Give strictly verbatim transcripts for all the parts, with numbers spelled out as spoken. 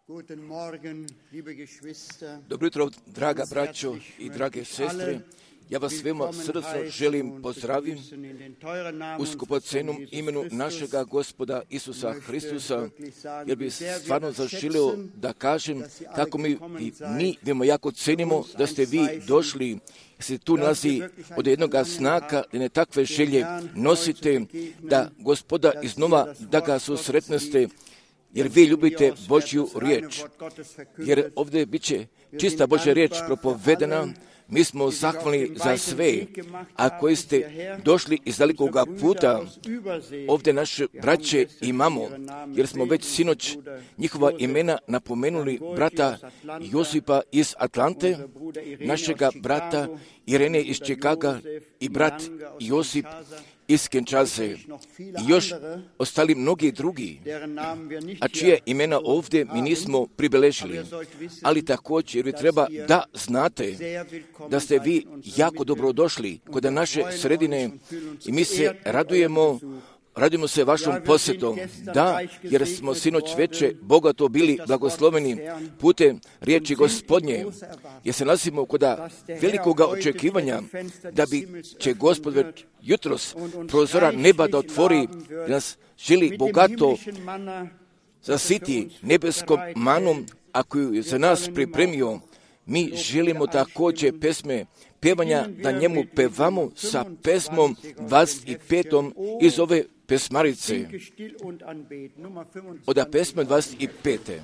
Guten Morgen, liebe Geschwister. Dobro jutro, draga braćo i drage sestre. Ja vas veoma srdačno želim pozdravim u skupocenom imenu našega Gospoda Isusa Hristusa, jer bi stvarno zaželio da kažem kako mi, mi veoma jako cenimo da ste vi došli, se tu nalazi od jednog znaka, da ne takve želje nosite, da Gospoda iznova da ga susretneste, jer vi ljubite Božju riječ, jer ovdje bit će čista Božja riječ propovedena. Mi smo zahvalni za sve, a koji ste došli iz dalikoga puta, ovdje naše braće imamo, jer smo već sinoć njihova imena napomenuli, brata Josipa iz Atlante, našega brata Irene iz Čikaga i brat Josip iz Kinshase i još ostali mnogi drugi, a čije imena ovdje mi nismo pribeležili. Ali također vi treba da znate da ste vi jako dobro došli kod naše sredine i mi se radujemo Radimo se vašom posjetom, da, jer smo sinoć veče bogato bili blagosloveni putem riječi Gospodnje, jer se nalazimo kod velikoga očekivanja da bi će Gospod već jutros prozora neba da otvori, da nas želi bogato zasiti nebeskom manom, a koju je za nas pripremio. Mi želimo također pesme pevanja, da njemu pevamo sa pesmom dvadeset petom iz ove pesmarice. Od pesme dvadeset pete.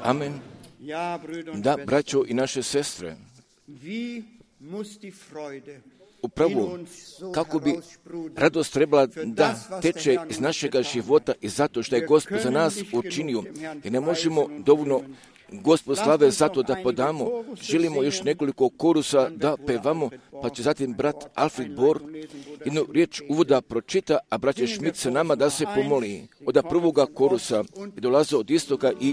Amen. Da, braćo i naše sestre, upravo kako bi radost trebala da teče iz našega života i zato što je Gospod za nas učinio. I ne možemo dovoljno Gospod slave zato da podamo. Želimo još nekoliko korusa da pevamo, pa će zatim brat Alfred Bor jednu riječ uvoda pročita, a braće Šmit se nama da se pomoli. Od prvoga korusa je dolaze od istoka i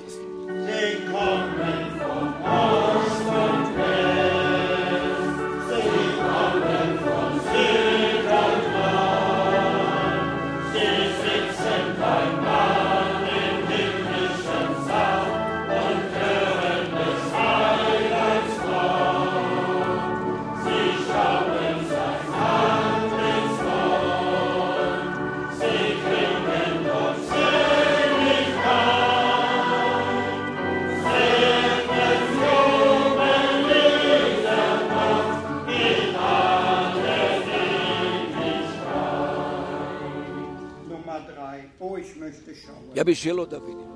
ja bih želio da vidim.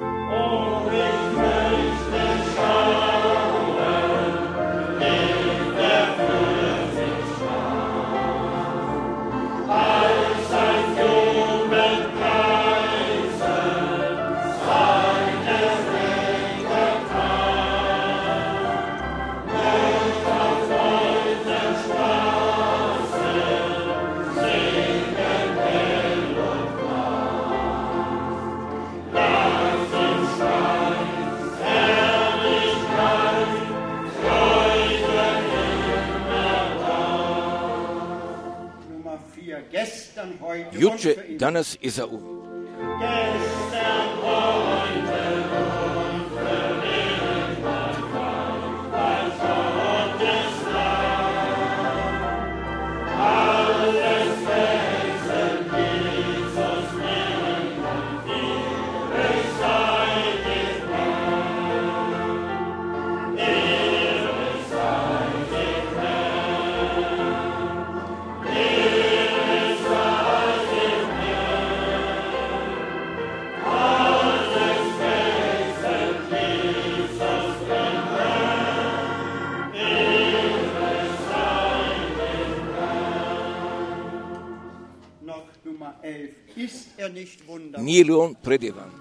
Juče, danas i za uvijek. Nije li on predivan?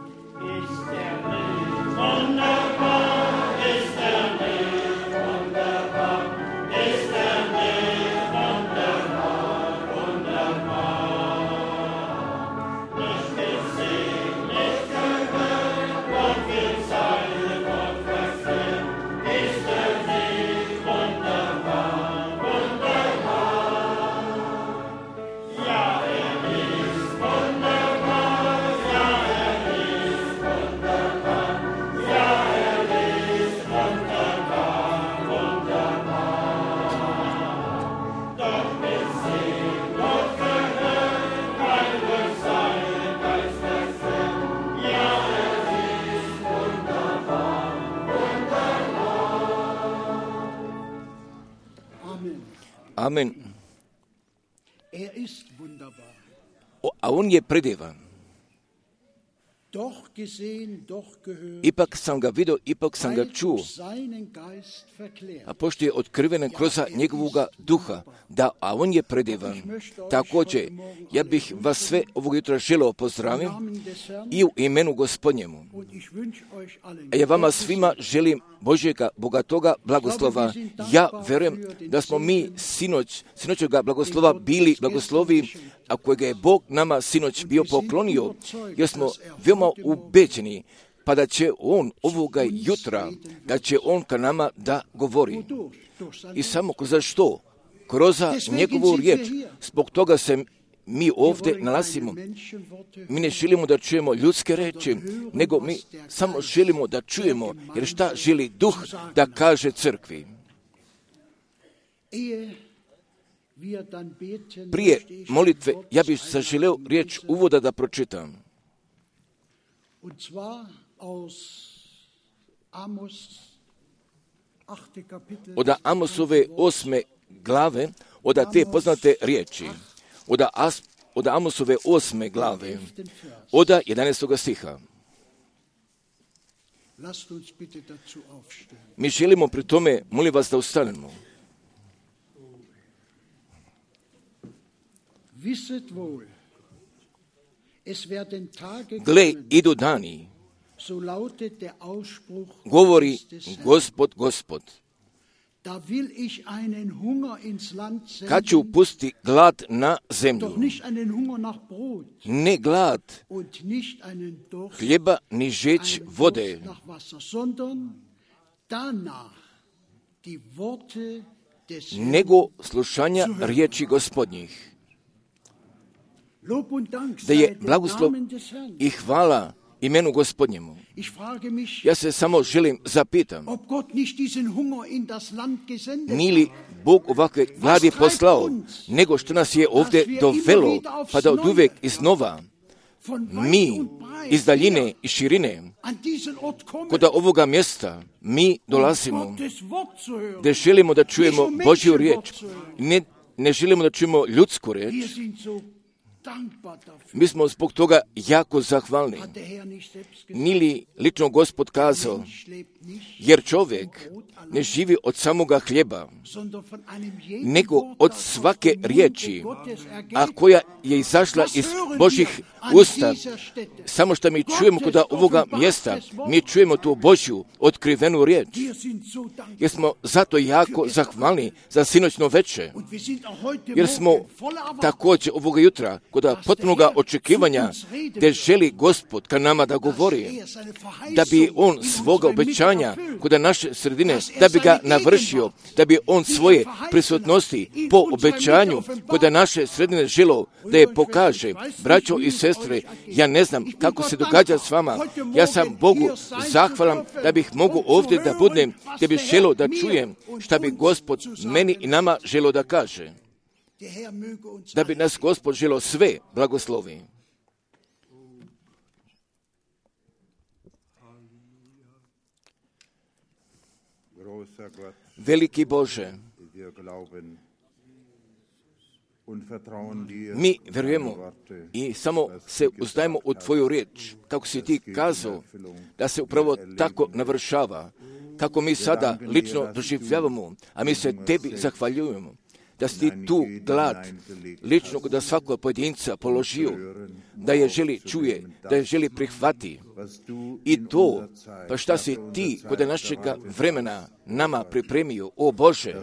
Amen. O, a on je predivan. Ipak sam ga vidio, ipak sam ga čuo. A pošto je otkrivene kroz njegovoga duha, da, a on je predivan. Također, ja bih vas sve ovog jutra želeo pozdraviti i u imenu Gospodnjemu. A ja vama svima želim Božjega, bogatoga blagoslova. Ja verujem da smo mi sinoć, sinoćega blagoslova bili blagoslovi, a kojega je Bog nama sinoć bio poklonio, jer smo veoma ubeđeni, pa da će On ovoga jutra, da će On ka nama da govori. I samo kroz što? Kroz njegovu riječ. Zbog toga se mi ovdje nalazimo. Mi ne želimo da čujemo ljudske reči, nego mi samo želimo da čujemo, jer šta želi Duh da kaže crkvi. Prije molitve, ja bih zaželeo riječ uvoda da pročitam. Od Amosove osme glave, od te poznate riječi, od, As, od Amosove osme glave, od jedanaestoga stiha. Mi želimo pri tome, molim vas da ustanemo. Gle, idu dani, govori Gospod, Gospod. Kad ću pustiti glad na zemlju, ne glad hljeba ni žeć vode, nego slušanja riječi Gospodnjih. Da je blagoslov i hvala imenu Gospodnjemu. Ja se samo želim zapitam, nije li Bog ovakve gladi poslao, nego što nas je ovdje dovelo, pa da od uvijek iznova mi iz daljine i širine, kod ovoga mjesta mi dolazimo, gdje želimo da čujemo Božju riječ, ne, ne želimo da čujemo ljudsku riječ. Mi smo zbog toga jako zahvalni. Nije li lično Gospod kazao, jer čovjek ne živi od samoga hljeba, nego od svake riječi, a koja je izašla iz Božjih usta. Samo što mi čujemo kod ovoga mjesta, mi čujemo tu Božju otkrivenu riječ. Jer smo zato jako zahvalni za sinoćno večer. Jer smo također ovoga jutra kod potpunoga očekivanja gdje želi Gospod ka nama da govori, da bi On svoga obećanja kod naše sredine, da bi ga navršio, da bi On svoje prisutnosti po obećanju kod naše sredine želo da je pokaže. Braćo i sestre, ja ne znam kako se događa s vama, ja sam Bogu zahvalan da bih mogu ovdje da budem, da bih želo da čujem šta bi Gospod meni i nama želo da kaže. Da bi nas Gospod želo sve blagoslovi. Veliki Bože, mi vjerujemo i samo se uzdajemo u Tvoju riječ, kako si Ti kazao, da se upravo tako navršava, kako mi sada lično doživljavamo, a mi se Tebi zahvaljujemo. Da si Ti tu glad lično kod svakog pojedinca položio, da je želi čuje, da je želi prihvati. I to, pa šta si Ti kod našega vremena nama pripremio, o Bože,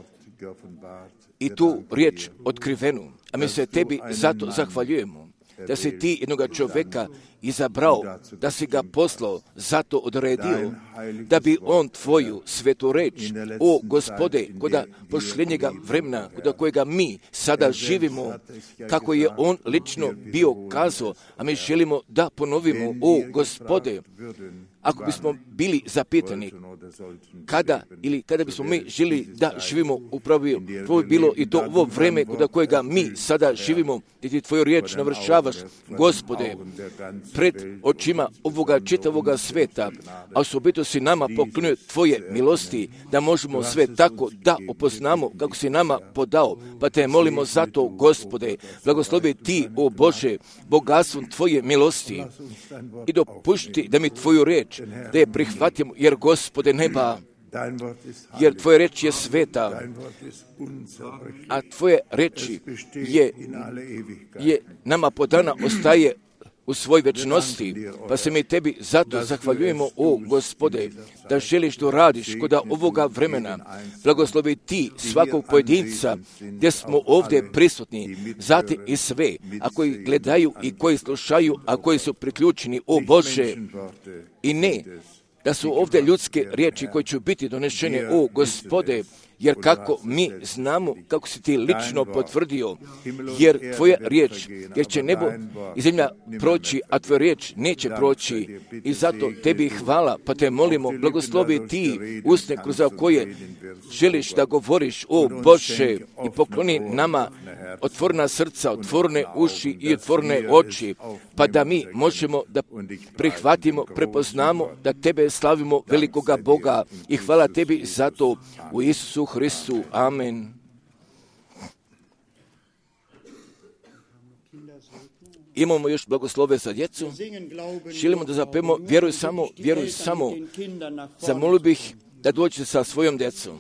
i tu riječ otkrivenu, a mi se Tebi zato zahvaljujemo. Da si Ti jednoga čovjeka izabrao, da si ga poslao, zato odredio, da bi on Tvoju svetu reč, o Gospode, koda pošljenjega vremena, koda kojega mi sada živimo, kako je on lično bio kazao, a mi želimo da ponovimo, o Gospode, ako bismo bili zapitani kada ili kada bismo mi želi da živimo upravo to je bilo i to ovo vreme kod kojega mi sada živimo, gdje Ti Tvoju riječ navršavaš, Gospode, pred očima ovoga čitavoga sveta, a osobito si nama poklonio Tvoje milosti, da možemo sve tako da opoznamo kako si nama podao, pa Te molimo zato, Gospode, blagoslovi Ti, o Bože, bogatstvom Tvoje milosti i dopušti da mi Tvoju riječ, da je prihvatimo, jer Gospode neba, jer Tvoja reč je sveta, a Tvoje reči je, je nama podana, ostaje u svoj večnosti, pa se mi Tebi zato zahvaljujemo, o Gospode, da želiš da radiš kod ovoga vremena. Blagoslovi Ti svakog pojedinca gdje smo ovdje prisutni, zatim i sve, a koji gledaju i koji slušaju, a koji su priključeni, o Bože, i ne da su ovdje ljudske riječi koje će biti donešene, o Gospode, jer kako mi znamo, kako si Ti lično potvrdio, jer Tvoja riječ, jer će nebo i zemlja proći, a Tvoja riječ neće proći, i zato Tebi hvala, pa Te molimo, blagoslovi Ti usne kroz koje želiš da govoriš, o Bože, i pokloni nama otvorena srca, otvorene uši i otvorene oči, pa da mi možemo da prihvatimo, prepoznamo, da Tebe slavimo, velikoga Boga, i hvala Tebi zato u Isusu Hristu. Amen. Imamo još blagoslove za djecu. Želimo da zapevamo vjeruj samo, vjeruj samo. Zamolio bih da dođete sa svojom djecom.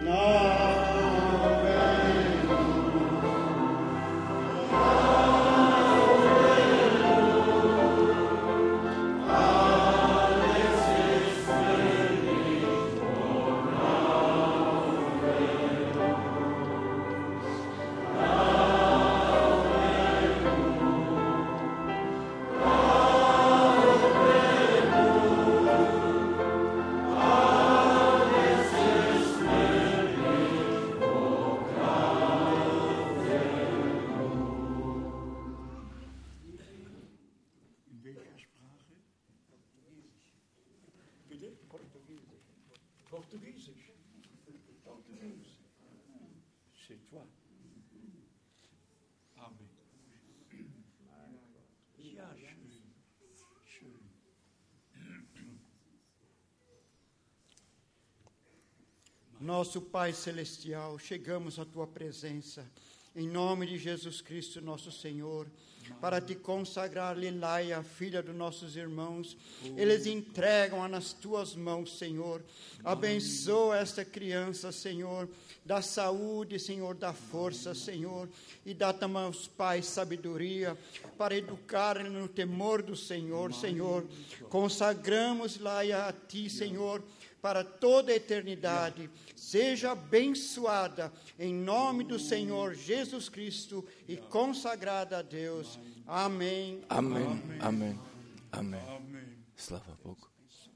Nosso Pai Celestial, chegamos à Tua presença, em nome de Jesus Cristo, nosso Senhor, para Te consagrar Lilaia, filha dos nossos irmãos. Eles entregam nas Tuas mãos, Senhor. Abençoa esta criança, Senhor, da saúde, Senhor, da força, Senhor, e dá também aos pais sabedoria para educar no temor do Senhor, Senhor. Consagramos Lilaia a Ti, Senhor, para toda a eternidade. Seja abençoada em nome do Senhor Jesus Cristo e consagrada a Deus. Amém. Amém. Amém. Amém. Slava Bogu.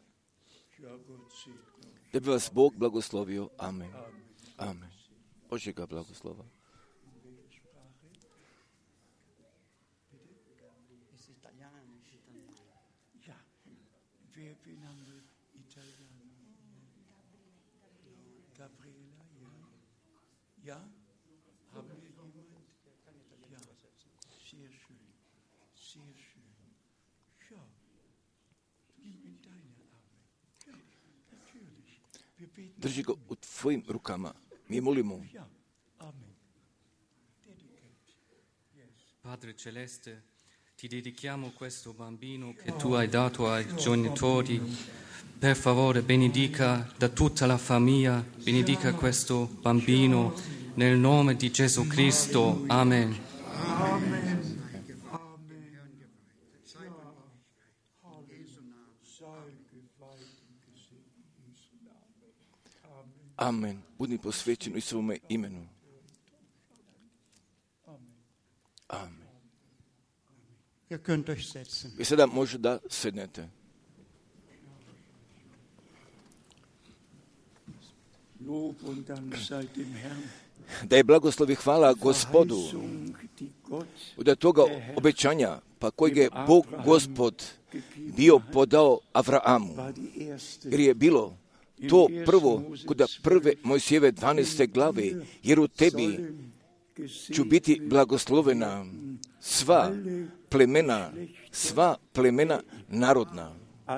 Da bi vas Bog blagoslovio. Amen. Amen. Božjega blagoslova. Ja, haben wir jemand? Ja, sehr schön, sehr schön. Ja, nimm in deine Arme. Ja, natürlich. Wir beten. Drži ga u tvojim rukama. Mi molimo. Ja, amen. Padre Celeste, ti dedichiamo questo bambino che tu hai dato ai genitori. Per favore, benedica da tutta la famiglia, benedica questo bambino nel nome di Gesù Cristo. Amen. Amen. Amen. Budi posvećen u svome imenu. Amen. Ihr könnt euch setzen. Vi sada možete da sednete. Lob und Dank sei dem Herrn. Da je blagoslov i hvala Gospodu da toga obećanja, pa kojeg je Bog Gospod bio podao Avraamu. Jer je bilo to prvo kod prve Mojsijeve dvanaeste glave, jer u tebi ću biti blagoslovena sva plemena, sva plemena narodna.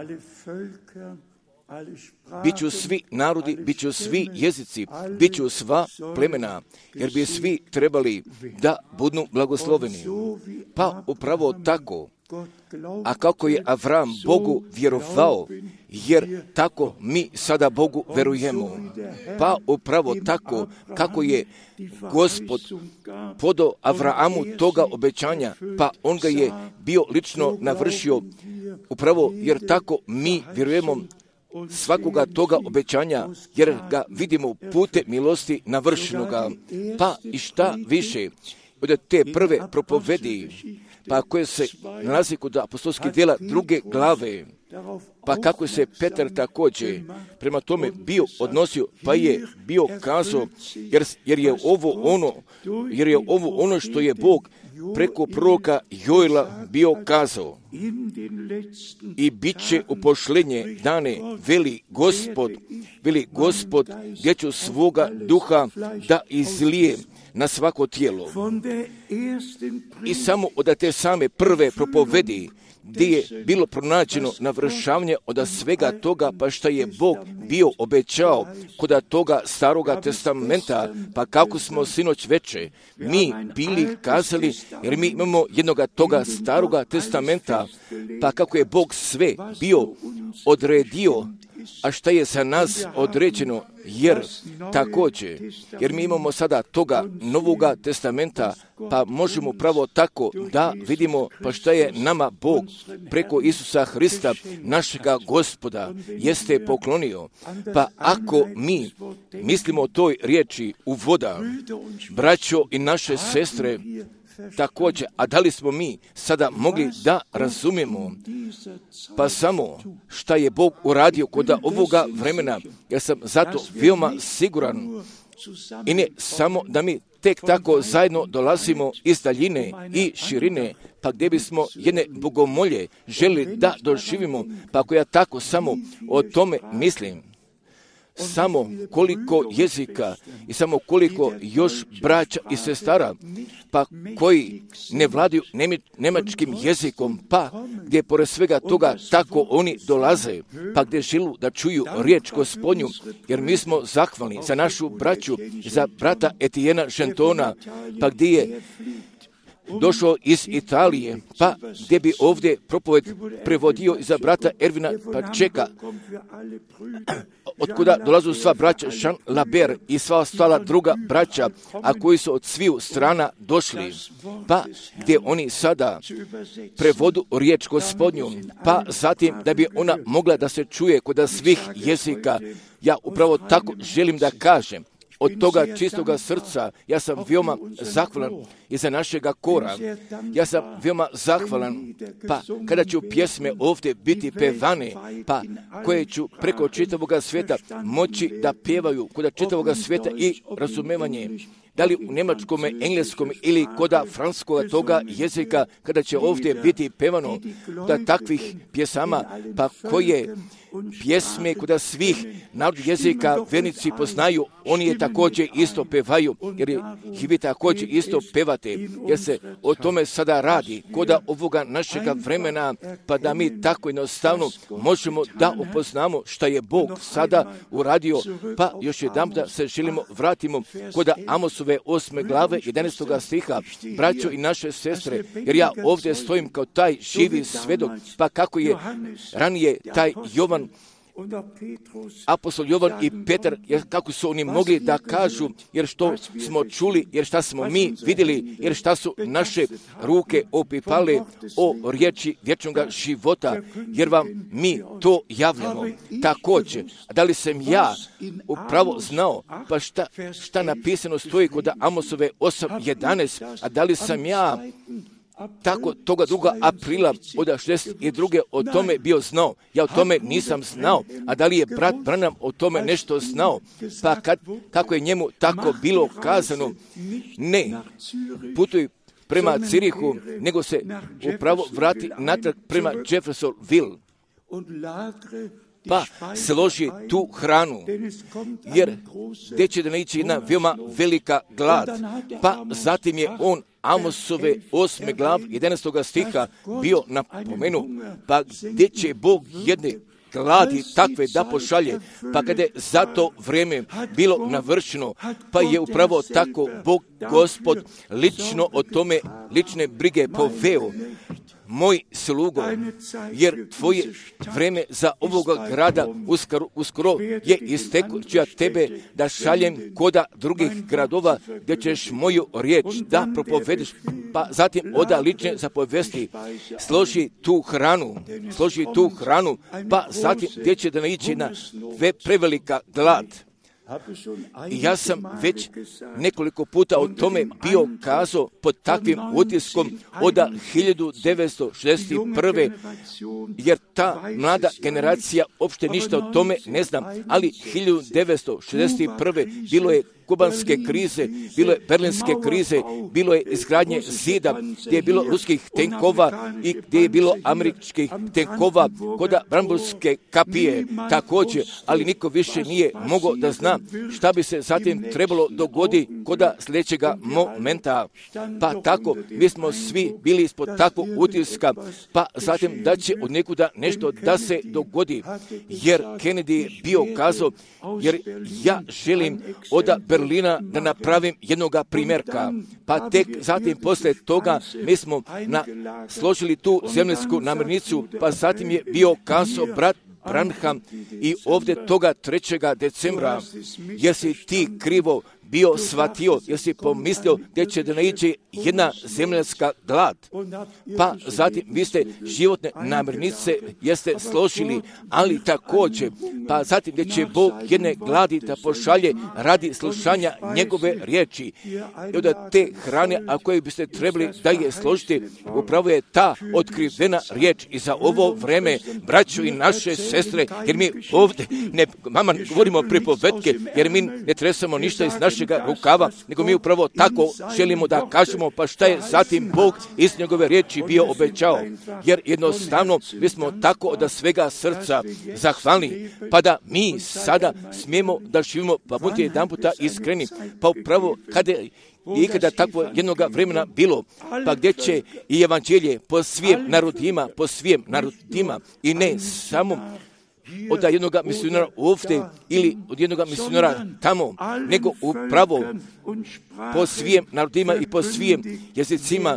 Biću svi narodi, biću svi jezici, biću sva plemena, jer bi svi trebali da budu blagosloveni. Pa upravo tako, a kako je Avram Bogu vjerovao, jer tako mi sada Bogu verujemo. Pa upravo tako, kako je Gospod podao Avraamu toga obećanja, pa on ga je bio lično navršio, upravo jer tako mi vjerujemo svakoga toga obećanja, jer ga vidimo pute milosti navršenoga. Pa i šta više od te prve propovedi, pa koje se nalazi kod apostolskih djela druge glave, pa kako se Petar također prema tome bio odnosio, pa je bio kazao, jer, jer je ovo ono, jer je ovo ono što je Bog preko proroka Joela bio kazao. I bit će u posljednje dane, veli Gospod, veli Gospod, gdje ću svoga duha da izlijem na svako tijelo. I samo od te same prve propovedi, gdje je bilo pronađeno navršavanje od svega toga, pa što je Bog bio obećao kod toga staroga testamenta, pa kako smo sinoć veče mi bili kazali, jer mi imamo jednoga toga staroga testamenta, pa kako je Bog sve bio odredio, a šta je za nas određeno, jer također, jer mi imamo sada toga novoga testamenta, pa možemo pravo tako da vidimo pa šta je nama Bog preko Isusa Hrista, našega Gospoda, jeste poklonio. Pa ako mi mislimo o toj riječi u voda, braćo i naše sestre, također, a da li smo mi sada mogli da razumijemo pa samo šta je Bog uradio kod ovoga vremena, jer sam zato veoma siguran i ne samo da mi tek tako zajedno dolazimo iz daljine i širine, pa gdje bismo jedne bogomolje želi da doživimo, pa ako ja tako samo o tome mislim, samo koliko jezika i samo koliko još braća i sestara, pa koji ne vladaju nemačkim jezikom, pa gdje pored svega toga tako oni dolaze, pa gdje želu da čuju riječ Gospodnju, jer mi smo zahvalni za našu braću, za brata Etijena Žentona, pa gdje je došao iz Italije, pa gdje bi ovdje propoved prevodio za brata Ervina Pačeka, otkuda dolazu sva braća Jean Laber i sva ostala druga braća, a koji su od sviju strana došli, pa gdje oni sada prevodu riječ Gospodnju, pa zatim da bi ona mogla da se čuje kod svih jezika. Ja upravo tako želim da kažem, od toga čistoga srca, ja sam veoma zahvalan i za našega kora. Ja sam veoma zahvalan, pa kada ću pjesme ovdje biti pevane, pa koje ću preko čitavoga svijeta moći da pjevaju kod čitavoga svijeta i razumevanje, da li u njemačkom, engleskom ili koda francuskoga toga jezika, kada će ovdje biti pevano da takvih pjesama, pa koje pjesme kod svih narodnih jezika vernici poznaju, oni je također isto pevaju, jer ih vi također isto pevate, jer se o tome sada radi kod ovoga našega vremena, pa da mi tako jednostavno možemo da upoznamo šta je Bog sada uradio, pa još jedan da se želimo vratimo kod Amosove osme glave jedanaestoga stiha, braćo i naše sestre, jer ja ovdje stojim kao taj živi svedok, pa kako je ranije taj Jovan, apostol Jovan i Petar, jer kako su oni mogli da kažu, jer što smo čuli, jer šta smo mi vidjeli, jer šta su naše ruke opipale o riječi vječnoga života, jer vam mi to javljamo. Također, a da li sam ja upravo znao, pa šta, šta napisano stoji kod Amosove osam jedanaest, a da li sam ja tako toga druga aprila od šezdeset druge o tome bio znao. Ja o tome nisam znao. A da li je brat Branham o tome nešto znao? Pa kad, kako je njemu tako bilo kazano, ne, putuj prema Cirihu, nego se upravo vrati natrag prema Jeffersonville. Pa složi tu hranu, jer gdje će da naići jedna veoma velika glad. Pa zatim je on Amosove osme glav jedanaestoga stiha bio napomenu, pa gdje će Bog jedne gladi takve da pošalje, pa kada je za to vrijeme bilo navršeno, pa je upravo tako Bog Gospod lično o tome lične brige poveo. Moj slugo, jer tvoje vreme za ovoga grada uskoro, uskoro je isteklo, ću ja tebe da šaljem koda drugih gradova gdje ćeš moju riječ da propovedeš, pa zatim oda lične zapovesti, složi tu hranu, složi tu hranu, pa zatim gdje će da naići na prevelika glad. I ja sam već nekoliko puta o tome bio kazao pod takvim utiskom od hiljadu devetsto šezdeset prve. Jer ta mlada generacija uopšte ništa o tome ne zna, ali hiljadu devetsto šezdeset prve bilo je kubanske krize, bilo je berlinske krize, bilo je izgradnje zida, gdje je bilo ruskih tenkova i gdje je bilo američkih tenkova, kod Brandenburgske kapije također, ali niko više nije mogao da zna šta bi se zatim trebalo dogodi kod sljedećega momenta. Pa tako, mi smo svi bili ispod takvog utiska, pa zatim da će od nekuda nešto da se dogodi, jer Kennedy je bio kazao, jer ja želim od Berlina da napravim jednoga primjerka. Pa tek zatim poslije toga mi smo na, složili tu zemaljsku namirnicu, pa zatim je bio kazao brat Branham i ovdje toga trećega decembra, jesi ti krivo bio shvatio, jesi pomislio gdje će da naići jedna zemljska glad. Pa zatim vi ste životne namirnice jeste složili, ali također, pa zatim gdje će Bog jedne gladi da pošalje radi slušanja njegove riječi. I od te hrane, a koje biste trebali da je složiti, upravo je ta otkrivena riječ i za ovo vreme, braćo i naše sestre, jer mi ovdje ne, mama, govorimo pripovetke, jer mi ne tresamo ništa iz našeg rukava, nego mi upravo tako želimo da kažemo, pa šta je zatim Bog iz njegove riječi bio obećao, jer jednostavno mi smo tako od svega srca zahvalni, pa da mi sada smijemo da živimo, pa budite jedan puta iskreni, pa upravo kada je i kada takvo jednoga vremena bilo, pa gdje će i evanđelje po svim narodima, po svim narodima i ne samo od jednoga misionara ovdje ili od jednoga misionara tamo, nego upravo po svim narodima i po svim jezicima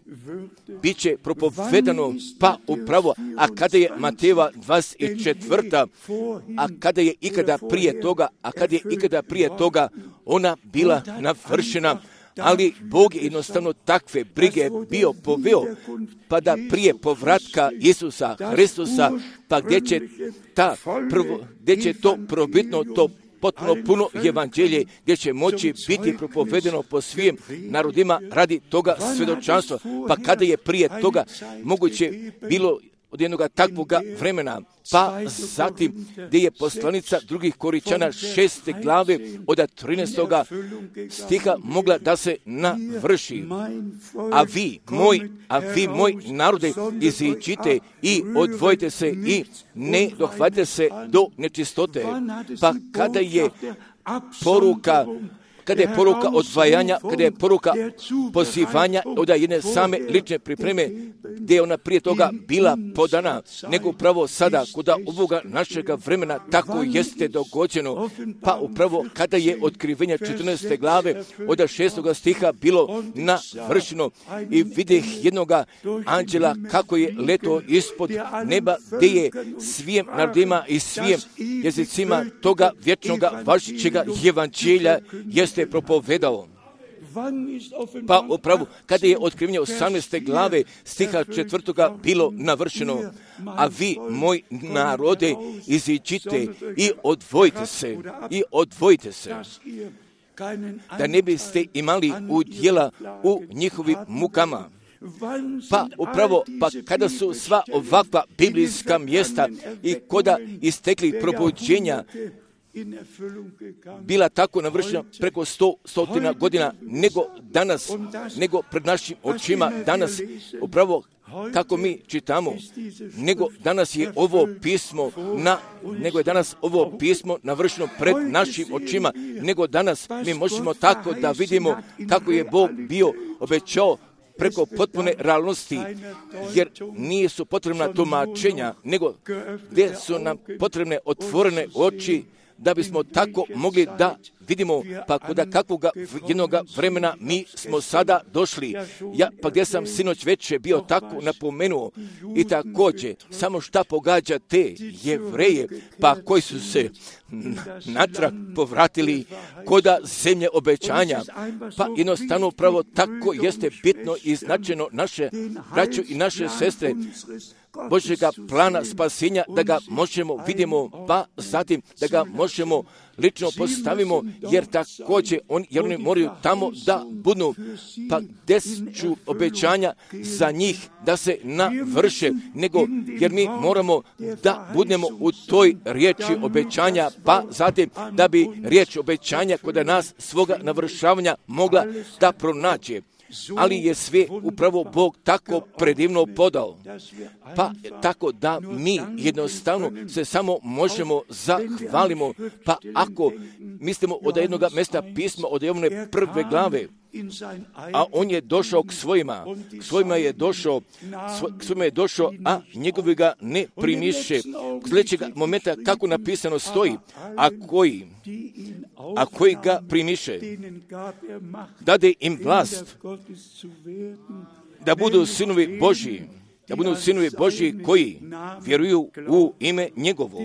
bit će propovedano, pa upravo, a kada je Matejeva dvadeset četvrta, a kada je ikada prije toga, a kada je ikada prije toga ona bila navršena, ali Bog je jednostavno takve brige bio poveo, pa da prije povratka Isusa Hristusa, pa gdje će, ta prvo, gdje će to probitno, to potpuno puno evanđelje, gdje će moći biti propovedeno po svim narodima radi toga svjedočanstva, pa kada je prije toga moguće bilo od jednog takvog vremena, pa zatim gdje je poslanica drugih Koričana šeste glave od trinaestoga stiha mogla da se navrši. A vi, moj, a vi, moj narode, iziđite i odvojite se i ne dohvatite se do nečistote. Pa kada je poruka kada je poruka odvajanja, kada je poruka pozivanja od jedne same lične pripreme, gdje je ona prije toga bila podana, nego upravo sada, kuda ovoga našega vremena tako jeste dogođeno, pa upravo kada je otkrivenje četrnaeste glave od šestoga stiha bilo navršeno i vidjeh jednoga anđela kako je leto ispod neba, gdje je svim narodima i svim jezicima toga vječnoga važećega evanđelja jeste je propovedao. Pa upravo kada je otkrivenje osamnaeste glave stiha četvrtoga bilo navršeno, a vi, moj narode, iziđite i odvojite se, i odvojite se, da ne biste imali udjela u njihovim mukama. Pa upravo, pa kada su sva ovakva biblijska mjesta i koda istekli probuđenja bila tako navršena preko sto stotina godina, nego danas, nego pred našim očima danas, upravo kako mi čitamo, nego danas je ovo pismo na, nego je danas ovo pismo navršeno pred našim očima, nego danas mi možemo tako da vidimo kako je Bog bio obećao preko potpune realnosti, jer nije su potrebna tumačenja, nego gdje su nam potrebne otvorene oči, da bismo tako mogli da vidimo, pa kod kakvog jednog vremena mi smo sada došli. Ja, pa gdje sam sinoć već bio tako napomenuo i također, samo šta pogađa te Jevreje, pa koji su se natrag povratili koda zemlje obećanja, pa jednostavno upravo tako jeste bitno i značajno naše braćo i naše sestre, Božjega plana spasenja, da ga možemo vidimo, pa zatim da ga možemo lično postavimo, jer također on, jer oni moraju tamo da budu, pa gdje su obećanja za njih da se navrše, nego jer mi moramo da budemo u toj riječi obećanja, pa zatim da bi riječ obećanja kod nas svoga navršavanja mogla da pronađe. Ali je sve upravo Bog tako predivno podao. Pa tako da mi jednostavno se samo možemo zahvalimo. Pa ako mislimo od jednog mjesta pisma, od jedne prve glave, a on je došao k svojima, k svojima je došao, k svojima je došao, a njegovi ga ne primiše. K sljedećeg momenta kako napisano stoji, a koji, a koji ga primiše, dade im vlast da budu sinovi Božji, da budu sinovi Božji koji vjeruju u ime njegovo.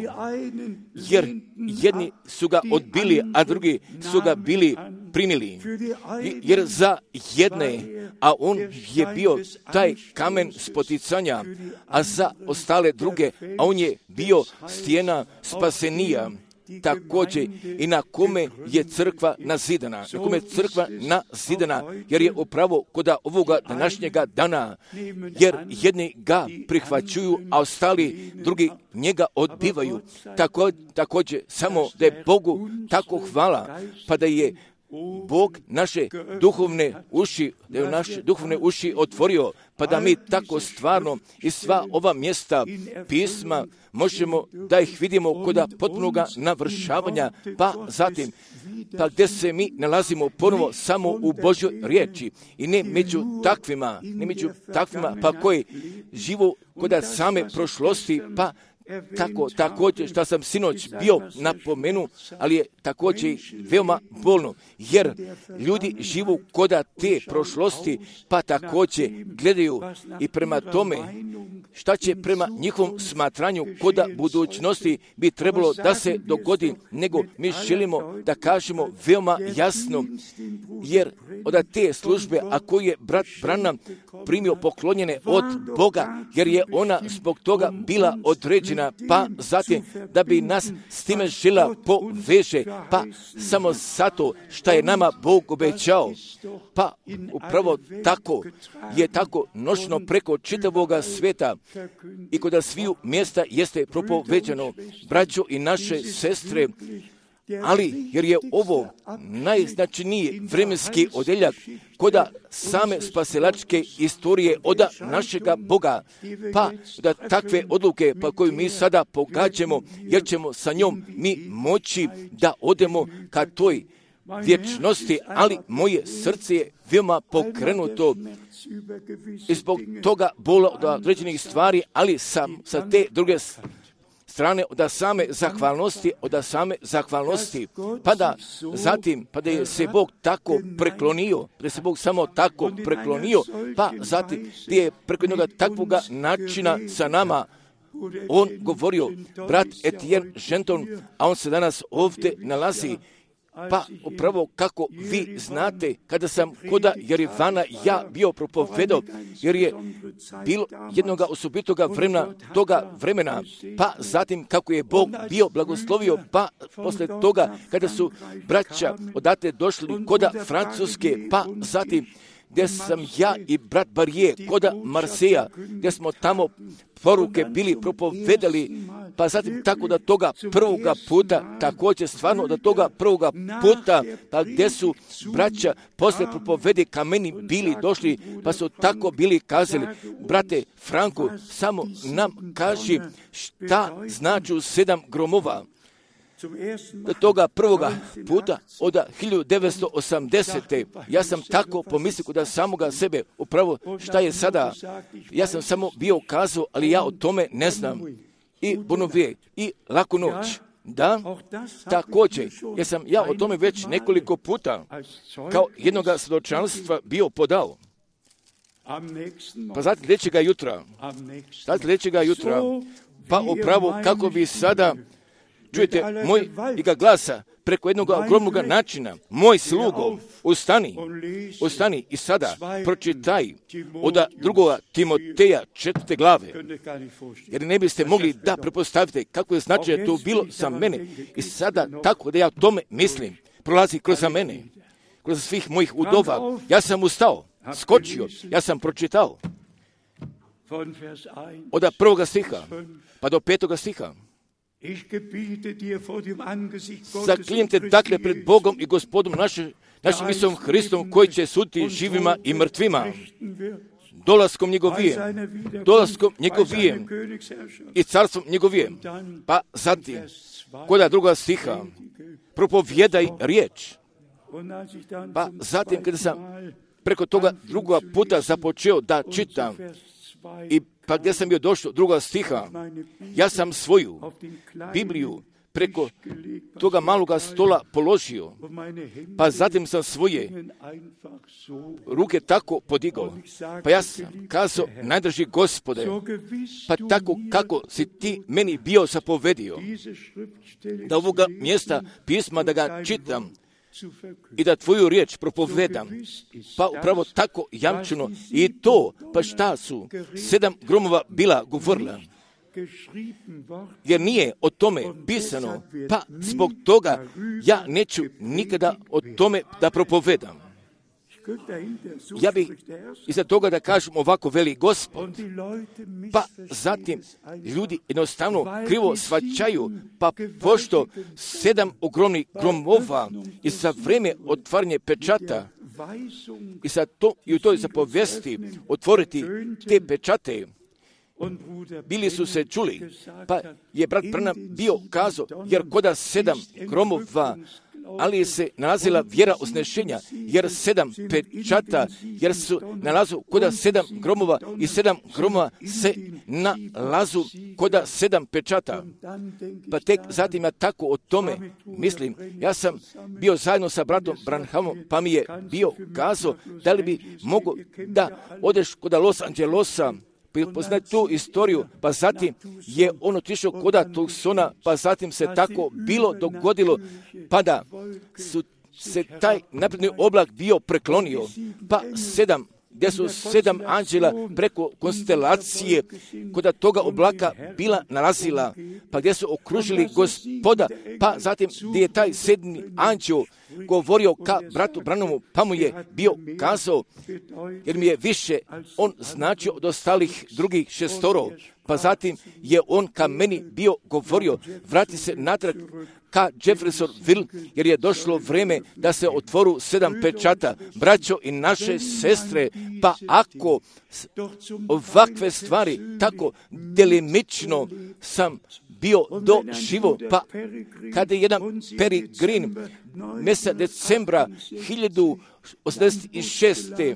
Jer jedni su ga odbili, a drugi su ga bili primili. Jer za jedne, a on je bio taj kamen spoticanja, a za ostale druge, a on je bio stijena spasenija. Također i na kome je crkva nazidana, na kome je crkva nazidana, jer je upravo kod ovoga današnjega dana, jer jedni ga prihvaćuju, a ostali drugi njega odbivaju. Tako, također samo da je Bogu tako hvala, pa da je Bog naše duhovne uši, da je naše duhovne uši otvorio, pa da mi tako stvarno i sva ova mjesta pisma možemo da ih vidimo kod potpunoga navršavanja, pa zatim pa gdje se mi nalazimo ponovo samo u Božjoj riječi i ne među takvima, ne među takvima pa koji živu kod same prošlosti, pa tako, također što sam sinoć bio napomenu, ali je također veoma bolno, jer ljudi živu koda te prošlosti, pa također gledaju i prema tome šta će prema njihovom smatranju koda budućnosti bi trebalo da se dogodi, nego mi želimo da kažemo veoma jasno, jer od te službe, a koju je brat Branham primio poklonjene od Boga, jer je ona zbog toga bila određena, pa zatim da bi nas s time žela poveže, pa samo zato što je nama Bog obećao, pa upravo tako je tako nošno preko čitavoga sveta i kod sviju mjesta jeste propoveđeno, braćo i naše sestre, ali jer je ovo najznačajniji vremenski odeljak koda same spasilačke istorije od našega Boga, pa da takve odluke pa koju mi sada pogađamo, jer ćemo sa njom mi moći da odemo ka toj vječnosti, ali moje srce je veoma pokrenuto i zbog toga bola od određenih stvari, ali sam sa te druge strane od same zahvalnosti, od same zahvalnosti, pa da zatim, pa da je se Bog tako preklonio, da je se Bog samo tako preklonio, pa zatim da je preko jednog takvoga načina sa nama on govorio, brat Etienne Genton, a on se danas ovdje nalazi. Pa upravo kako vi znate, kada sam koda Jerivana ja bio propovedao, jer je bilo jednoga osobitoga vremena, toga vremena, pa zatim kako je Bog bio blagoslovio, pa posle toga kada su braća odate došli koda Francuske, pa zatim gdje sam ja i brat Barije koda Marseja, gdje smo tamo poruke bili propovedali, pa zatim tako da toga prvoga puta, također stvarno da toga prvoga puta, pa gdje su braća posle propovede ka meni bili došli, pa su tako bili kazali, brate Franku, samo nam kaži šta znači sedam gromova. Do toga prvoga puta od hiljadu devetsto osamdesete. ja sam tako pomislio kod samoga sebe, upravo šta je sada. Ja sam samo bio kazao, ali ja o tome ne znam. I Bonove, i Laku noć. Da, također, jer sam ja o tome već nekoliko puta kao jednoga svjedočanstva bio podao. Pa zatim sljedećega jutra, zatim sljedećega jutra, pa upravo kako bi sada čujete moj i ga glasa preko jednog ogromnog načina. Moj slugo, ustani, ustani i sada pročitaj od drugoga Timoteja četvrte glave, jer ne biste mogli da prepostavite kako je značaj to bilo za mene. I sada tako da ja o tome mislim, prolazi kroz za mene, kroz svih mojih udova. Ja sam ustao, skočio, ja sam pročitao od prvoga stiha pa do petoga stiha. Zaklinjem te dakle pred Bogom i Gospodom naše, našim Isusom Hristom, koji će suditi živima i mrtvima, dolaskom njegovijem, dolaskom njegovijem i carstvom njegovijem. Pa zatim, kod druga stiha, propovjedaj riječ. Pa zatim, kada sam preko toga druga puta započeo da čitam, i pa gdje sam bio došao druga stiha, ja sam svoju Bibliju preko toga maloga stola položio, pa zatim sam svoje ruke tako podigao. Pa ja sam kazao, najdraži Gospode, pa tako kako si ti meni bio zapovedio, da ovoga mjesta pisma da ga čitam i da tvoju riječ propovedam, pa upravo tako jamčeno i to, pa šta su sedam gromova bila govorila, jer nije o tome pisano, pa zbog toga ja neću nikada o tome da propovedam. Ja bih iza toga da kažem ovako, veli Gospod, pa zatim ljudi jednostavno krivo shvaćaju, pa pošto sedam ogromnih gromova i za vreme otvaranje pečata i, sa to, i u toj zapovesti otvoriti te pečate, bili su se čuli, pa je brat Branham bio kazao, jer koda sedam gromova, ali se nalazila vjera uznešenja, jer sedam pečata, jer su nalazu koda sedam gromova i sedam gromova se nalazu koda sedam pečata. Pa tek zatim ja tako o tome mislim. Ja sam bio zajedno sa bratom Branhamom, pa mi je bio kazao da li bi mogo da odeš koda Los Angelesa, poznati tu istoriju, pa zatim je on otišao koda Tucsona, pa zatim se tako bilo dogodilo, pa da su se taj napredni oblak bio preklonio, pa sedam, gdje su sedam anđela preko konstelacije koda toga oblaka bila nalazila, pa gdje su okružili Gospoda, pa zatim gdje je taj sedmi anđel govorio ka bratu Branhamu, pa mu je bio kazao, jer mi je više on značio od ostalih drugih šestoro, pa zatim je on ka meni bio govorio, vrati se natrag ka Jeffersonville, jer je došlo vrijeme da se otvoru sedam pečata. Braćo i naše sestre, pa ako ovakve stvari tako delimično sam bio doživo, pa kada je jedan Peregrin mjeseca decembra hiljadu osamdeset šeste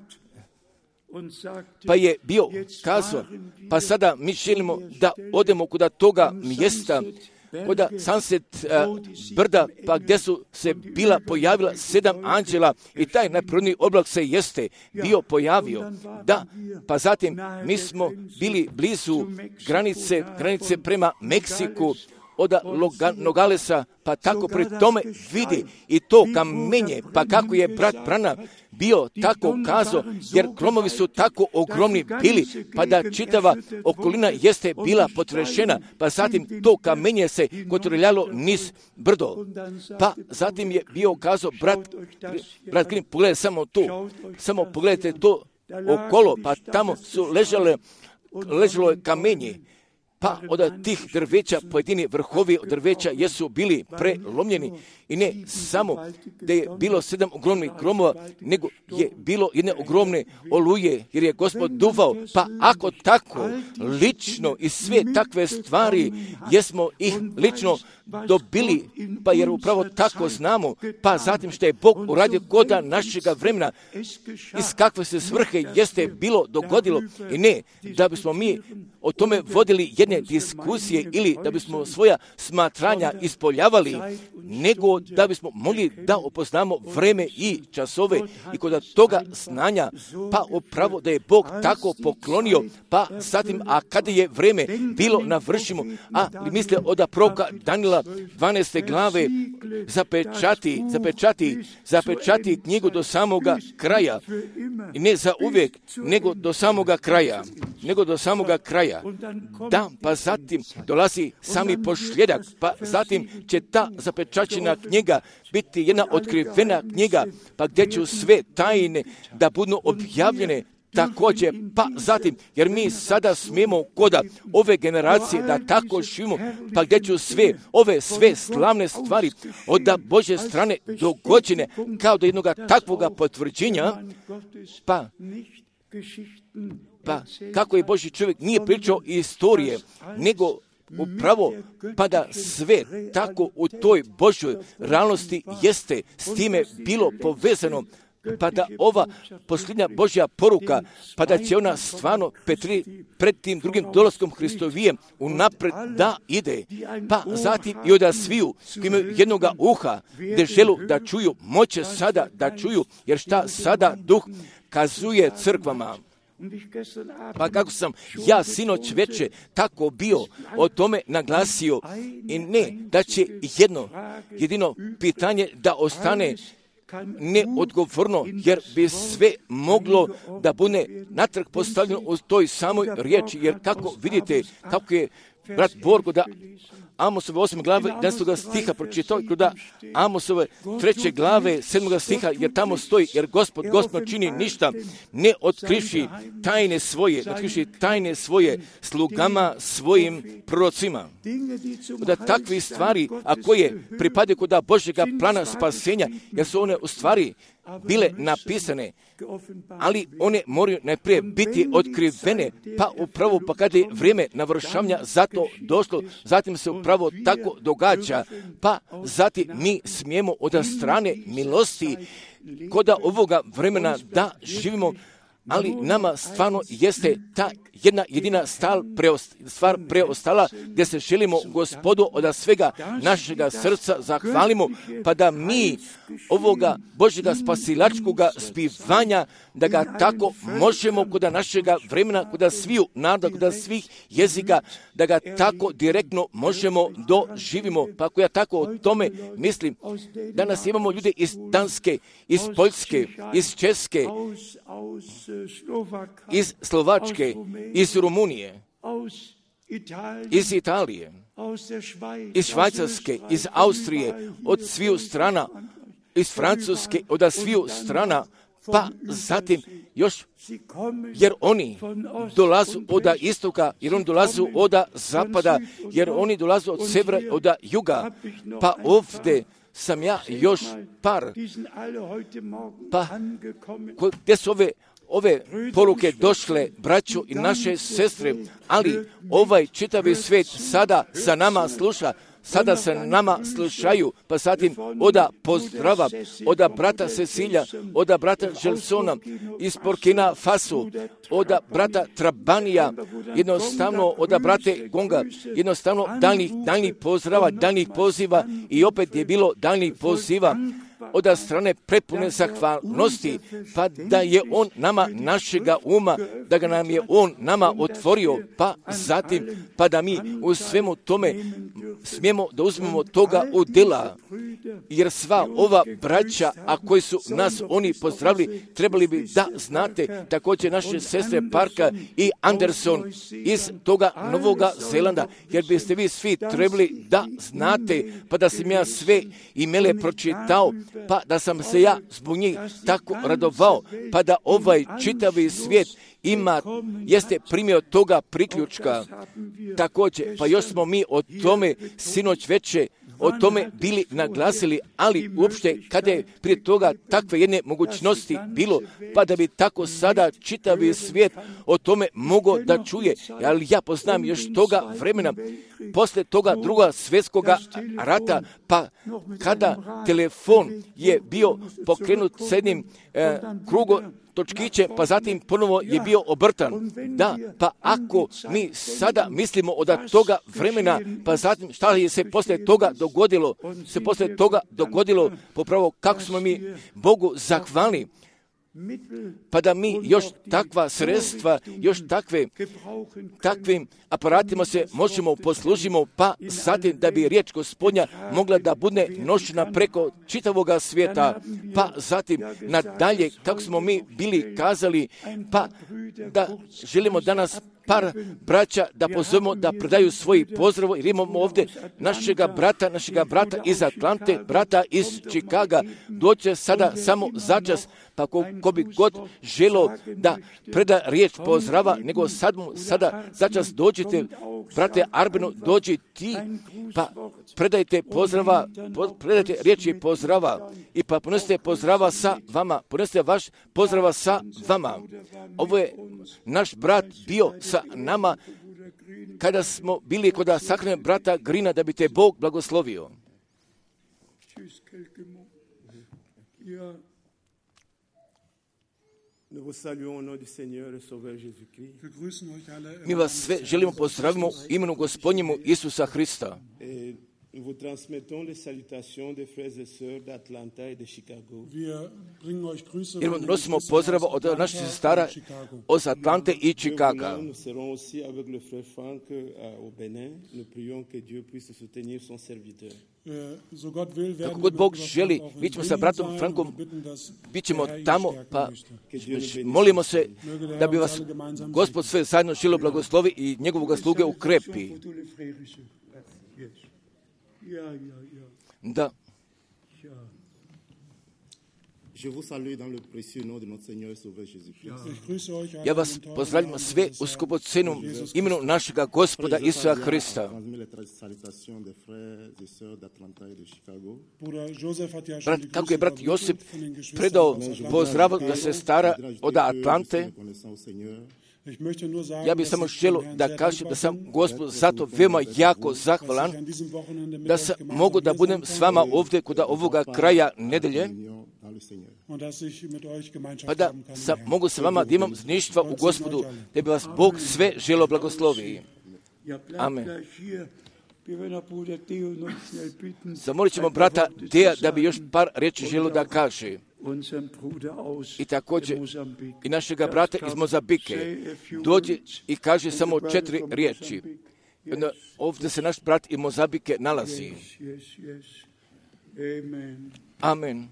pa je bio kazao, pa sada mi želimo da odemo kuda toga mjesta, koda Sunset uh, brda, pa gdje su se bila pojavila sedam anđela i taj najprvodni oblak se jeste bio pojavio. Da, pa zatim mi smo bili blizu granice, granice prema Meksiku, od Nogalesa, pa tako pri tome vidi i to kamenje, pa kako je brat Branham bio tako kazao, jer gromovi su tako ogromni bili, pa da čitava okolina jeste bila potrešena, pa zatim to kamenje se kotrljalo niz brdo. Pa zatim je bio kazao, brat, brat Grim, pogledajte samo to, samo pogledajte to okolo, pa tamo su ležale, ležalo je kamenje. Pa od tih drveća, pojedini vrhovi drveća jesu bili prelomljeni i ne samo da je bilo sedam ogromnih gromova, nego je bilo jedne ogromne oluje, jer je Gospod duvao. Pa ako tako lično i sve takve stvari jesmo ih lično dobili, pa jer upravo tako znamo, pa zatim što je Bog uradio koda našega vremena, iz kakve se svrhe jeste bilo dogodilo i ne da bismo mi o tome vodili jednu jedne diskusije ili da bismo svoja smatranja ispoljavali, nego da bismo mogli da upoznamo vreme i časove i kod toga znanja, pa upravo da je Bog tako poklonio, pa zatim, a kada je vreme bilo navršimo, a misle od proroka Danila dvanaeste glave, zapečati, zapečati, zapečati knjigu do samoga kraja, ne za uvijek, nego do samoga kraja, nego do samoga kraja. Da, pa zatim dolazi sami pošljedak, pa zatim će ta zapečaćena knjiga biti jedna otkrivena knjiga, pa gdje će sve tajne da budu objavljene također, pa zatim, jer mi sada smijemo koda ove generacije da tako živimo, pa gdje ću sve, ove sve slavne stvari od Božje strane dogođene kao do jednoga takvoga potvrđenja, pa, pa kako je Božji čovjek nije pričao istorije, nego upravo pa da sve tako u toj Božjoj realnosti jeste s time bilo povezano, pa da ova posljednja Božja poruka, pa da će ona stvarno Petri, pred tim drugim dolaskom Hristovijem unapred da ide, pa zatim i od sviju koji imaju jednoga uha, gdje želu da čuju, moće sada da čuju, jer šta sada Duh kazuje crkvama. Pa kako sam ja sinoć veče tako bio o tome naglasio, i ne da će jedno jedino pitanje da ostane neodgovorno, jer bi sve moglo da bude natrag postavljeno u toj samoj riječi, jer kako vidite, kako je brat Borgo da Amosove osme glave desetog stiha pročitao, da Amosove treće glave sedmog stiha, jer tamo stoji, jer Gospod, Gospod čini ništa, ne otkrivši tajne svoje, otkrivši tajne svoje slugama svojim prorocima. Da takve stvari, a koje pripadaju kod Božjega plana spasenja, jer su one u stvari bile napisane, ali one moraju najprije biti otkrivene, pa upravo pa kada je vrijeme navršavanja zato došlo, zatim se upravo tako događa, pa zatim mi smijemo od strane milosti koda ovoga vremena da živimo, ali nama stvarno jeste ta jedna jedina stal preost, stvar preostala gdje se želimo Gospodu od svega našega srca zahvalimo, pa da mi ovoga Božjega spasilačkoga spivanja, da ga tako možemo kod našega vremena, kod sviju naroda, kod svih jezika, da ga tako direktno možemo doživimo. Pa ako ja tako o tome mislim, danas imamo ljude iz Danske, iz Poljske, iz Česke, iz Slovačke, iz Rumunije, iz Italije, iz Švajcarske, iz Austrije, od sviju strana, iz Francuske, od sviju strana, pa zatim još, jer oni dolazu od istoka, jer oni dolazu od zapada, jer oni dolazu od severa, od juga, pa ovdje sam ja još par, pa gdje su ove ove poruke došle, braćo i naše sestre, ali ovaj čitavi svijet sada sa nama sluša, sada se nama slušaju, pa zatim oda pozdrava, oda brata Cecilija, oda brata Želsona, iz Burkina Faso, oda brata Trabanija, jednostavno oda brate Gonga, jednostavno daljnih, daljnih pozdrava, daljnih poziva i opet je bilo daljnih poziva od strane prepune zahvalnosti, pa da je on nama našega uma, da ga nam je on nama otvorio, pa zatim, pa da mi u svemu tome smijemo da uzmemo toga udjela, jer sva ova braća, a koji su nas oni pozdravili, trebali bi da znate, također naše sestre Parka i Anderson iz toga Novoga Zelanda, jer biste vi svi trebali da znate, pa da sam ja sve imele pročitao, pa da sam se ja zbog njih tako radovao, pa da ovaj čitavi svijet ima, jeste primio toga priključka. Također, pa još smo mi o tome sinoć veče o tome bili naglasili, ali uopšte kada je prije toga takve jedne mogućnosti bilo, pa da bi tako sada čitavi svijet o tome mogao da čuje, ali ja poznam još toga vremena, posle toga druga svjetskoga rata, pa kada telefon je bio pokrenut s jednim e, krugom, točkiće, pa zatim ponovo je bio obrtan. Da, pa ako mi sada mislimo od toga vremena, pa zatim šta je se poslije toga dogodilo, se poslije toga dogodilo, popravo kako smo mi Bogu zahvalni, pa da mi još takva sredstva, još takve, takvim aparatima se možemo poslužimo, pa zatim da bi riječ Gospodnja mogla da bude nošena preko čitavoga svijeta, pa zatim nadalje, kako smo mi bili kazali, pa da želimo danas par braća da pozovemo da predaju svoji pozdrav, jer imamo ovdje našega brata, našega brata iz Atlante, brata iz Čikaga, doće sada samo začas, pa ko, ko bi god želo da preda riječ pozdrava, nego sad mu sada začas dođite, brate Arbeno, dođi ti, pa predajte pozdrava, predajte riječi pozdrava i pa ponesite pozdrava sa vama, ponesite vaš pozdrava sa vama. Ovo je naš brat bio sa nama kada smo bili kod sahrane brata Grina, da bi te Bog blagoslovio. Mi vas sve želimo pozdravimo u imenu Gospodnjemu Isusa Hrista. Nous vous transmettons les salutations des frères et sœurs d'Atlanta et de Chicago. Jer vam nosimo pozdrava od naših sestara od Atlante i Čikaga. Nous serons aussi avec le frère Franck au Bénin. Nous prions que Dieu puisse soutenir son serviteur. Kako god Bog želi, mi ćemo sa bratom Frankom, bit ćemo tamo, pa molimo se da bi vas Gospod sve zajedno želio blagoslovi i njegovog sluge ukrepi. Da. Ja vas pozdravljam sve u skupocenom imenu našega Gospoda Isusa Hrista. Brat, kako je brat Josip predao pozdrav da se stara od Atlante, ja bih samo želio da kažem da sam Gospodu zato veoma jako zahvalan da sam mogu da budem s vama ovdje kod ovoga kraja nedelje, pa da sam mogu sa vama da imam zništva u Gospodu, da bi vas Bog sve želio blagoslovi. Amen. Zamolit ćemo brata Deja da bi još par reći želio da kaže. I također i našega brata iz Mozambike dođe i kaže samo četiri riječi. Ovdje se naš brat iz Mozambike nalazi. Amen.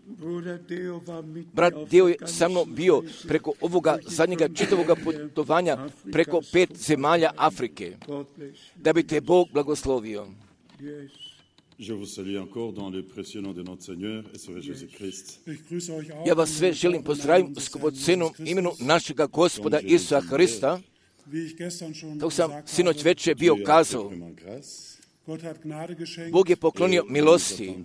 Brat Deo je sa mnom bio preko ovoga zadnjega čitavoga putovanja preko pet zemalja Afrike. Da bi te Bog blagoslovio. Je vous salue encore dans le précieux nom de notre Seigneur et Sauveur Jésus-Christ. Ja vas sve želim pozdraviti u skupocenom imenu našega Gospoda Isusa Hrista. Kako sam sinoć večer bio kazao, Bog je poklonio milosti.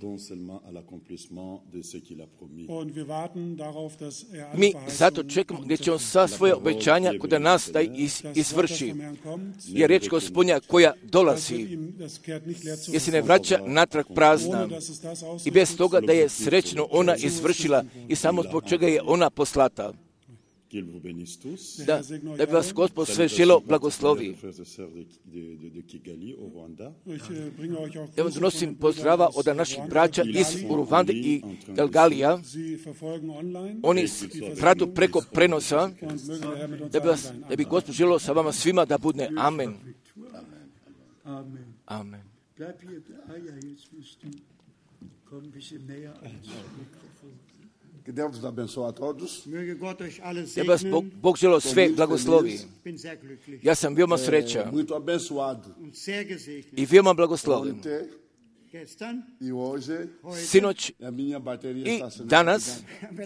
Mi zato čekamo gdje će on sva svoje obećanja kod nas da is, izvrši. Je riječ Gospodnja koja dolazi, jer se ne vraća natrag prazna. I bez toga da je srećno ona izvršila i samo zbog čega je ona poslata. Da, da bi vas Gospod sve želio blagoslovi. Ja vam donosim pozdrava od naših braća iz Uruvande i Delgalija. Oni pratu preko prenosa, da bi, vas, da bi Gospod želio sa vama svima da bude. Amen. Amen. Que Deus vos abençoe a todos. Ja vas Bog, Bog želio sve blagoslovi. Ja sam veoma sreća Muito abençoado. i veoma blagosloven. E hoje Sinoć a minha bateria i está sendo danas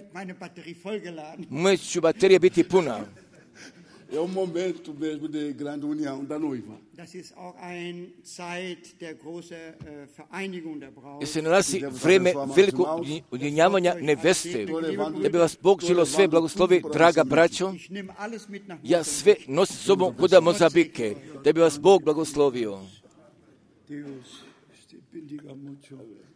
moja će baterija biti puna. É um momento mesmo de grande união da noiva. Das ist auch eine Zeit der großen äh, Vereinigung der Braut. I se nalazi vreme velikog ujedinjavanja neveste. Da bi vas Bog želio sve blagoslovi, draga braćo. Ich nehme alles mit nach Ja sve nosim s sobom kod Mozambike. Da bi vas Bog blagoslovio.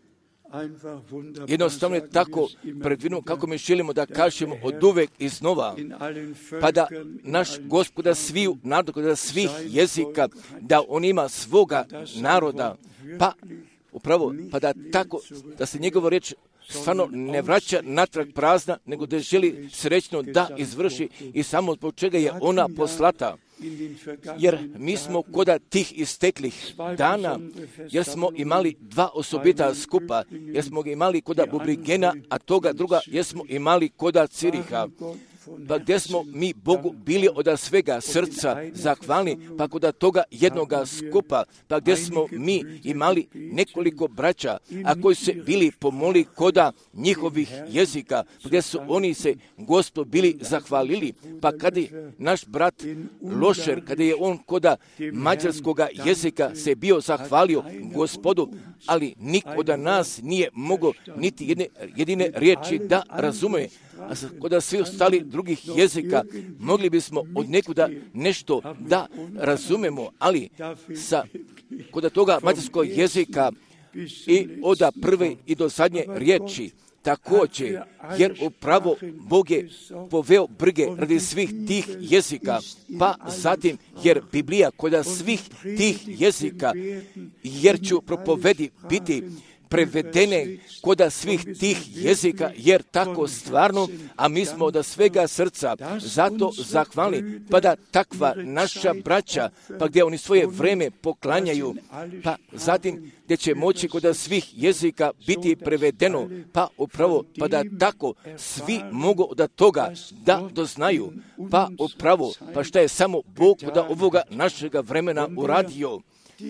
jednostavno je tako predviđeno kako mi želimo da kažemo od uvek iznova, pa da naš Gospoda sviju naroda, svih jezika, da on ima svoga naroda, pa upravo, pa da tako, da se njegova riječ stvarno ne vraća natrag prazna, nego da želi srećno da izvrši i samo zbog čega je ona poslata. Jer mi smo koda tih isteklih dana, jer smo imali dva osobita skupa, jer smo ga imali koda Bubrigena, a toga druga, jer smo imali koda Ciriha. Pa gdje smo mi Bogu bili od svega srca zahvalni, pa kod toga jednoga skupa, pa gdje smo mi imali nekoliko braća, a koji se bili pomoli koda njihovih jezika, pa gdje su oni se Gospod bili zahvalili, pa kada je naš brat Lošer, kada je on koda mađarskoga jezika se bio zahvalio Gospodu, ali niko od nas nije mogao niti jedne, jedine riječi da razumije. A kod svi ostali drugih jezika mogli bismo od nekuda nešto da razumemo, ali sa kod toga mađarskog jezika i od prve i do zadnje riječi također, jer upravo Bog je poveo brige radi svih tih jezika, pa zatim jer Biblija kod svih tih jezika, jer ću propovedi biti prevedene koda svih tih jezika, jer tako stvarno, a mi smo od svega srca zato zahvalni, pa da takva naša braća, pa gdje oni svoje vreme poklanjaju, pa zatim gdje će moći koda svih jezika biti prevedeno, pa upravo, pa da tako svi mogu od toga da doznaju, pa upravo, pa šta je samo Bog od ovoga našega vremena uradio.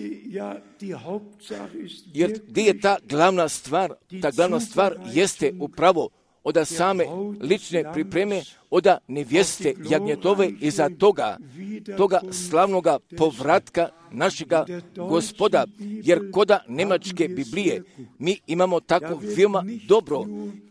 Jer gdje je ta glavna stvar? Ta glavna stvar jeste upravo od same lične pripreme, od nevjeste jagnjetove i za toga, toga slavnoga povratka našega Gospoda. Jer koda nemačke Biblije mi imamo tako veoma dobro,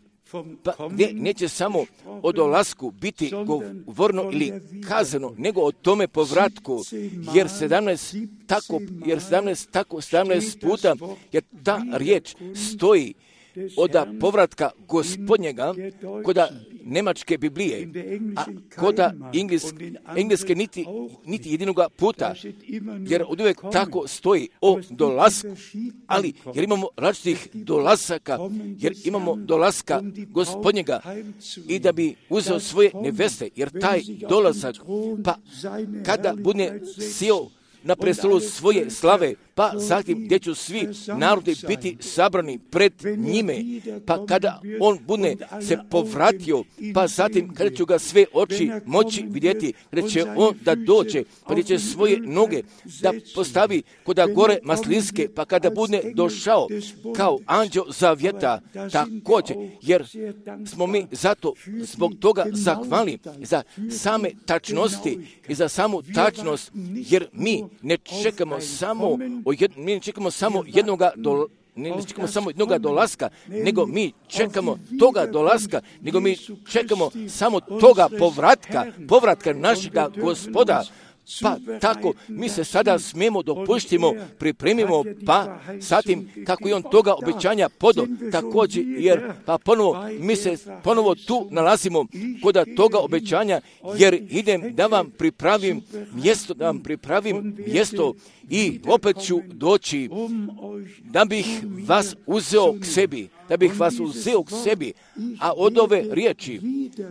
pa gdje neće samo o dolasku biti govorno ili kazano, nego o tome povratku, jer sedamnaest tako, jer sedamnaest tako, sedamnaest puta, jer ta riječ stoji od povratka Gospodnjega koda nemačke Biblije, a koda engleske, engleske niti, niti jedinoga puta, jer od uvijek tako stoji o dolasku, ali jer imamo različitih dolasaka, jer imamo dolaska Gospodnjega i da bi uzeo svoje neveste, jer taj dolazak, pa kada bude sjeo na prestolu svoje slave, pa zatim gdje će svi narodi biti sabrani pred njime, pa kada on bude se povratio, pa zatim kada će ga sve oči moći vidjeti, kada će on da dođe, pa gdje će svoje noge da postavi koda gore maslinske, pa kada bude došao kao anđeo zavjeta, također, jer smo mi zato zbog toga zahvalni za same tačnosti i za samu tačnost, jer mi ne čekamo samo Jed, mi ne čekamo samo jednoga do, ne čekamo samo jednoga dolaska, nego mi čekamo toga dolaska, nego mi čekamo samo toga povratka, povratka našega Gospoda. Pa tako, mi se sada smijemo dopuštimo, pripremimo, pa zatim kako je on toga obećanja podo, također, jer pa ponovo, mi se ponovo tu nalazimo kod toga obećanja, jer idem da vam pripravim mjesto, da vam pripravim mjesto i opet ću doći da bih vas uzeo k sebi, da bih vas uzeo k sebi, a od ove riječi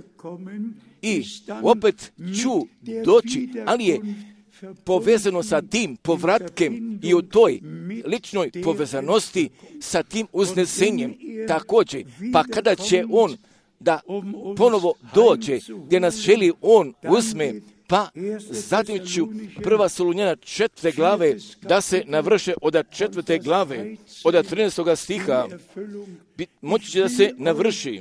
i opet ću doći, ali je povezano sa tim povratkem i u toj ličnoj povezanosti sa tim uznesenjem također. Pa kada će on da ponovo dođe, gdje nas želi on uzme, pa zatim ću prva Solunjana četvrte glave da se navrše od četvrte glave, od trinaestoga stiha, moći će da se navrši.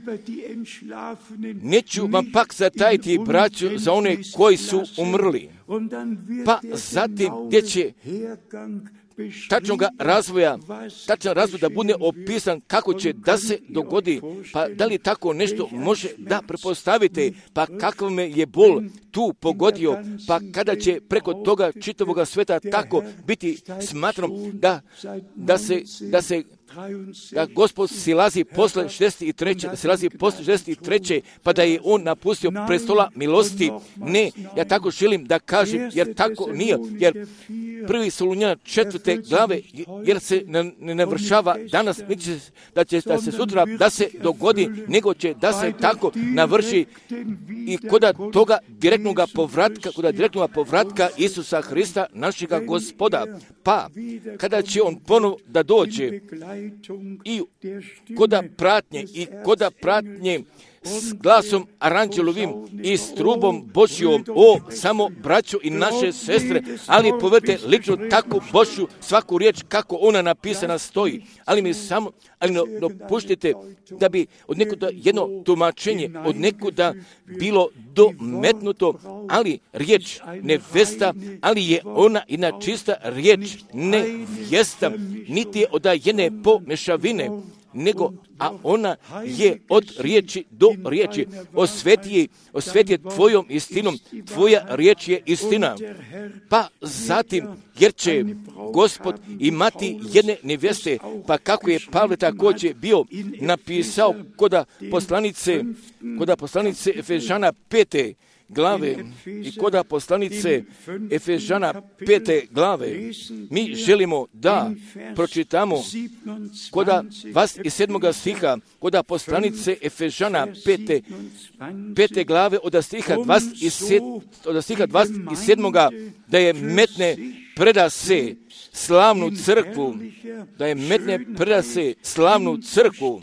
Neću vam pak zatajiti, braću, za one koji su umrli. Pa zatim gdje će tačnog razvoja, tačan razvoj da bude opisan kako će da se dogodi, pa da li tako nešto može da prepostavite, pa kakav me je bol tu pogodio, pa kada će preko toga čitavoga sveta tako biti smatram da, da, se, da se da Gospod silazi posle šezdeset treće, da silazi posle šezdeset treće, pa da je on napustio prestola milosti. Ne, ja tako želim da kažem, jer tako nije, jer prvi Solunjana četvrte glave, jer se ne, ne navršava danas, misli da će da se sutra da se dogodi, nego će da se tako navrši i kod toga direktnog povratka, kod direktnog povratka Isusa Hrista, našega Gospoda. Pa, kada će on ponovo da dođe i koda pratnje, i koda pratnje s glasom aranđelovim i s trubom Božjom, o, samo braćo i naše sestre, ali povedite lično takvu Božju svaku riječ kako ona napisana stoji, ali mi samo, ali no, no puštite da bi od nekuda jedno tumačenje, od nekuda bilo dometnuto, ali riječ nevesta, ali je ona jedna čista riječ nevjesta, niti je od jedne pomešavine, nego, a ona je od riječi do riječi. Osveti je, osveti je tvojom istinom, tvoja riječ je istina. Pa zatim, jer će Gospod imati jedne nevjeste, pa kako je Pavle također bio napisao koda poslanice, koda poslanice Efežana pete glave i koda poslanice Efežana pete glave, mi želimo da pročitamo koda dvadeset sedmoga stiha, koda poslanice Efežana pete, pete glave od stiha dvadeset sedmoga, da je metne preda se slavnu crkvu, da je metne preda se slavnu crkvu,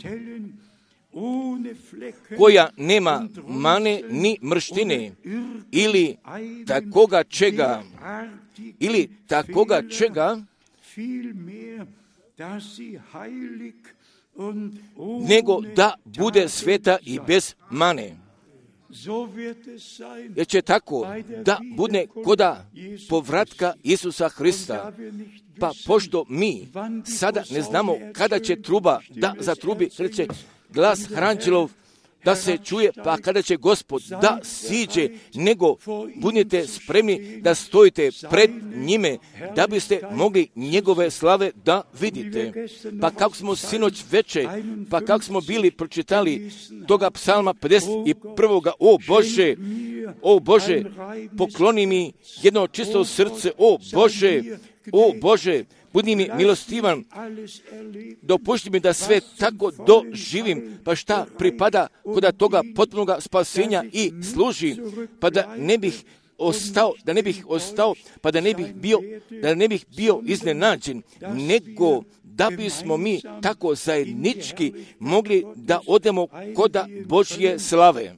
koja nema mane ni mrštine, ili takoga čega, ili takoga čega, nego da bude sveta i bez mane. Jer će tako da bude koda povratka Isusa Hrista. Pa pošto mi sada ne znamo kada će truba da zatrubi, reče glas aranđelov da se čuje, pa kada će Gospod da siđe, nego budite spremni da stojite pred njime, da biste mogli njegove slave da vidite. Pa kako smo sinoć veče, pa kako smo bili pročitali toga psalma pedeset prvog. O Bože, o Bože, pokloni mi jedno čisto srce, o Bože, o Bože, budi mi milostivan, dopušti mi da sve tako doživim, pa šta pripada kod toga potpunog spasenja i služi, pa da ne bih ostao, da ne bih ostao, pa da ne bih bio, da ne bih bio iznenađen, nego da bismo mi tako zajednički mogli da odemo koda Božje slave.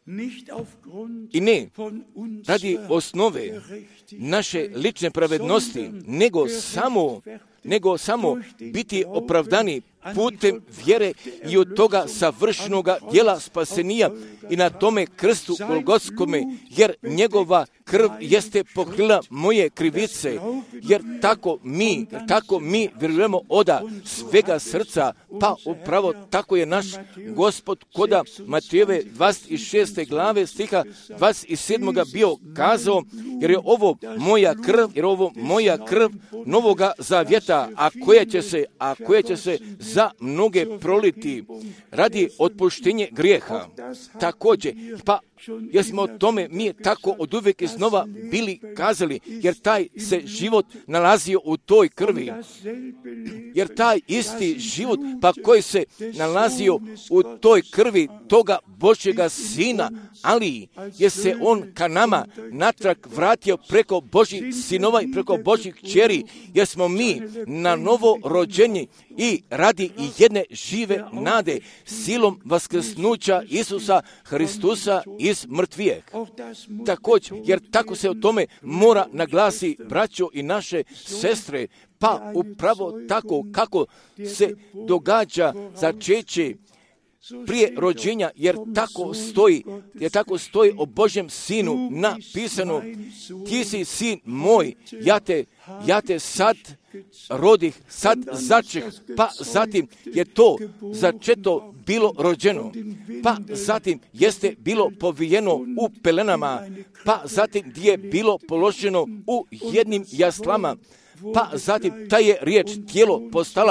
I ne radi osnove naše lične pravednosti, nego samo, nego samo biti opravdani putem vjere i od toga savršenoga djela spasenija i na tome krstu Golgotskome, jer njegova krv jeste pokrila moje krivice, jer tako mi, tako mi vjerujemo oda svega srca, pa upravo tako je naš Gospod koda Matejeve dvadeset šeste glave stiha dvadeset sedmoga bio kazao, jer je ovo moja krv, jer je ovo moja krv novoga zavjeta, a koja će se, a koja će se za mnoge proliti radi otpuštenje grijeha. Također, pa jer smo o tome mi tako od uvijek iznova bili kazali, jer taj se život nalazio u toj krvi. Jer taj isti život, pa koji se nalazio u toj krvi toga Božjega Sina, ali je se on ka nama natrag vratio preko Božjih sinova i preko Božjih kćeri, jer smo mi na novo rođeni i radi i jedne žive nade silom vaskrsnuća Isusa Hristusa iz mrtvijeg. Također, jer tako se o tome mora naglasi braćo i naše sestre, pa upravo tako kako se događa začeće prije rođenja, jer tako stoji, jer tako stoji o Božjem Sinu napisano, ti si sin moj, ja te, ja te sad rodih, sad začeh, pa zatim je to začeto bilo rođeno, pa zatim jeste bilo povijeno u pelenama, pa zatim gdje je bilo položeno u jednim jaslama, pa zatim ta je riječ tijelo postala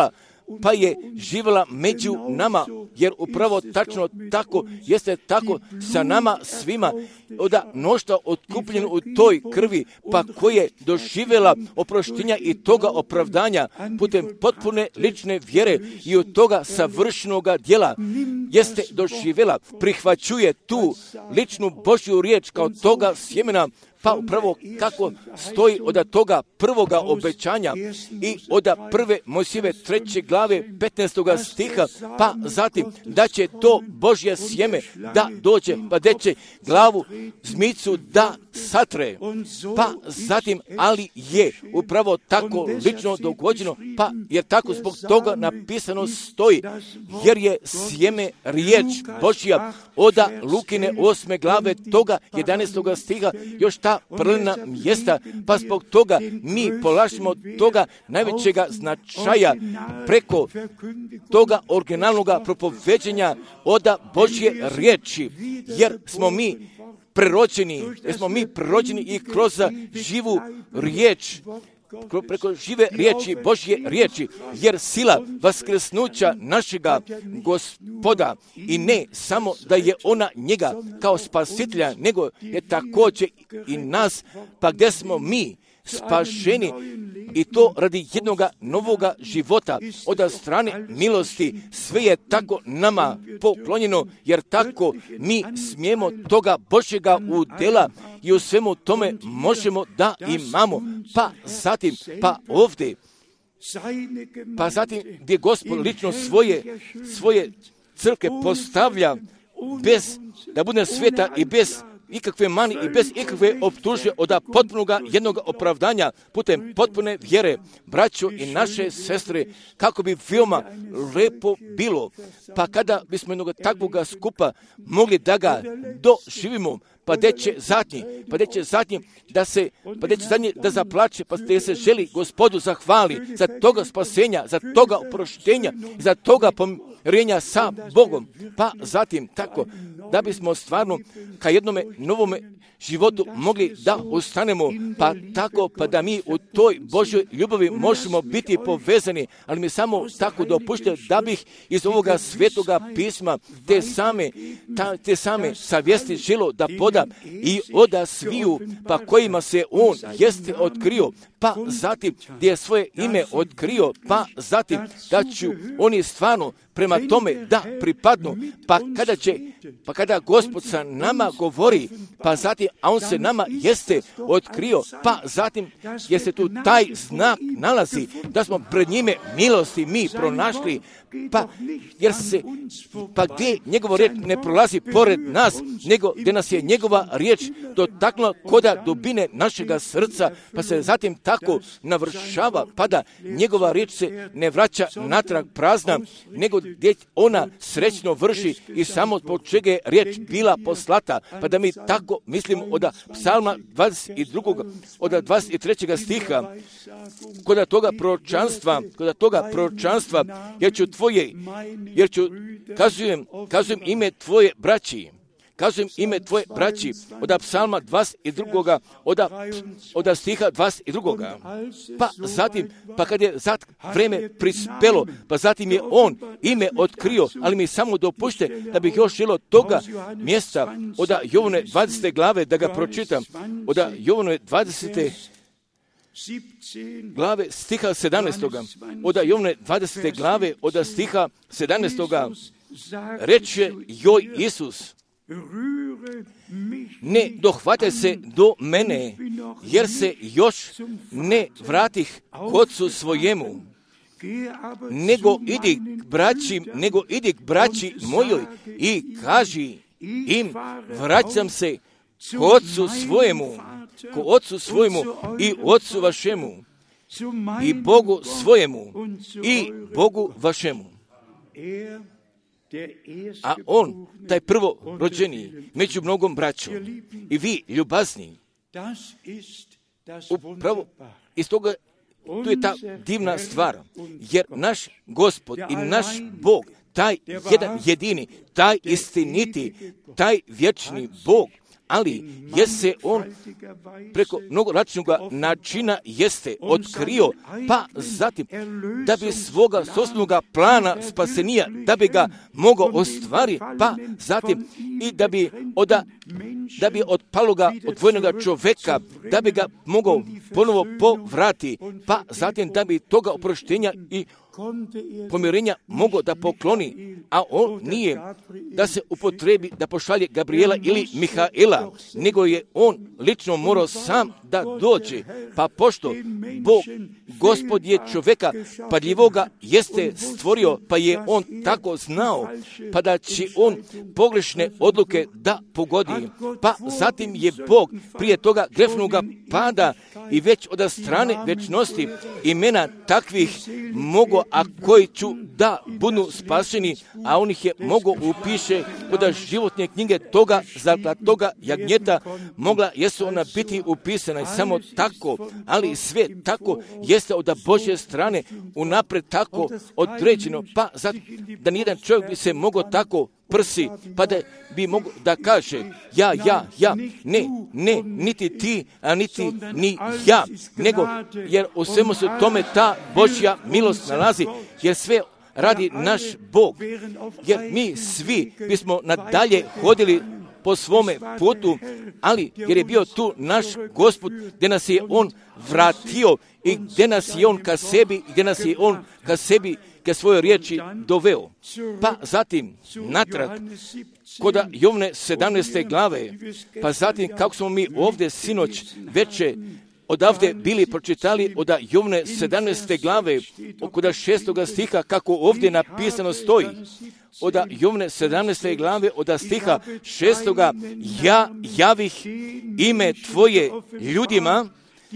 pa je živjela među nama, jer upravo tačno tako, jeste tako sa nama svima, od mnoštva otkupljeno u toj krvi, pa koje doživjela oproštenja i toga opravdanja putem potpune lične vjere i od toga savršenoga djela, jeste doživjela, prihvaćuje tu ličnu Božju riječ kao toga sjemena, pa upravo kako stoji od toga prvoga obećanja i od prve Mojsijeve treće glave petnaestoga stiha, pa zatim da će to Božje sjeme da dođe, pa da će glavu zmicu da satre, pa zatim, ali je upravo tako lično dogođeno, pa jer tako zbog toga napisano stoji, jer je sjeme riječ Božja od Lukine osme glave toga jedanaestoga stiha, još ta prlina mjesta, pa zbog toga mi polažemo toga najvećega značaja preko toga originalnog propoveđenja od Božje riječi, jer smo mi prerođeni, jer smo mi prerođeni i kroz živu riječ, preko žive riječi, Božje riječi, jer sila vaskrsnuća našega Gospoda i ne samo da je ona njega kao spasitelja, nego je također i nas, pa gdje smo mi spašeni i to radi jednoga novoga života od strane milosti. Sve je tako nama poklonjeno, jer tako mi smijemo toga Božjega udjela i u svemu tome možemo da imamo. Pa zatim, pa ovdje, pa zatim gdje Gospod lično svoje, svoje crkve postavlja bez da bude sveta i bez ikakve mani i bez ikakve optužbe od potpunoga jednog opravdanja putem potpune vjere, braćo i naše sestre, kako bi veoma lepo bilo, pa kada bismo jednog takvoga skupa mogli da ga doživimo, pa da će zadnji, pa da će zadnji da se, pa da će zadnji da zaplače, pa da se želi Gospodu zahvali za toga spasenja, za toga oproštenja, za toga pomirenja sa Bogom, pa zatim tako da bismo stvarno ka jednome novome životu mogli da ostanemo, pa tako pa da mi u toj Božjoj ljubavi možemo biti povezani, ali mi samo tako dopušte da bih iz ovoga svetoga pisma te same, ta, te same savjesti želo da podam i oda sviju, pa kojima se on jeste otkrio, pa zatim gdje je svoje ime otkrio, pa zatim da ću oni stvarno prema tome da pripadnu, pa kada će, pa kada Gospod sa nama govori, pa zatim, a on se nama jeste otkrio, pa zatim jer se tu taj znak nalazi, da smo pred njime milosti mi pronašli, pa jer se, pa gdje njegova riječ ne prolazi pored nas, nego gdje nas je njegova riječ dotaknula koda dubine našega srca, pa se zatim tako navršava, pa da njegova riječ se ne vraća natrag prazna, nego gdje ona srećno vrši i samo zbog čega je riječ bila poslata, pa da mi tako mislimo od psalma dvadeset drugog od dvadeset trećeg stiha, kod toga proročanstva, kod toga proročanstva, jer ću tvoje, jer ću, kazujem, kazujem ime tvoje braći, kazujem ime tvoje braći, od psalma dvadeset drugog od, od stiha dvadeset drugog Pa zatim, pa kad je zat vreme prispelo, pa zatim je on ime otkrio, ali mi samo dopušte da bih još želo toga mjesta od Jovane dvadesete glave da ga pročitam, od Jovane dvadesete glave stiha sedamnaestog od Jovane dvadesete glave od stiha sedamnaestog reče joj Isus: ne dohvate se do mene, jer se još ne vratih k Otcu svojemu, nego idi k braći, nego idi k braći mojoj i kaži im, vraćam se k Otcu svojemu, k Otcu svojemu i Otcu vašemu, i Bogu svojemu i Bogu vašemu. A on, taj prvo rođeni, među mnogom braćom, i vi, ljubazni, upravo iz toga, tu je ta divna stvar, jer naš Gospod i naš Bog, taj jedan jedini, taj istiniti, taj vječni Bog, ali je se on preko mnogoračnog načina jeste otkrio, pa zatim da bi svoga sosnoga plana spasenija, da bi ga mogao ostvariti, pa zatim i da bi od, da bi od paloga odvojenoga čoveka, da bi ga mogao ponovo povrati, pa zatim da bi toga oproštenja i pomirenja mogao da pokloni, a on nije da se upotrebi da pošalje Gabriela ili Mihaela, nego je on lično morao sam da dođe, pa pošto Bog, Gospod je čoveka padljivoga jeste stvorio, pa je on tako znao, pa da će on pogrešne odluke da pogodi, pa zatim je Bog prije toga grefnoga pada i već od strane večnosti imena takvih mogo, a koji ću da budu spašeni, a on ih je mogo upiše kod životne knjige toga zlatoga jagnjeta, mogla jesu ona biti upisana i samo tako, ali sve tako jeste od Božje strane unapred tako određeno, pa zato da nijedan čovjek bi se mogao tako prsi, pa da bi mogao da kaže ja, ja, ja, ne, ne, niti ti, a niti ni ja, nego jer u svemu se tome ta Božja milost nalazi, jer sve radi naš Bog, jer mi svi bismo nadalje hodili po svome putu, ali jer je bio tu naš Gospod, gdje nas je On vratio i gdje nas je On ka sebi, gdje nas je On ka sebi, ke svoje riječi doveo. Pa zatim natrag kod Jovne sedamnaeste glave, pa zatim kako smo mi ovdje sinoć veče odavde bili pročitali od Jovne sedamnaeste glave, kod šestoga stiha, kako ovdje napisano stoji, od Jovne sedamnaeste glave, od stiha šestoga, ja javih ime tvoje ljudima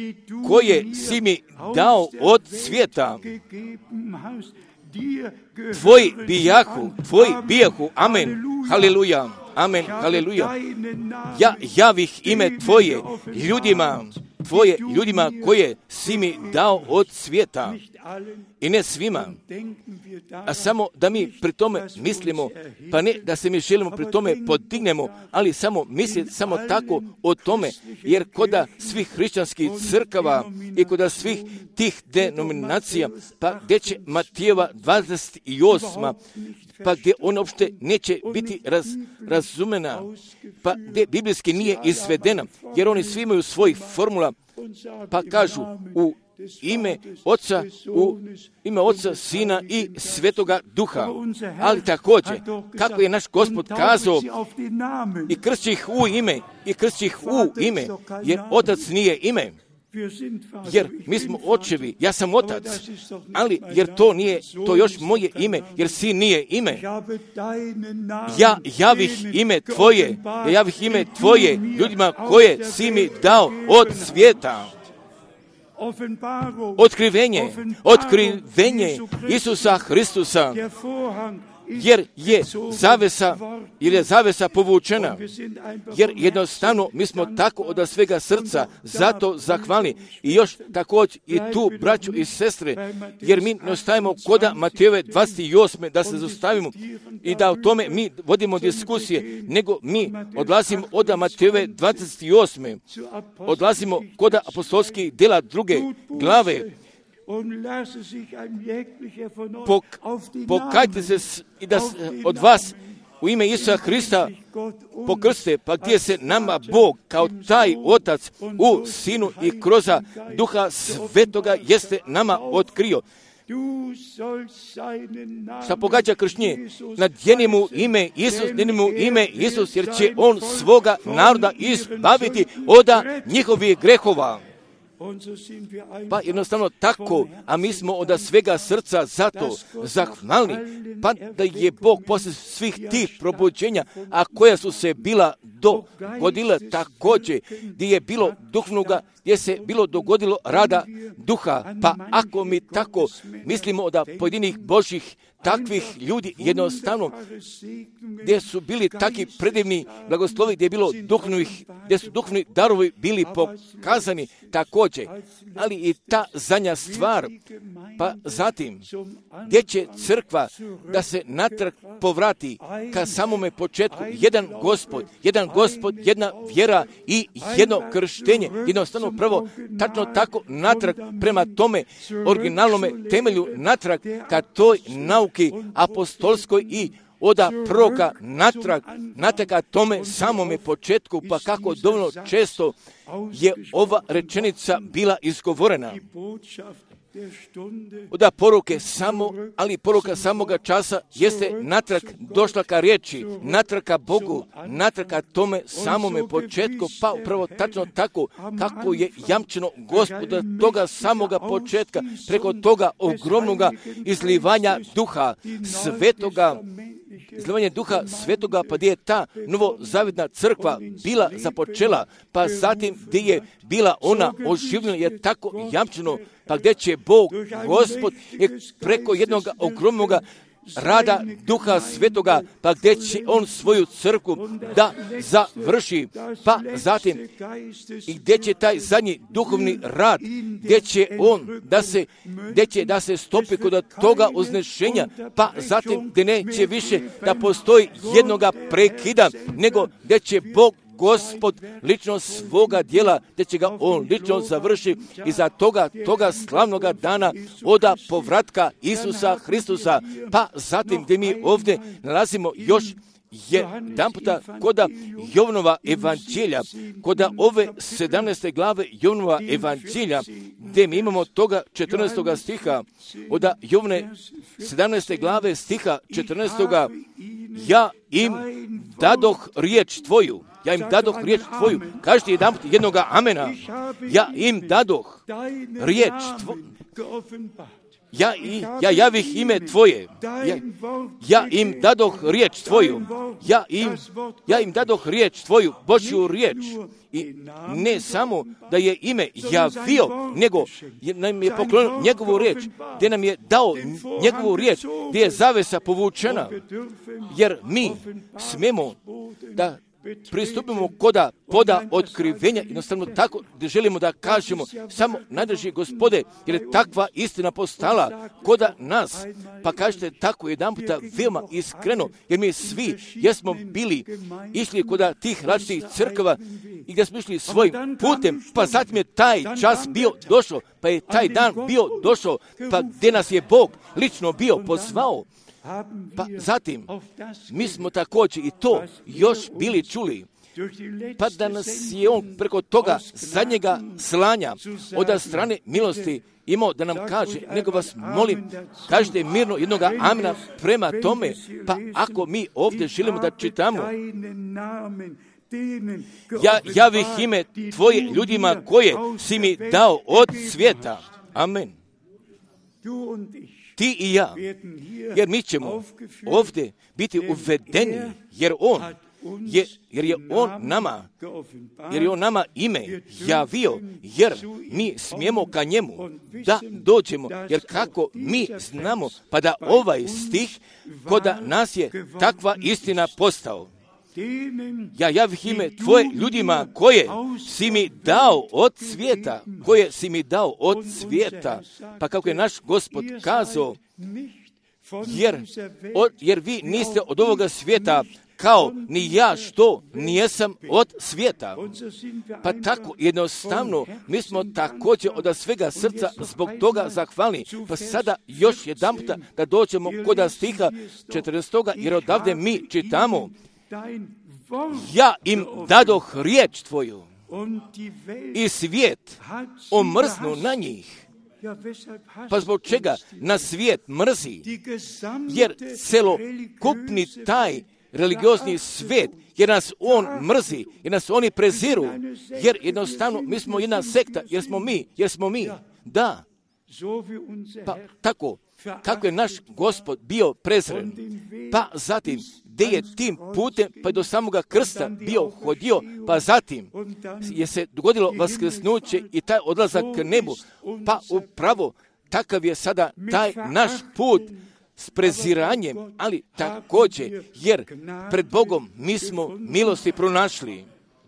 koje si mi dao od svijeta. Tvoji bijahu, tvoji bijahu, amen, haleluja, amen, haleluja. Ja javih ime tvoje ljudima, tvoje ljudima koje si mi dao od svijeta, i ne svima, a samo da mi pri tome mislimo, pa ne da se mi želimo pri tome podignemo, ali samo misliti samo tako o tome, jer koda svih hrišćanskih crkava i koda svih tih denominacija, pa gdje će Matijeva dvadeset osma, pa gdje ona uopšte neće biti raz, razumena, pa gdje biblijski nije izvedena, jer oni svi imaju svojih formula, pa kažu u ime Oca, u ime Oca, Sina i Svetoga Duha. Ali također, kako je naš Gospod kazao, i krsti ih u ime, i krsti ih u ime, jer Otac nije ime. Jer mi smo očevi, ja sam otac, ali jer to nije, to još moje ime, jer sin nije ime. Ja javih ime tvoje, ja javih ime tvoje ljudima koje si mi dao od svijeta. Otkrivenje, otkrivenje Isusa Hristusa, jer je zavesa, jer je zavesa povučena, jer jednostavno mi smo tako od svega srca zato zahvalni i još također i tu braću i sestre, jer mi ne ostajemo koda Matejeve dvadeset osme da se zaustavimo i da o tome mi vodimo diskusije, nego mi odlazimo od Matejeve dvadeset osme, odlazimo koda apostolskih dela druge glave. Pok, pokajte se i da od vas u ime Isusa Hrista pokrste, pa gdje se nama Bog kao taj Otac u Sinu i kroz Duha Svetoga jeste nama otkrio. Šta pogađa kršnje? Nadjeni mu ime Isus, nadjeni mu ime Isus, jer će On svoga naroda izbaviti od njihovih grehova. Pa jednostavno tako, a mi smo od svega srca zato zahvalni, pa da je Bog poslije svih tih probuđenja, a koja su se bila dogodila također, gdje je bilo duhovnoga, gdje se bilo dogodilo rada duha, pa ako mi tako mislimo od pojedinih Božjih takvih ljudi jednostavno, gdje su bili takvi predivni blagoslovi, gdje je bilo duhovnih, gdje su duhovni darovi bili pokazani također, ali i ta zadnja stvar, pa zatim, gdje će crkva da se natrag povrati ka samome početku, jedan Gospod, jedan Gospod, jedna vjera i jedno krštenje, jednostavno prvo, tačno tako natrag prema tome originalnome temelju, natrag ka toj nauki apostolskoj i oda proroka natrag, natrag ka tome samome početku, pa kako dovoljno često je ova rečenica bila izgovorena. Oda poruke samo, ali poruka samoga časa jeste natrag došla ka riječi, natrag ka Bogu, natrag ka tome samome početku, pa upravo tačno tako kako je jamčeno Gospoda toga samoga početka, preko toga ogromnoga izlivanja duha svetoga, izlivanje duha svetoga, pa gdje je ta novozavidna crkva bila započela, pa zatim gdje je bila ona oživljena, je tako jamčeno, pa gdje će Bog, Gospod, je preko jednog ogromnog rada duha svetoga, pa gdje će on svoju crkvu da završi, pa zatim i gdje će taj zadnji duhovni rad, gdje će on da se, gdje će da se stopi kod toga uznešenja, pa zatim gdje neće više da postoji jednoga prekida, nego gdje će Bog, Gospod lično svoga djela, gdje će ga on lično završi i za toga, toga slavnoga dana oda povratka Isusa Hristusa, pa zatim gdje mi ovdje nalazimo još jedan puta koda Jovanova evanđelja, koda ove sedamnaeste glave Jovanova evanđelja, gdje mi imamo toga četrnaestog stiha, oda Jovane sedamnaeste glave stiha četrnaestog, ja im dadoh riječ tvoju, ja im dadoh riječ tvoju, kažete jedan put jednoga amena, ja im dadoh riječ tvoju, Ja, i, ja javih ime tvoje, ja, ja im dadoh riječ tvoju, ja im, ja im dadoh riječ tvoju, Božju riječ. I ne samo da je ime javio, nego nam je poklonio njegovu riječ, gdje nam je dao njegovu riječ, gdje je zavesa povučena, jer mi smemo da pristupimo koda poda otkrivenja, jednostavno tako da želimo da kažemo samo najdrži Gospode, jer je takva istina postala koda nas, pa kažete tako jedan puta veoma iskreno, jer mi svi jesmo bili išli koda tih različitih crkava i gdje smo išli svojim putem, pa zatim je taj čas bio došao, pa je taj dan bio došao, pa gdje nas je Bog lično bio pozvao. Pa zatim, mi smo također i to još bili čuli, pa da nas je on preko toga zadnjega slanja od strane milosti imao da nam kaže, nego vas molim, kažete mirno jednoga amena prema tome, pa ako mi ovdje želimo da čitamo, ja javih ime tvoje ljudima koje si mi dao od svijeta. Amen. Ti i ja, jer mi ćemo ovdje biti uvedeni, jer on je, jer je on nama, jer je on nama ime javio, jer mi smijemo ka njemu da dođemo, jer kako mi znamo, pa da ovaj stih koda nas je takva istina postao. Ja javih ime tvoje ljudima koje si mi dao od svijeta, koje si mi dao od svijeta, pa kako je naš Gospod kazao, jer, od, jer vi niste od ovoga svijeta, kao ni ja što nijesam od svijeta. Pa tako jednostavno mi smo također od svega srca zbog toga zahvalni. Pa sada još jedan puta da dođemo kod stiha četrnaestog, jer odavde mi čitamo, ja im dadoh riječ tvoju i svijet omrznu na njih. Pa zbog čega na svijet mrzi? Jer celokupni taj religiozni svijet, jer nas on mrzi, jer nas oni preziru, jer jednostavno mi smo jedna sekta, jer smo mi, jer smo mi, da. Pa tako, kako je naš Gospod bio prezren, pa zatim gdje je tim putem pa je do samoga krsta bio hodio, pa zatim je se dogodilo vaskrsnuće i taj odlazak k nebu, pa upravo takav je sada taj naš put s preziranjem, ali također, jer pred Bogom mi smo milosti pronašli.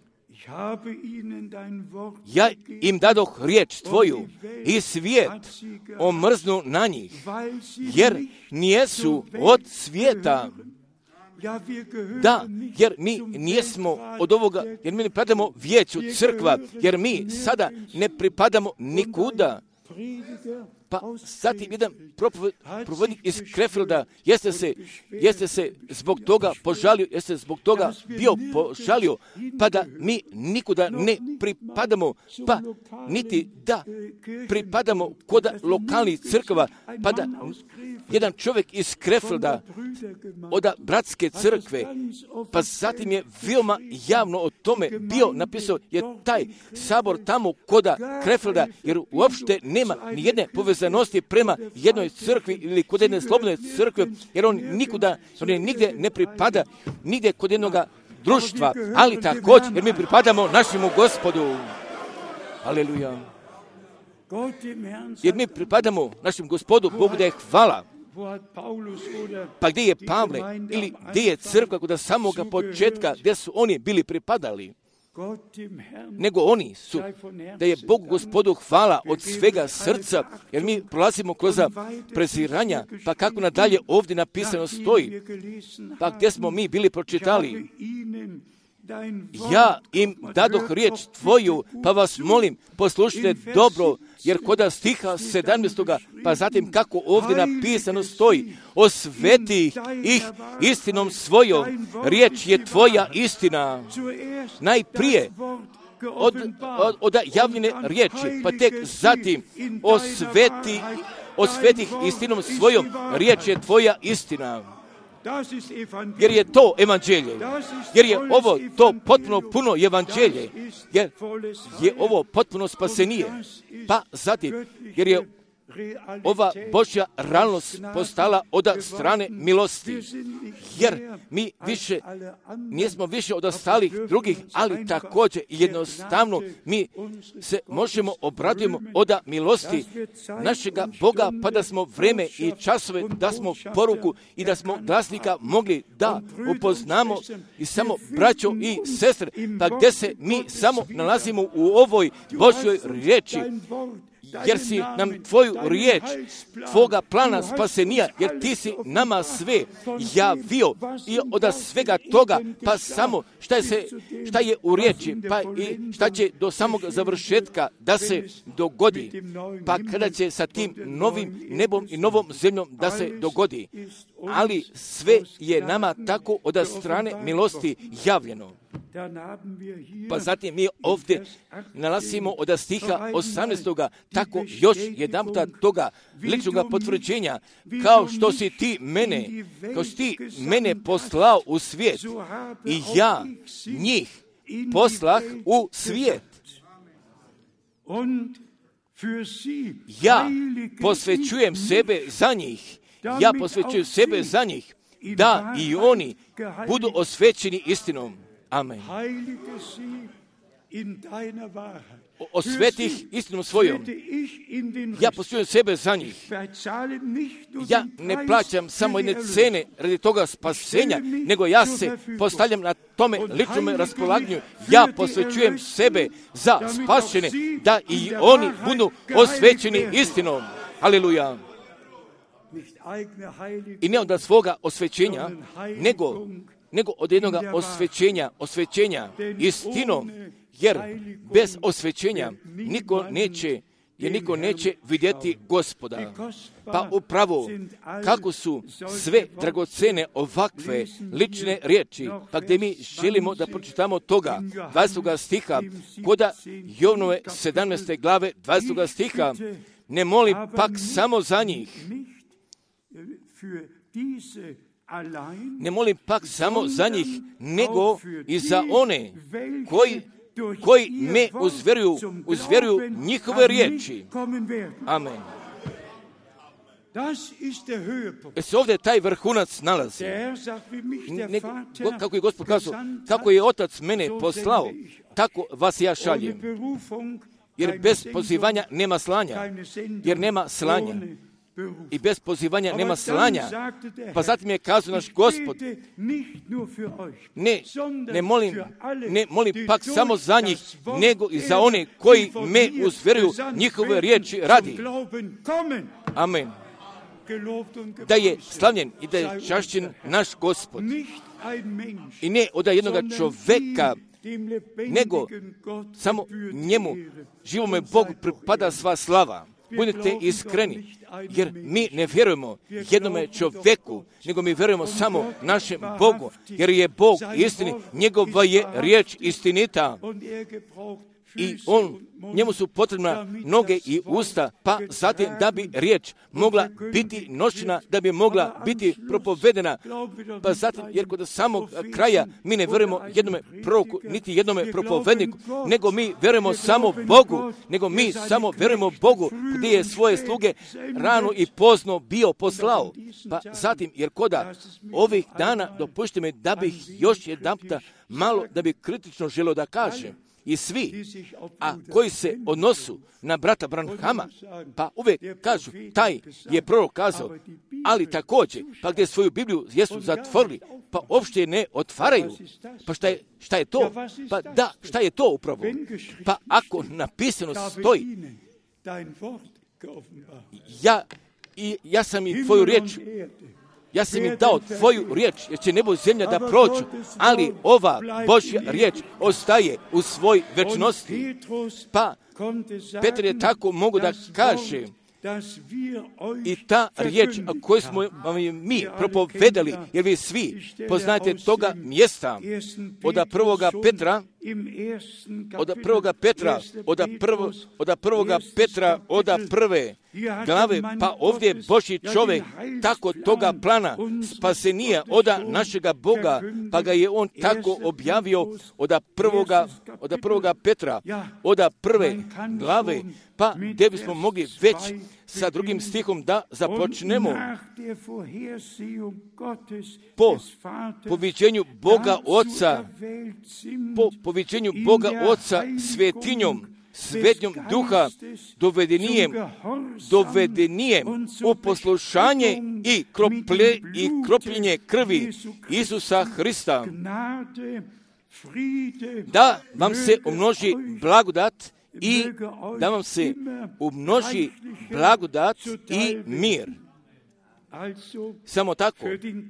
Ja im dadoh riječ tvoju i svijet omrznu na njih, jer nijesu od svijeta. Da, jer mi nijesmo od ovoga, jer mi ne pripadamo vijeću crkva, jer mi sada ne pripadamo nikuda. Pa zatim jedan propovjednik iz Krefelda jeste se, jeste se zbog toga požalio, jeste zbog toga bio požalio, pa da mi nikuda ne pripadamo, pa niti da pripadamo kod lokalnih crkava, pa da jedan čovjek iz Krefelda od bratske crkve, pa zatim je veoma javno o tome bio napisao, jer taj sabor tamo kod Krefelda, jer uopšte nema ni jedne povezanosti prema jednoj crkvi ili kod jedne slobodne crkve, jer on nikuda, on je nigdje ne pripada, nigdje kod jednog društva, ali također, jer mi pripadamo našemu Gospodu. Aleluja. Jer mi pripadamo našem Gospodu, Bogu da je hvala. Pa gdje je Pavle ili gdje je crkva kod samoga početka, gdje su oni bili pripadali? Nego oni su, da je Bogu Gospodu hvala od svega srca, jer mi prolazimo kroz preziranja, pa kako nadalje ovdje napisano stoji, pa gdje smo mi bili pročitali, ja im dadoh riječ tvoju, pa vas molim, poslušajte dobro, jer koda stiha sedamnaestoga, pa zatim kako ovdje napisano stoji, osveti ih istinom svojom, riječ je tvoja istina. Najprije od, od, od javljene riječi, pa tek zatim osveti, osveti ih istinom svojom, riječ je tvoja istina. Jer je to evanđelje, jer je ovo to potpuno puno evanđelje, jer je ovo potpuno spasenije. Pa zatim, jer je ova Božja realnost postala od strane milosti, jer mi više nismo više od ostalih drugih, ali također jednostavno mi se možemo obradujemo od milosti našega Boga, pa da smo vreme i časove, da smo poruku i da smo glasnika mogli da upoznamo i samo braćo i sestre, pa gdje se mi samo nalazimo u ovoj Božjoj riječi, jer si nam tvoju riječ, tvoga plana spasenija, jer ti si nama sve javio i od svega toga, pa samo šta je, se, šta je u riječi, pa i šta će do samog završetka da se dogodi, pa kada će sa tim novim nebom i novom zemljom da se dogodi. Ali sve je nama tako od strane milosti javljeno. Pa zatim mi ovdje nalazimo od stiha osamnaestoga tako još jedan puta toga ličnog potvrđenja, kao što si ti mene, kao si ti mene poslao u svijet i ja njih poslah u svijet. Ja posvećujem sebe za njih, ja posvećujem sebe za njih, da i oni budu osvećeni istinom. Amen. Osveti ih istinom svojom. Ja posvećujem sebe za njih. Ja ne plaćam samo jedne cene radi toga spasenja, nego ja se postavljam na tome ličnom raspolaganju. Ja posvećujem sebe za spašene, da i oni budu osvećeni istinom. Aleluja. I ne od svoga osvećenja, nego nego od jednog osvećenja, osvećenja istinom, jer bez osvećenja niko neće, jer niko neće vidjeti Gospoda. Pa upravo kako su sve dragocene ovakve lične riječi, pa gdje mi želimo da pročitamo toga dvadesetog stiha, koda Jovnove sedamnaeste glave dvadesetog stiha, ne molim pak samo za njih, ne molim pak samo za njih, nego i za one koji, koji me uzvjeruju, uzvjeruju njihove riječi. Amen. Jer se ovdje taj vrhunac nalazi. Ne, kako je Gospod kazao, kako je Otac mene poslao, tako vas ja šaljem. Jer bez pozivanja nema slanja, jer nema slanja. i bez pozivanja nema slanja. Pa zatim je kazao naš Gospod, ne, ne molim, ne molim pak samo za njih, nego i za one koji me uzveruju njihove riječi radi. Amen. Da je slavljen i da je čašćen naš Gospod. I ne od jednoga čoveka, nego samo njemu, živome Bogu, pripada sva slava. Budite iskreni, jer mi ne vjerujemo jednome čovjeku, nego mi vjerujemo samo našem Bogu, jer je Bog istini, njegova je riječ istinita. I on, njemu su potrebna noge i usta, pa zatim da bi riječ mogla biti nošena, da bi mogla biti propovedena. Pa zatim, jer kod samog kraja mi ne vjerujemo jednome proroku, niti jednome propovedniku, nego mi vjerujemo samo Bogu, nego mi samo vjerujemo Bogu, gdje je svoje sluge rano i pozno bio poslao. Pa zatim, jer koda ovih dana dopušte me da bih još jedanputa malo, da bi kritično želio da kažem. I svi, a koji se odnosu na brata Branhama, pa uvijek kažu, taj je prorok kazao, ali također, pa gdje svoju Bibliju jesu zatvorili, pa uopšte ne otvaraju. Pa šta je, šta je to? Pa da, šta je to upravo? Pa ako napisano stoji, ja, i, ja sam i tvoju riječ, ja sam im dao tvoju riječ, jer će nebo i zemlja da prođu, ali ova Božja riječ ostaje u svoj večnosti. Pa Petar je tako mogu da kaže, i ta riječ koju smo mi propovedali, jer vi svi poznajete toga mjesta, od prvoga Petra, od prvoga Petra, od prvo, od prvoga Petra, od prve glave, pa ovdje je Božji čovjek tako toga plana spasenija od našega Boga, pa ga je on tako objavio od prvoga, od prvoga Petra, od prve glave, pa gdje bismo mogli već sa drugim stihom da započnemo. Po poviđenju Boga Oca, po poviđenju Boga Oca svetinjom, svetnjom duha, dovedenijem, dovedenijem u poslušanje i, krople, i kropljenje krvi Isusa Hrista. Da vam se umnoži blagodat i da vam se umnoži blagodat i mir. Samo tako.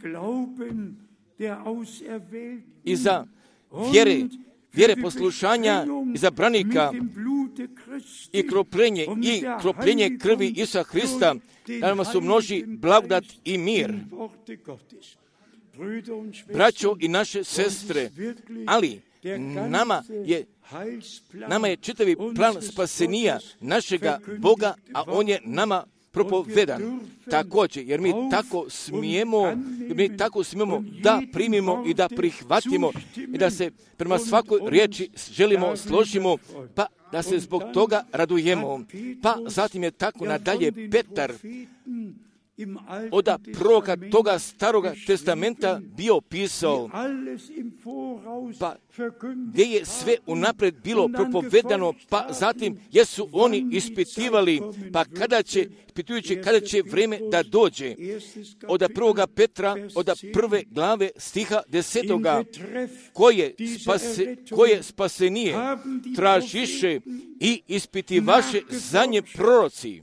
I za vjere, vjere poslušanja izabranika i kropljenje i kropljenje krvi Isusa Hrista, da nam se umnoži blagodat i mir. Braćo i naše sestre, ali nama je nama je čitavi plan spasenija našega Boga, a on je nama propovedan. Također, jer mi tako smijemo, mi tako smijemo da primimo i da prihvatimo i da se prema svakoj riječi želimo složimo, pa da se zbog toga radujemo. Pa zatim je tako nadalje Petar od proroka toga staroga testamenta bio pisao, pa gdje je sve unaprijed bilo propovedano, pa zatim jesu oni ispitivali, pa kada će, ispitujući kada će vrijeme da dođe. Od prvoga Petra, od prve glave stiha desetoga, koje, spase, koje spasenije tražiše i ispitivaše za nje proroci,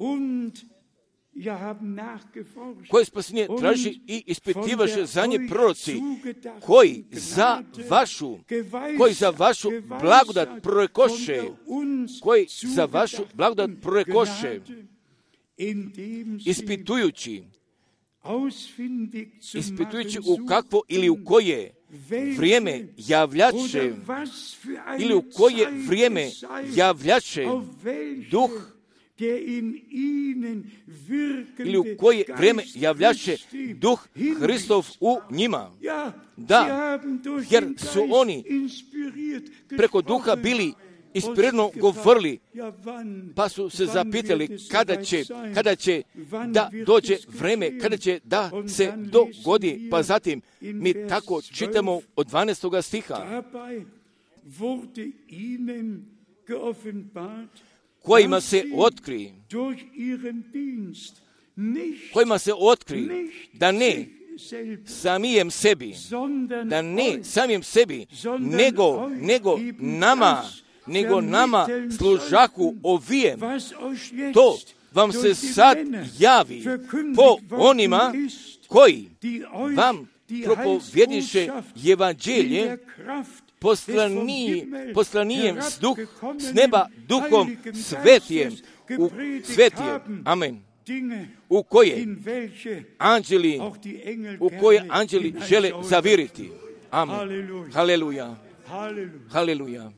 koje spasenje traži i ispitivaše za nje proroci, koji za vašu, koji za vašu blagodat prorekoše, koji za vašu blagodat prorekoše, ispitujući, ispitujući u kakvo ili u koje vrijeme javljače, ili u koje vrijeme javljače duh, ili u koje vrijeme javljaše duh Hristov u njima. Da, jer su oni preko duha bili inspirirano govorili, pa su se zapitali kada će, kada će da dođe vrijeme, kada će da se dogodi, pa zatim mi tako čitamo od dvanaestoga stiha, kojima se otkri kojima se otkri da ne samijem sebi, da ne samijem sebi, nego, nego nama, nego nama služaku ovijem. To vam se sad javi po onima koji vam propovjediše evanđelje poslani, poslanijem s, duh, s neba duhom svetijem, u svetijem, amen, u koje anđeli, u koje anđeli žele zaviriti. Amen. Haleluja. Haleluja.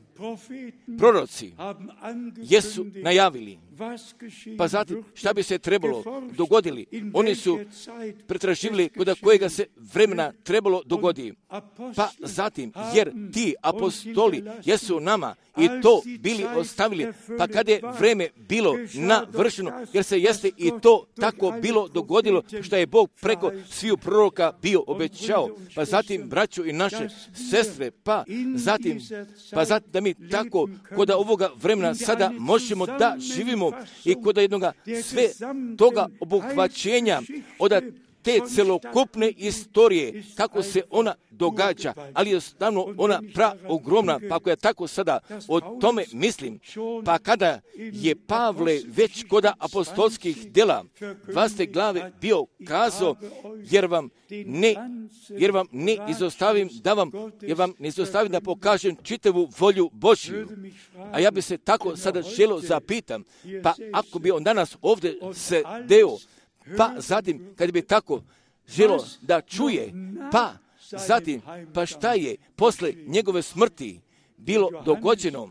Proroci jesu najavili, pa zatim šta bi se trebalo dogodili. Oni su pretraživali kod kojega se vremena trebalo dogodi. Pa zatim, jer ti apostoli jesu nama i to bili ostavili, pa kada je vreme bilo navršeno, jer se jeste i to tako bilo dogodilo, što je Bog preko sviju proroka bio obećao. Pa zatim, braćo i naše sestre, pa zatim, pa zatim da mi tako kod ovoga vremena sada možemo da živimo i kod jednoga sve toga obuhvaćenja od te celokupne istorije, kako se ona događa, ali je stavno ona praogromna, pa ako ja tako sada o tome mislim, pa kada je Pavle već kod apostolskih djela dvadeset glave bio kazao, jer vam ne, jer vam ne izostavim da vam, jer vam ne izostavim da pokažem čitavu volju Božju. A ja bi se tako sada želio zapitam, pa ako bi on danas ovdje sedeo, pa zatim, kad bi tako želo da čuje, pa zatim, pa šta je posle njegove smrti bilo dogođeno,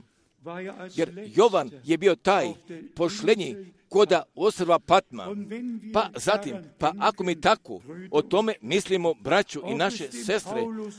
jer Jovan je bio taj pošlenji koda ostrva Patma, pa zatim, pa ako mi tako o tome mislimo, braću i naše sestre,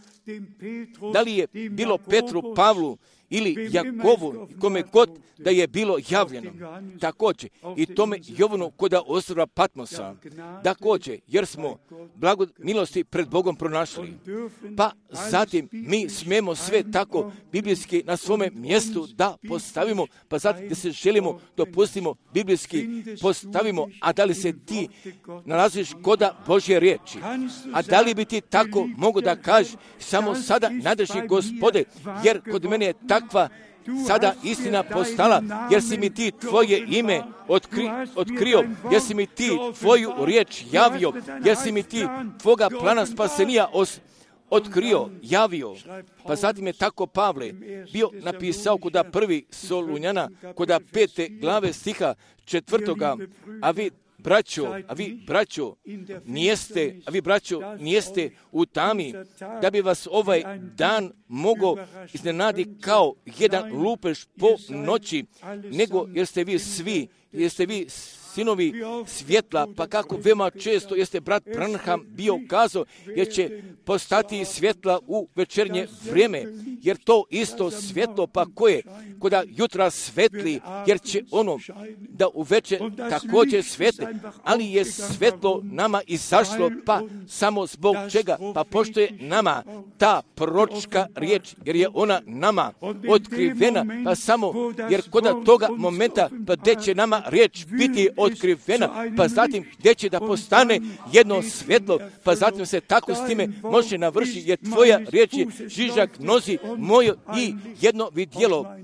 da li je bilo Petru, Pavlu ili Jakovu, kome god da je bilo javljeno, također i tome Jovanu koda ostrva Patmosa, također, jer smo blago milosti pred Bogom pronašli. Pa zatim mi smemo sve tako biblijski na svome mjestu da postavimo, pa zatim da se želimo, dopustimo biblijski postavimo, a da li se ti nalaziš koda Božje riječi, a da li bi ti tako mogu da kažeš samo sada nadreši Gospode, jer kod mene je takva sada istina postala, jer si mi ti tvoje ime otkri, otkrio, jer si mi ti tvoju riječ javio, jer si mi ti tvoga plana spasenija os, otkrio, javio. Pa zatim je tako Pavle bio napisao kuda prvi Solunjana, kuda pete glave stiha četvrtoga, a vi braćo, a vi braćo nijeste, a vi braćo nijeste u tami, da bi vas ovaj dan mogao iznenadi kao jedan lupež po noći, nego jer ste vi svi, jer ste vi sinovi svjetla, pa kako veoma često jeste brat Branham bio kazao, jer će postati svjetla u večernje vrijeme, jer to isto svjetlo, pa koje, koda jutra svetli, jer će ono da u večer također svetli, ali je svjetlo nama izašlo, pa samo zbog čega, pa pošto je nama ta proročka riječ, jer je ona nama otkrivena, pa samo, jer koda toga momenta, pa gdje će nama riječ biti otkrivena, pa zatim gdje će da postane jedno svjetlo, pa zatim se tako s time može navršiti, jer tvoja riječ je žižak nozi mojoj i jedno vidjelo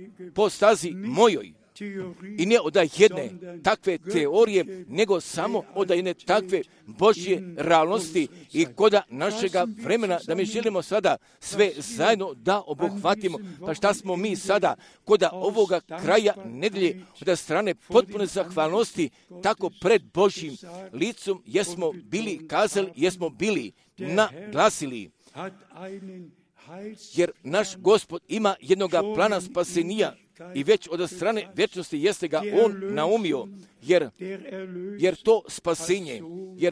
po stazi mojoj. I ne od jedne takve teorije, nego samo od jedne takve Božje realnosti i koda našega vremena, da mi želimo sada sve zajedno da obuhvatimo. Pa šta smo mi sada koda ovoga kraja nedelje od strane potpune zahvalnosti tako pred Božjim licom jesmo bili kazali, jesmo bili naglasili. Jer naš Gospod ima jednoga plana spasenija i već od strane vječnosti jeste ga on naumio, jer, jer to spasenje, jer,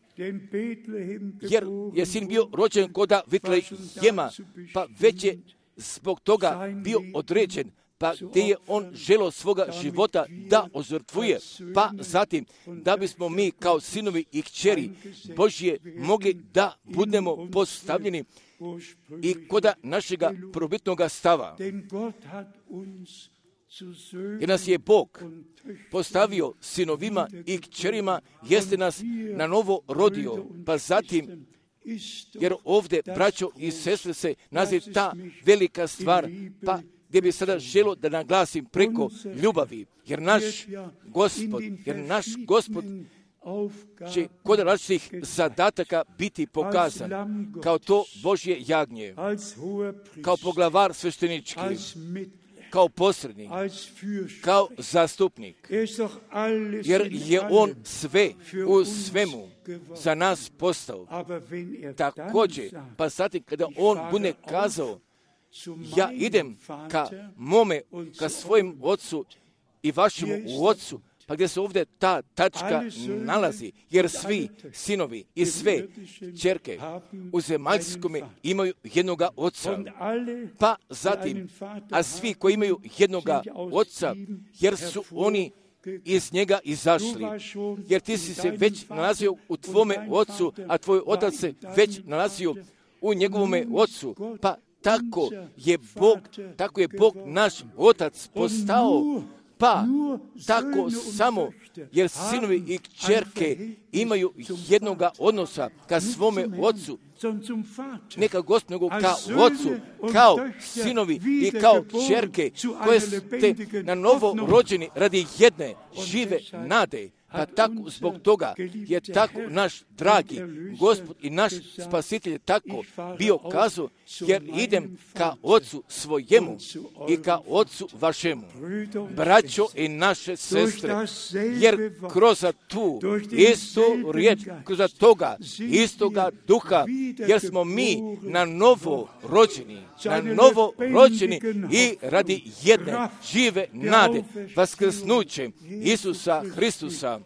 jer je sin bio rođen koda Vitlejema, pa već je zbog toga bio određen, pa gdje je on želo svoga života da ožrtvuje, pa zatim da bismo mi kao sinovi i kćeri Božje mogli da budemo postavljeni i koda našega probitnoga stava. Jer nas je Bog postavio sinovima i kćerima, jeste nas na novo rodio, pa zatim, jer ovdje, braćo i sestre, se nalazi ta velika stvar, pa gdje bi sada želio da naglasim preko ljubavi, jer naš Gospod, jer naš Gospod će kod različitih zadataka biti pokazan kao to Božje jagnje, kao poglavar sveštenički, kao posrednik, kao zastupnik, jer je on sve u svemu za nas postao. Također, pa zatim kada on bude kazao, ja idem ka mome, ka svojim ocu i vašemu ocu, pa gdje se ovdje ta tačka nalazi, jer svi sinovi i sve ćerke u zemaljskome imaju jednoga oca. Pa zatim, a svi koji imaju jednoga oca, jer su oni iz njega izašli, jer ti si se već nalazio u tvome ocu, a tvoj otac se već nalazio u njegovome ocu, pa tako je Bog, tako je Bog naš otac postao. Pa tako samo, jer sinovi i kćerke imaju jednoga odnosa ka svome ocu, neka Gospodu ka ocu, kao sinovi i kao kćerke koje ste na novo rođeni radi jedne žive nade. Pa tako, zbog toga je tako naš dragi Gospod i naš Spasitelj tako bio kazao, jer idem ka Ocu svojemu i ka Ocu vašemu. Braćo i naše sestre, jer kroz tu istu riječ, kroz toga istoga duha, jer smo mi na novo rođeni, na novo rođeni i radi jedne žive nade, vaskrsnućem Isusa Hristusa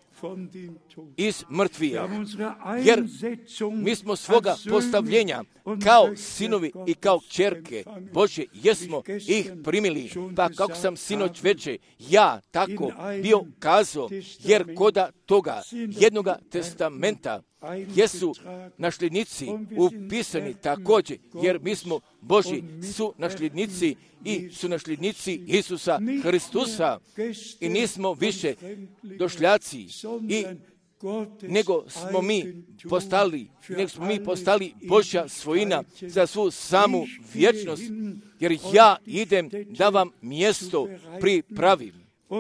iz mrtvija, jer mi smo svoga postavljenja kao sinovi i kao kćerke Božje, jesmo ih primili, pa kako sam sinoć veče ja tako bio kazao, jer koda toga jednoga testamenta jesu nasljednici upisani također, jer mi smo Božji su nasljednici i su nasljednici Isusa Hristusa i nismo više došljaci i nego smo mi postali, nego smo mi postali Božja svojina za svu samu vječnost, jer ja idem da vam mjesto pripravim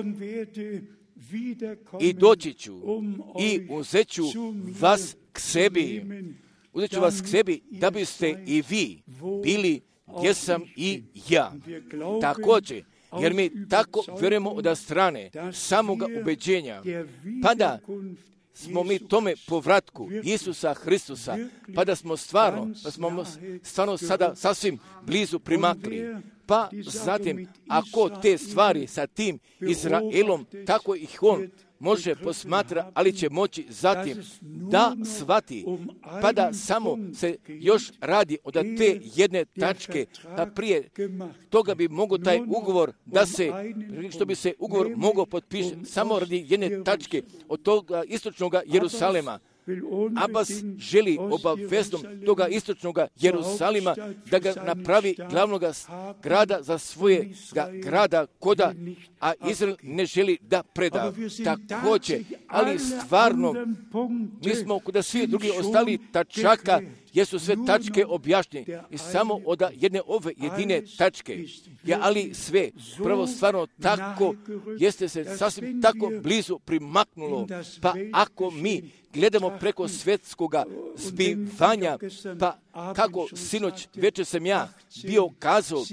i doći ću i uzet ću vas k sebi, uzet ću vas k sebi da biste i vi bili gdje sam i ja. Također, jer mi tako vjerujemo od strane samoga ubeđenja, pa da smo mi tome povratku Isusa Hristusa, pa da smo stvarno, da smo stvarno sada sasvim blizu primakli. Pa zatim, ako te stvari sa tim Izraelom, tako ih on može posmatra, ali će moći zatim da shvati, pa da samo se još radi od te jedne tačke, a prije toga bi mogao taj ugovor da se, što bi se ugovor mogao potpisati samo radi jedne tačke od toga istočnog Jerusalema. Abbas želi obaveznom toga istočnog Jerusalima da ga napravi glavnog grada za svoje grada koda, a Izrael ne želi da preda. Također, ali stvarno, mi smo kod svi drugi ostali tačaka, jesu sve tačke objašnjene i samo od jedne ove jedine tačke. Ja, ali sve, prvo stvarno tako, jeste se sasvim tako blizu primaknulo, pa ako mi gledamo preko svjetskoga zbivanja, pa kako sinoć večer sam ja bio kazao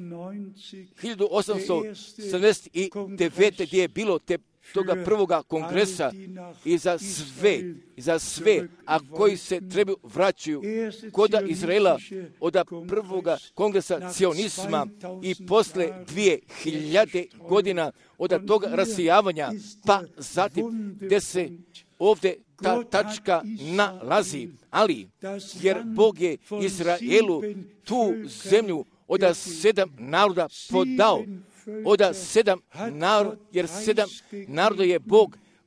hiljadu osamsto sedamdeset devete gdje je bilo te toga prvoga kongresa i za sve, i za sve, a koji se trebaju vraćaju koda Izraela od prvoga kongresa cionizma i posle dvije hiljade godina od toga rasijavanja, pa zatim gdje se ovdje ta tačka nalazi, ali jer Bog je Izraelu tu zemlju od sedam naroda podao, od sedam naroda, jer sedam naroda je Bog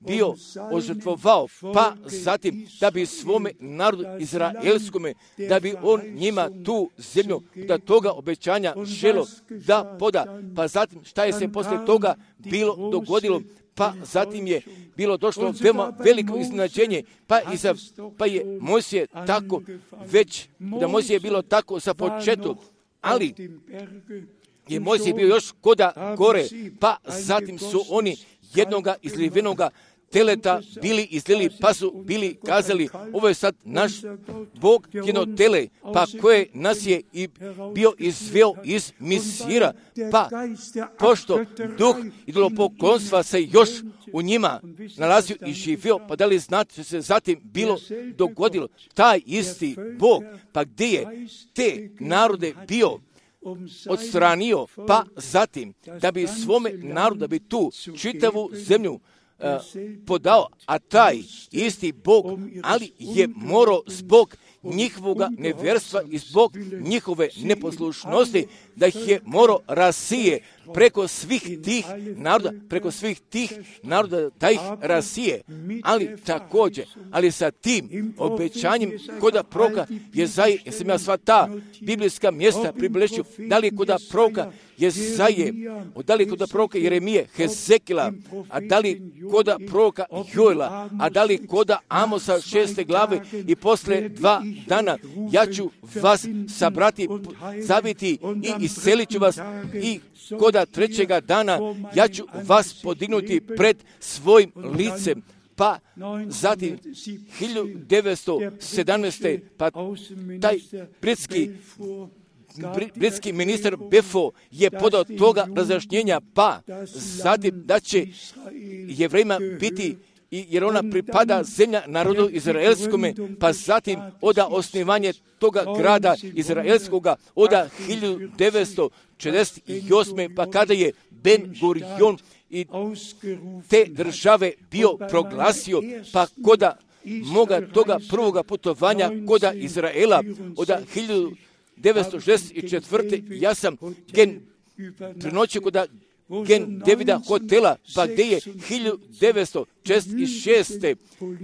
bio ožrtvovao, pa zatim da bi svome narodu izraelskome, da bi on njima tu zemlju da toga obećanja želo da poda. Pa zatim šta je se poslije toga bilo dogodilo? Pa zatim je bilo došlo veoma veliko iznenađenje, pa, i za, pa je Mojsije tako već, da Mojsije je bilo tako za početak, ali je Mojsije bio još koda gore, pa zatim su oni jednoga izlivenoga teleta bili izlili, pa su bili kazali, ovo je sad naš Bog, jedno tele, pa koje nas je i bio izveo iz Misira, pa pošto duh idolopoklonstva se još u njima nalazio i živio, pa da li znate što se zatim bilo dogodilo? Taj isti Bog, pa gdje je te narode bio odstranio, pa zatim da bi svome narodu, da bi tu čitavu zemlju Uh, podao, a taj isti Bog, ali je morao zbog njihovoga nevjerstva i zbog njihove neposlušnosti, da ih je morao rasije preko svih tih naroda, preko svih tih naroda da ih rasije, ali također, ali sa tim obećanjem koda proroka Jezaje, jesam ja sva ta biblijska mjesta približio, da li je koda proroka Jezaje, da li je koda proroka Jeremije, Hezekila, a da li koda proroka Joela, a da li koda Amosa šeste glave, i posle dva dana ja ću vas sabrati, zaviti i iscelit ću vas, i koda trećega dana ja ću vas podignuti pred svojim licem. Pa zatim hiljadu devetsto sedamnaeste. pa taj britski britski ministar Befo je podao toga razjašnjenja, pa zatim da će Jevrejima biti, jer ona pripada zemlja narodu izraelskome, pa zatim oda osnivanje toga grada izraelskoga oda hiljadu devetsto četrdeset osme. pa kada je Ben Gurion i te države bio proglasio, pa koda moga toga prvoga putovanja koda Izraela oda hiljadu devetsto šezdeset četvrte. ja sam gen prenoćio koda gen Davida hotela, pa gdje je hiljadu devetsto četrdeset šeste.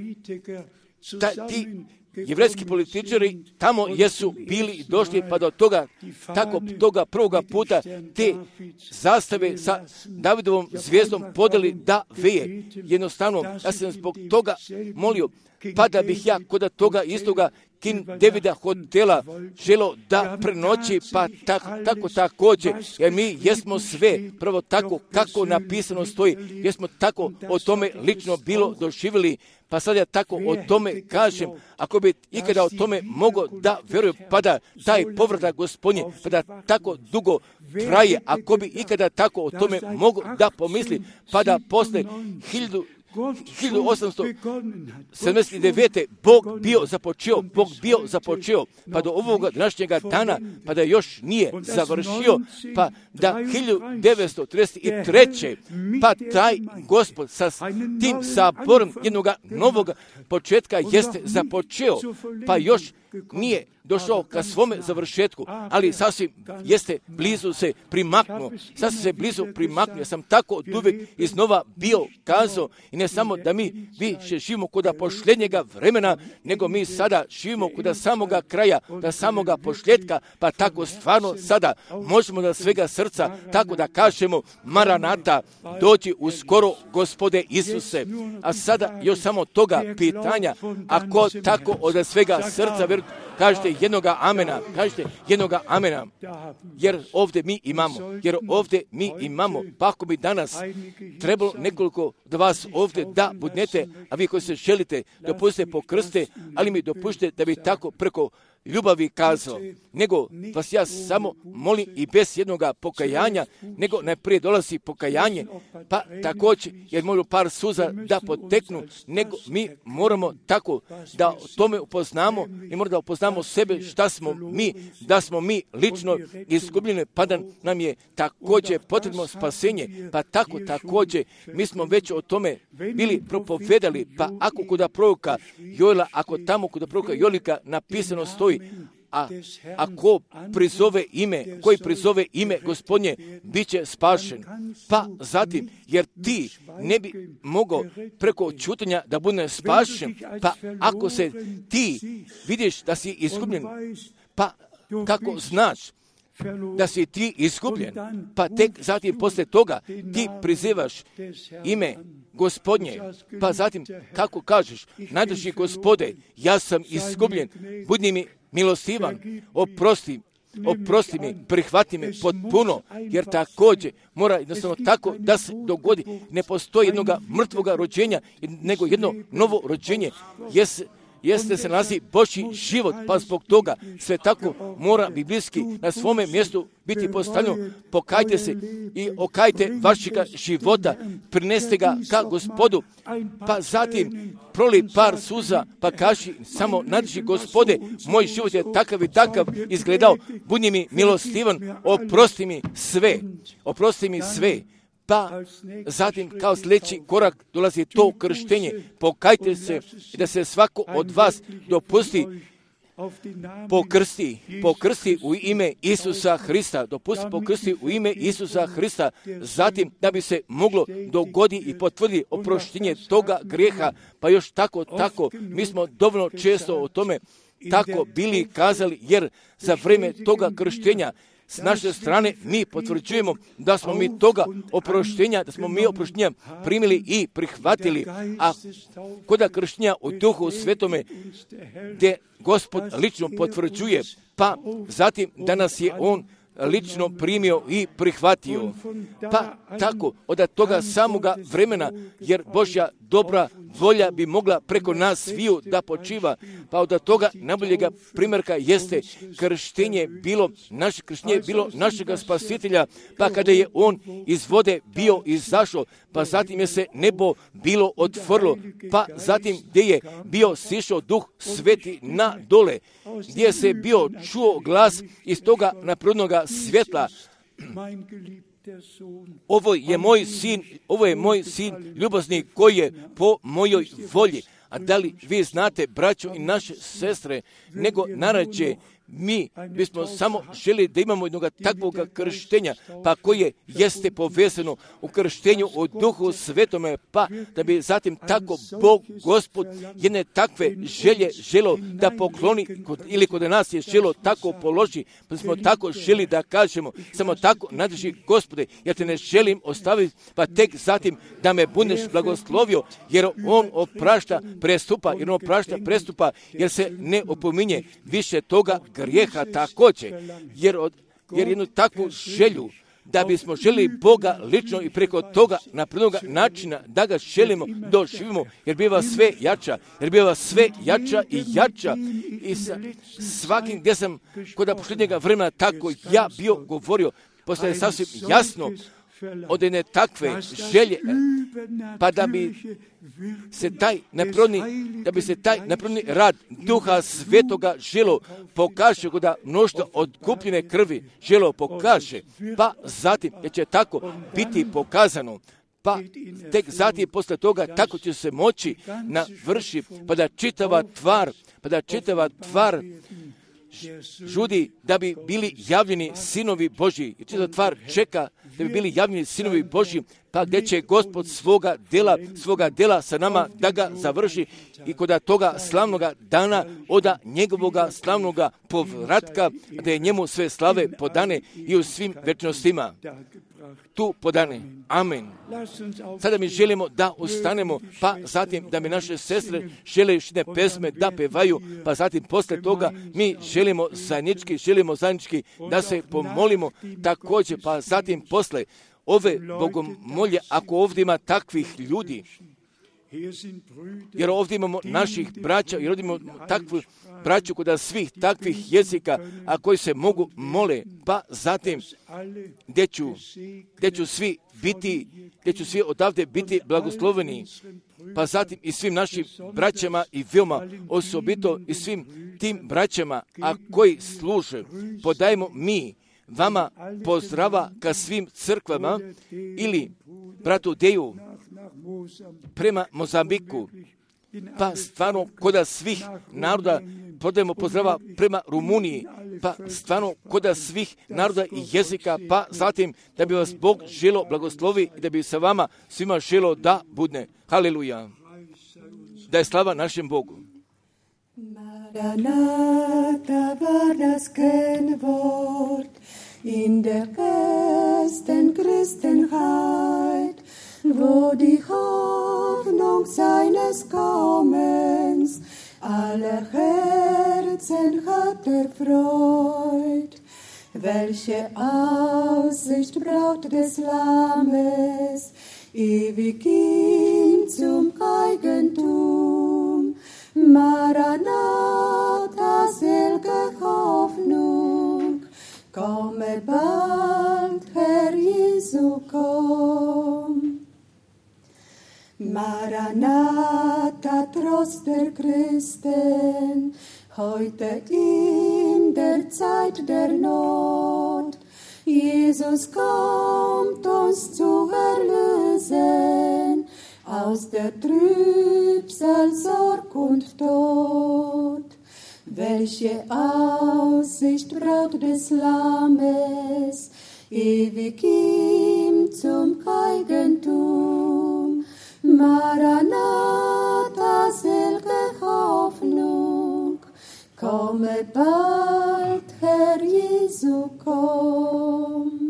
Ta, ti jevrejski političari tamo jesu bili došli, pa do toga, tako toga prvoga puta te zastave sa Davidovom zvijezdom podali da veje. Jednostavno, ja sam zbog toga molio, pa da bih ja kod toga istoga King Davida hotela želo da prenoći, pa tak, tako također, jer mi jesmo sve prvo tako kako napisano stoji, jesmo tako o tome lično bilo doživjeli, pa sad ja tako o tome kažem, ako bi ikada o tome mogao da vjerujem, pa da taj povratak Gospodnji, pa da tako dugo traje, ako bi ikada tako o tome mogao da pomisli, pa da posle hiljadu hiljadu osamsto sedamdeset devete. Bog bio započeo, Bog bio započeo, pa do ovoga današnjega dana, pa da još nije završio, pa da hiljadu devetsto trideset treće. pa taj Gospod sa tim saborom jednog novog početka jeste započeo, pa još nije došao ka svome završetku, ali sasvim jeste blizu se primaknuo, sasvim se blizu primaknuo. Ja sam tako od uvijek iznova bio kazao, i ne samo da mi više živimo kod posljednjega vremena, nego mi sada živimo kod samoga kraja, da samoga posljedka, pa tako stvarno sada možemo da svega srca tako da kažemo Maranata, dođi uskoro Gospode Isuse. A sada još samo toga pitanja, ako tako od svega srca kažete jednoga amena, kažete jednoga amena, jer ovdje mi imamo, jer ovdje mi imamo, pa ako bi danas trebalo nekoliko da vas ovdje da budnete, a vi koji se želite dopustite pokrste, ali mi dopušte da bi tako preko ljubavi kazao, nego vas ja samo molim i bez jednoga pokajanja, nego najprije dolazi pokajanje, pa također, jer mogu par suza da poteknu, nego mi moramo tako da o tome upoznamo i moramo da upoznamo sebe šta smo mi, da smo mi lično izgubljeni, pa da nam je također potrebno spasenje, pa tako također mi smo već o tome bili propovedali, pa ako kod proroka Joela, ako tamo kod proroka Jolika napisano stoji, a ako prizove ime, koji prizove ime Gospodnje, bit će spašen. Pa zatim, jer ti ne bi mogao preko čutanja da bude spašen, pa ako se ti vidiš da si izgubljen, pa kako znaš da si ti izgubljen, pa tek zatim poslije toga ti prizivaš ime Gospodnje, pa zatim kako kažeš, najdrži Gospode, ja sam izgubljen, budi mi milostivan, oprosti, oprosti mi, prihvati me potpuno, jer također mora jednostavno tako da se dogodi. Ne postoji jednoga mrtvoga rođenja, nego jedno novo rođenje. Jes, jeste se nalazi Božji život, pa zbog toga sve tako mora biblijski na svome mjestu biti postavljeno. Pokajte se i okajte vašega života, prineste ga ka Gospodu, pa zatim proli par suza, pa kaži samo nadrži Gospode, moj život je takav i takav izgledao, budi mi milostivan, oprosti mi sve, oprosti mi sve. Pa zatim kao sljedeći korak dolazi to krštenje. Pokajte se i da se svako od vas dopusti pokrsti, pokrsti u ime Isusa Hrista, dopusti pokrsti u ime Isusa Hrista, zatim da bi se moglo dogoditi i potvrditi oproštenje toga grijeha, pa još tako, tako, mi smo dovoljno često o tome tako bili kazali, jer za vrijeme toga krštenja s naše strane mi potvrđujemo da smo mi toga oproštenja, da smo mi oproštenja primili i prihvatili, a kod krštenja u Duhu Svetome, gdje Gospod lično potvrđuje, pa zatim da nas je On lično primio i prihvatio. Pa tako, od toga samoga vremena, jer Božja dobra volja bi mogla preko nas sviju da počiva, pa od toga najboljega primjerka jeste krštenje bilo, naše krštenje bilo našega Spasitelja, pa kada je On iz vode bio izašao, pa zatim je se nebo bilo otvorilo, pa zatim gdje je bio sišao Duh Sveti na dole, gdje se bio čuo glas iz toga naprednoga svjetla. Ovo je moj sin, ovo je moj sin ljubazni koji je po mojoj volji. A da li vi znate, braćo i naše sestre, nego narađe mi bismo samo želi da imamo jednog takvog krštenja, pa koje jeste povezano u krštenju u Duhu Svetome, pa da bi zatim tako Bog, Gospod, jedne takve želje želo da pokloni, kod, ili kod nas je želo tako položi, pa smo tako želi da kažemo, samo tako nadrži Gospode, ja te ne želim ostaviti, pa tek zatim da me budeš blagoslovio, jer On oprašta prestupa, jer On oprašta prestupa, jer se ne opominje više toga grijeha također, jer, od, jer jednu takvu želju da bismo želi Boga lično i preko toga naprednoga načina da ga želimo doživimo, jer biva sve jača, jer biva sve jača i jača. I sa svakim gdje sam kod posljednjega vremena tako ja bio govorio, postaje sasvim jasno od jedne takve želje, pa da bi se taj napredni, da bi se taj napredni rad Duha Svetoga želo pokaže, da mnoštvo odkupljene krvi želo pokaže, pa zatim jer će tako biti pokazano, pa tek zatim posle toga tako će se moći navrši, pa da čitava tvar, pa da čitava tvar žudi da bi bili javljeni sinovi Božji. I čitava tvar čeka da bi bili javljeni sinovi Božji, pa gdje će Gospod svoga dela, svoga dela sa nama da ga završi i kod toga slavnoga dana oda njegovoga slavnoga povratka, da je njemu sve slave podane i u svim večnostima tu podane. Amen. Sada mi želimo da ustanemo, pa zatim da mi naše sestre žele još jedne pesme da pevaju, pa zatim posle toga mi želimo zajednički, želimo zajednički da se pomolimo također, pa zatim posle ove bogomolje, ako ovdje ima takvih ljudi, jer ovdje imamo naših braća, jer ovdje imamo takvu braću kod svih takvih jezika, a koji se mogu mole, pa zatim gdje ću, gdje ću svi biti, gdje ću svi odavde biti blagosloveni, pa zatim i svim našim braćama i veoma osobito i svim tim braćama, a koji služe, podajemo mi vama pozdrava ka svim crkvama ili bratu Deju prema Mozambiku, pa stvarno kod svih naroda podajemo pozdrava prema Rumuniji, pa stvarno koda svih naroda i jezika, pa zatim da bi vas Bog želo blagoslovi i da bi sa vama svima želo da budne. Haleluja. Da je slava našem Bogu. Maranatha war das Kennwort in der ersten Christenheit, wo die Hoffnung seines Kommens aller Herzen hat erfreut. Welche Aussicht braut des Lammes, ewig ihm zum Eigentum. Maranatha, selge Hoffnung, komme bald, Herr Jesu, komm. Maranatha, Trost der Christen, heute in der Zeit der Not. Jesus kommt uns zu erlösen aus der Trübsal, Sorg und Tod. Welche Aussicht Braut des Lammes, ewig ihm zum Eigentum. Maranatha, selge Hoffnung, komme bald, Herr Jesu, komm.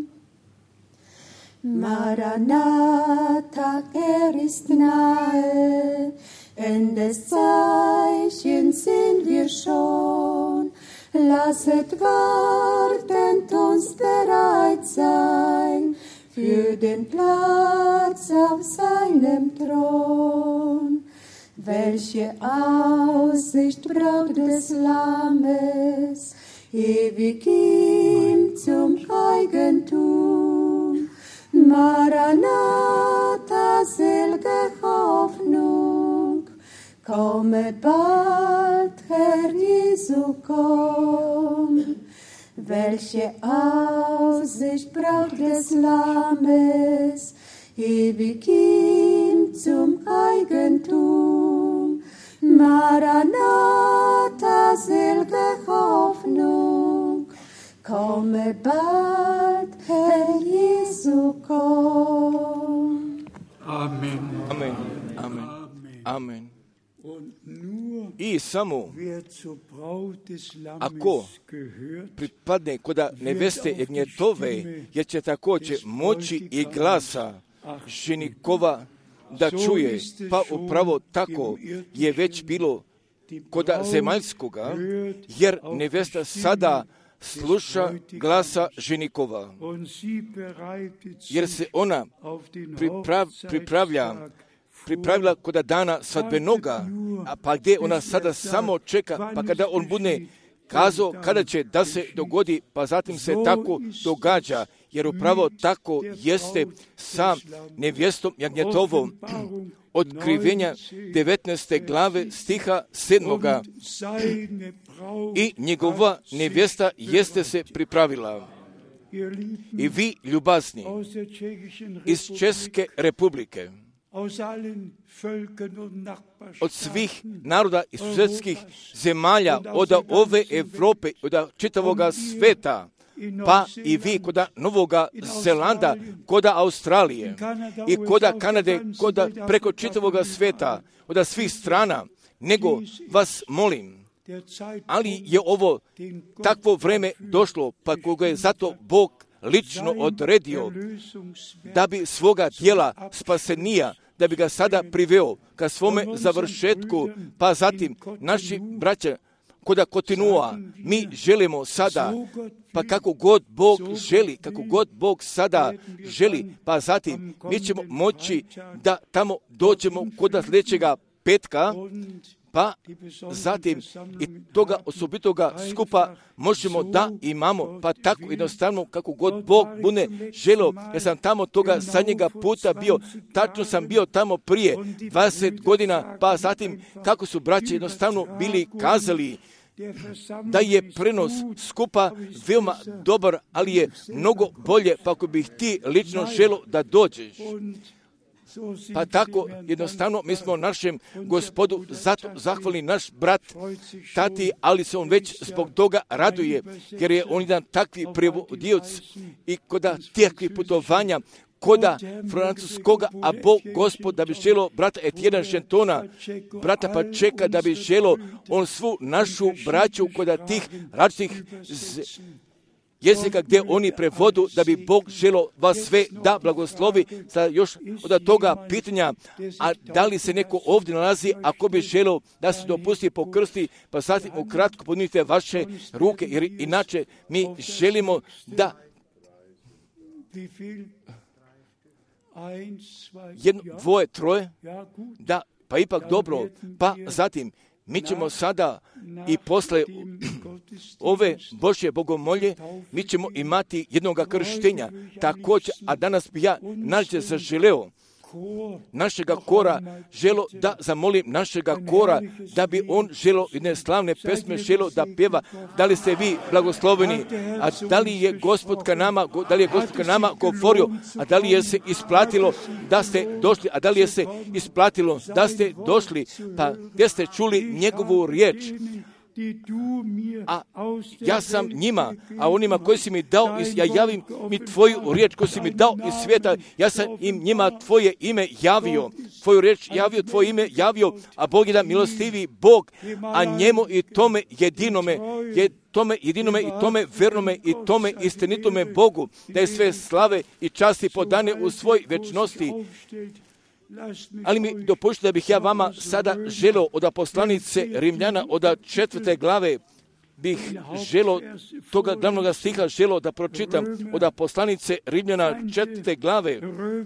Maranatha, er ist nahe, Endes Zeichen sind wir schon. Lasset wartend uns bereit sein für den Platz auf seinem Thron. Welche Aussicht Braut des Lammes, ewig ihm zum Eigentum. Maranatha, selge Hoffnung, komme bald, Herr Jesu, komm. Welche Aussicht Braut des Lammes, ewig ihm zum Eigentum. Maranatha, selge Hoffnung, komme bald, Herr Jesu, komm. Amen. Amen. Amen. Amen. I samo ako pripadne koda neveste Jagnjetove, jer će također moći i glasa ženikova da čuje, pa upravo tako je već bilo koda zemaljskoga, jer nevesta sada sluša glasa ženikova, jer se ona priprav, pripravlja pripravila koda dana svadbenoga, a pa gdje ona sada samo čeka, pa kada on bude kazao kada će da se dogodi, pa zatim se tako događa, jer upravo tako jeste sa nevjestom Jagnjetovom. Otkrivenja devetnaeste glave stiha sedmoga. I njegova nevjesta jeste se pripravila. I vi, ljubazni, iz Česke republike, od svih naroda i susjedskih zemalja, od ove Evrope, od čitavoga sveta, pa i vi koda Novoga Zelanda, koda Australije i koda Kanade, koda preko čitavoga sveta, od svih strana, nego vas molim, ali je ovo takvo vreme došlo, pa koga je zato Bog lično odredio da bi svoga tijela spasenija, da bi ga sada priveo ka svome završetku, pa zatim naši braća koda kontinua, mi želimo sada, pa kako god Bog želi, kako god Bog sada želi, pa zatim mi ćemo moći da tamo dođemo koda sljedećega petka, pa zatim i toga osobitoga skupa možemo da imamo, pa tako jednostavno kako god Bog bude želio. Ja sam tamo toga zadnjega puta bio, tačno sam bio tamo prije dvadeset godina, pa zatim kako su braće jednostavno bili kazali da je prenos skupa veoma dobar, ali je mnogo bolje pa ako bih ti lično želio da dođeš. Pa tako jednostavno mi smo našem Gospodu zato zahvalni. Naš brat tati, ali se on već zbog toga raduje, jer je on jedan takvi prevodioc i koda takvih putovanja, koda francuskoga, a Bog Gospod da bi želo brata Etienne Šentona, brata pa čeka da bi želo on svu našu braću koda tih različitih jezika gdje oni prevodu, da bi Bog želo vas sve da blagoslovi. Sada još od toga pitanja, a da li se neko ovdje nalazi, ako bi želo da se dopusti po krsti, pa sasvim ukratko podnite vaše ruke, jer inače mi želimo da jedno, dvoje, troje, da, pa ipak dobro, pa zatim mi ćemo sada i posle ove Božje bogomolje, mi ćemo imati jednoga krštenja. Također, a danas bi ja nađe zaželeo našega kora, želo da zamolim našega kora, da bi on želo jedne slavne pesme želo da pjeva. Da li ste vi blagosloveni, a da li je Gospod ka nama, da li je Gospod ka nama govorio, a da li je se isplatilo da ste došli, a da li je se isplatilo da ste došli, pa gdje ste čuli njegovu riječ. A ja sam njima, a onima koji si mi dao, ja javim mi tvoju riječ koju si mi dao iz svijeta, ja sam im njima tvoje ime javio, tvoju riječ javio, tvoje ime javio, a Bog je da milostivi Bog, a njemu i tome jedinome, je tome jedinome i tome vernome i tome istinitome Bogu, da je sve slave i časti podane u svoj večnosti. Ali mi dopušite da bih ja vama sada želio od poslanice Rimljana, od četvrte glave, bih želio toga glavnog stiha želio da pročitam od poslanice Rimljana četvrte glave,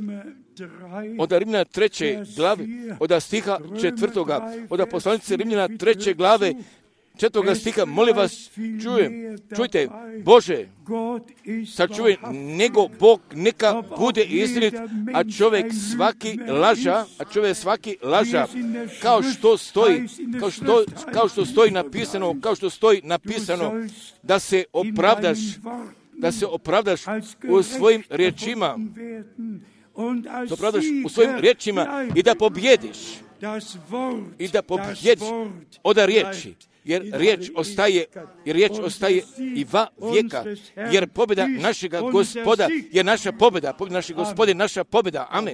od Rimljana treće glave, od stiha četvrtoga, od poslanice Rimljana treće glave, četvrtoga stiha, molim vas, čujem, čujte, Bože, sačuvaj, nego Bog neka bude istinit, a čovjek svaki laža, a čovjek svaki laža, kao što stoji, kao što, kao što stoji napisano, kao što stoji napisano, da se opravdaš, da se opravdaš u svojim riječima, da opravdaš u svojim riječima i da pobjediš, i da pobjediš od riječi. Jer riječ ostaje, jer riječ ostaje i va vijeka, jer pobjeda našega Gospoda je naša pobjeda, pobjeda našeg Gospoda je naša pobjeda. Amen.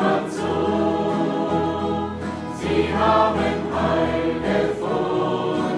Haben Heil gefunden.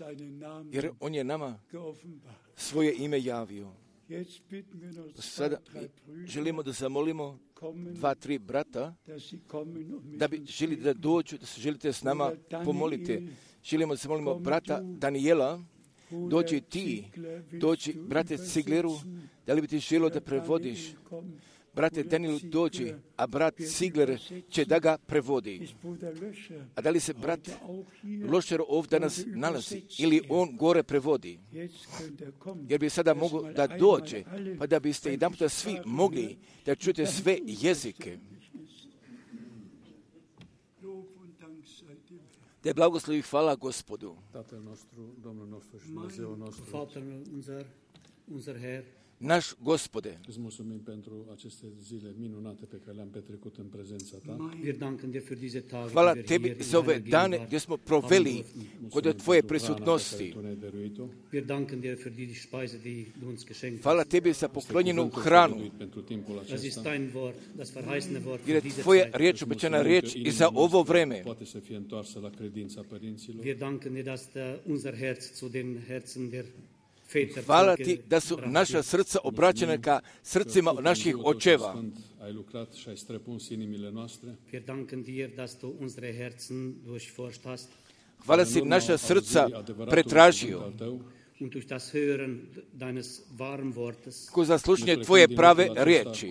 jer on je nama svoje ime javio. Sada želimo da zamolimo dva, tri brata da bi želi da dođu, da se želite s nama pomolite. Želimo da zamolimo brata Daniela, dođi ti, dođi brate Cigleru, da li bi ti želio da prevodiš? Brate Danielu dođi, a brat Cigler će da ga prevodi. A da li se brat Lošer ovdje nas nalazi ili on gore prevodi? Jer bi sada mogao da dođe, pa da biste jedan puta svi mogli da čujete sve jezike. Da je blagoslovi hvala Gospodu. Naš Gospode, hvala Tebi za ove dane gdje smo proveli kod Tvoje prisutnosti. Hvala Tebi za poklonjenu hranu, jer je Tvoja riječ, obećana riječ i za ovo vreme. Hvala Ti da su naša srca obraćena ka srcima naših očeva. Hvala si naša srca pretražio kroz slušanje Tvoje prave riječi.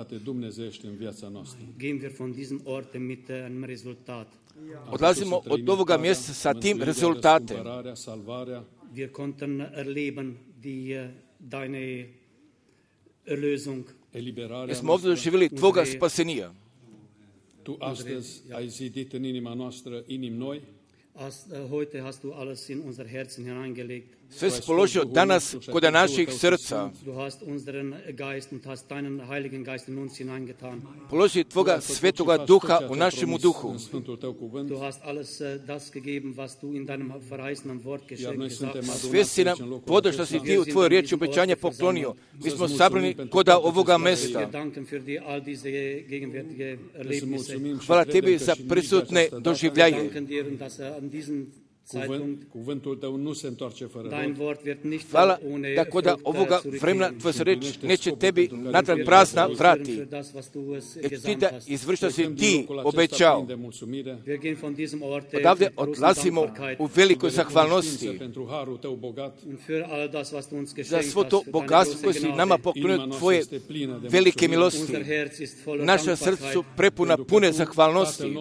Odlazimo od ovoga mjesta sa tim rezultatem. Wir konnten erleben die, deine Erlösung. Jesmo ovdje doživjeli Tvoga spasenija. Tu astăzi ai zidit în inima noastră inim noi. Heute hast du alles in unser Herzen hineingelegt. Sve si položio danas kod naših srca. Du hast unseren Geist und hast deinen Heiligen Geist in uns hineingetan. Položi Tvoga svetoga duha u našemu duhu. Du hast alles das gegeben, was du in deinem verheißenen Wort gesagt hast. Sve si nam podao što si Ti u Tvojoj riječi obećanja poklonio. Mi smo sabrani kod ovoga mesta. Hvala Tebi za prisutne doživljaje. Cuvântul Tău nu se întoarce fără rod. Hvala da kod ovoga vremena Tvoja se reč neće Tebi natrag prazna vrati. Jer Ti da izvrši što si Ti obećao. Odavde odlazimo u velikoj zahvalnosti za svo to bogatstvo koje si nama poklonio Tvoje velike milosti. Naša srca su prepuna pune zahvalnosti.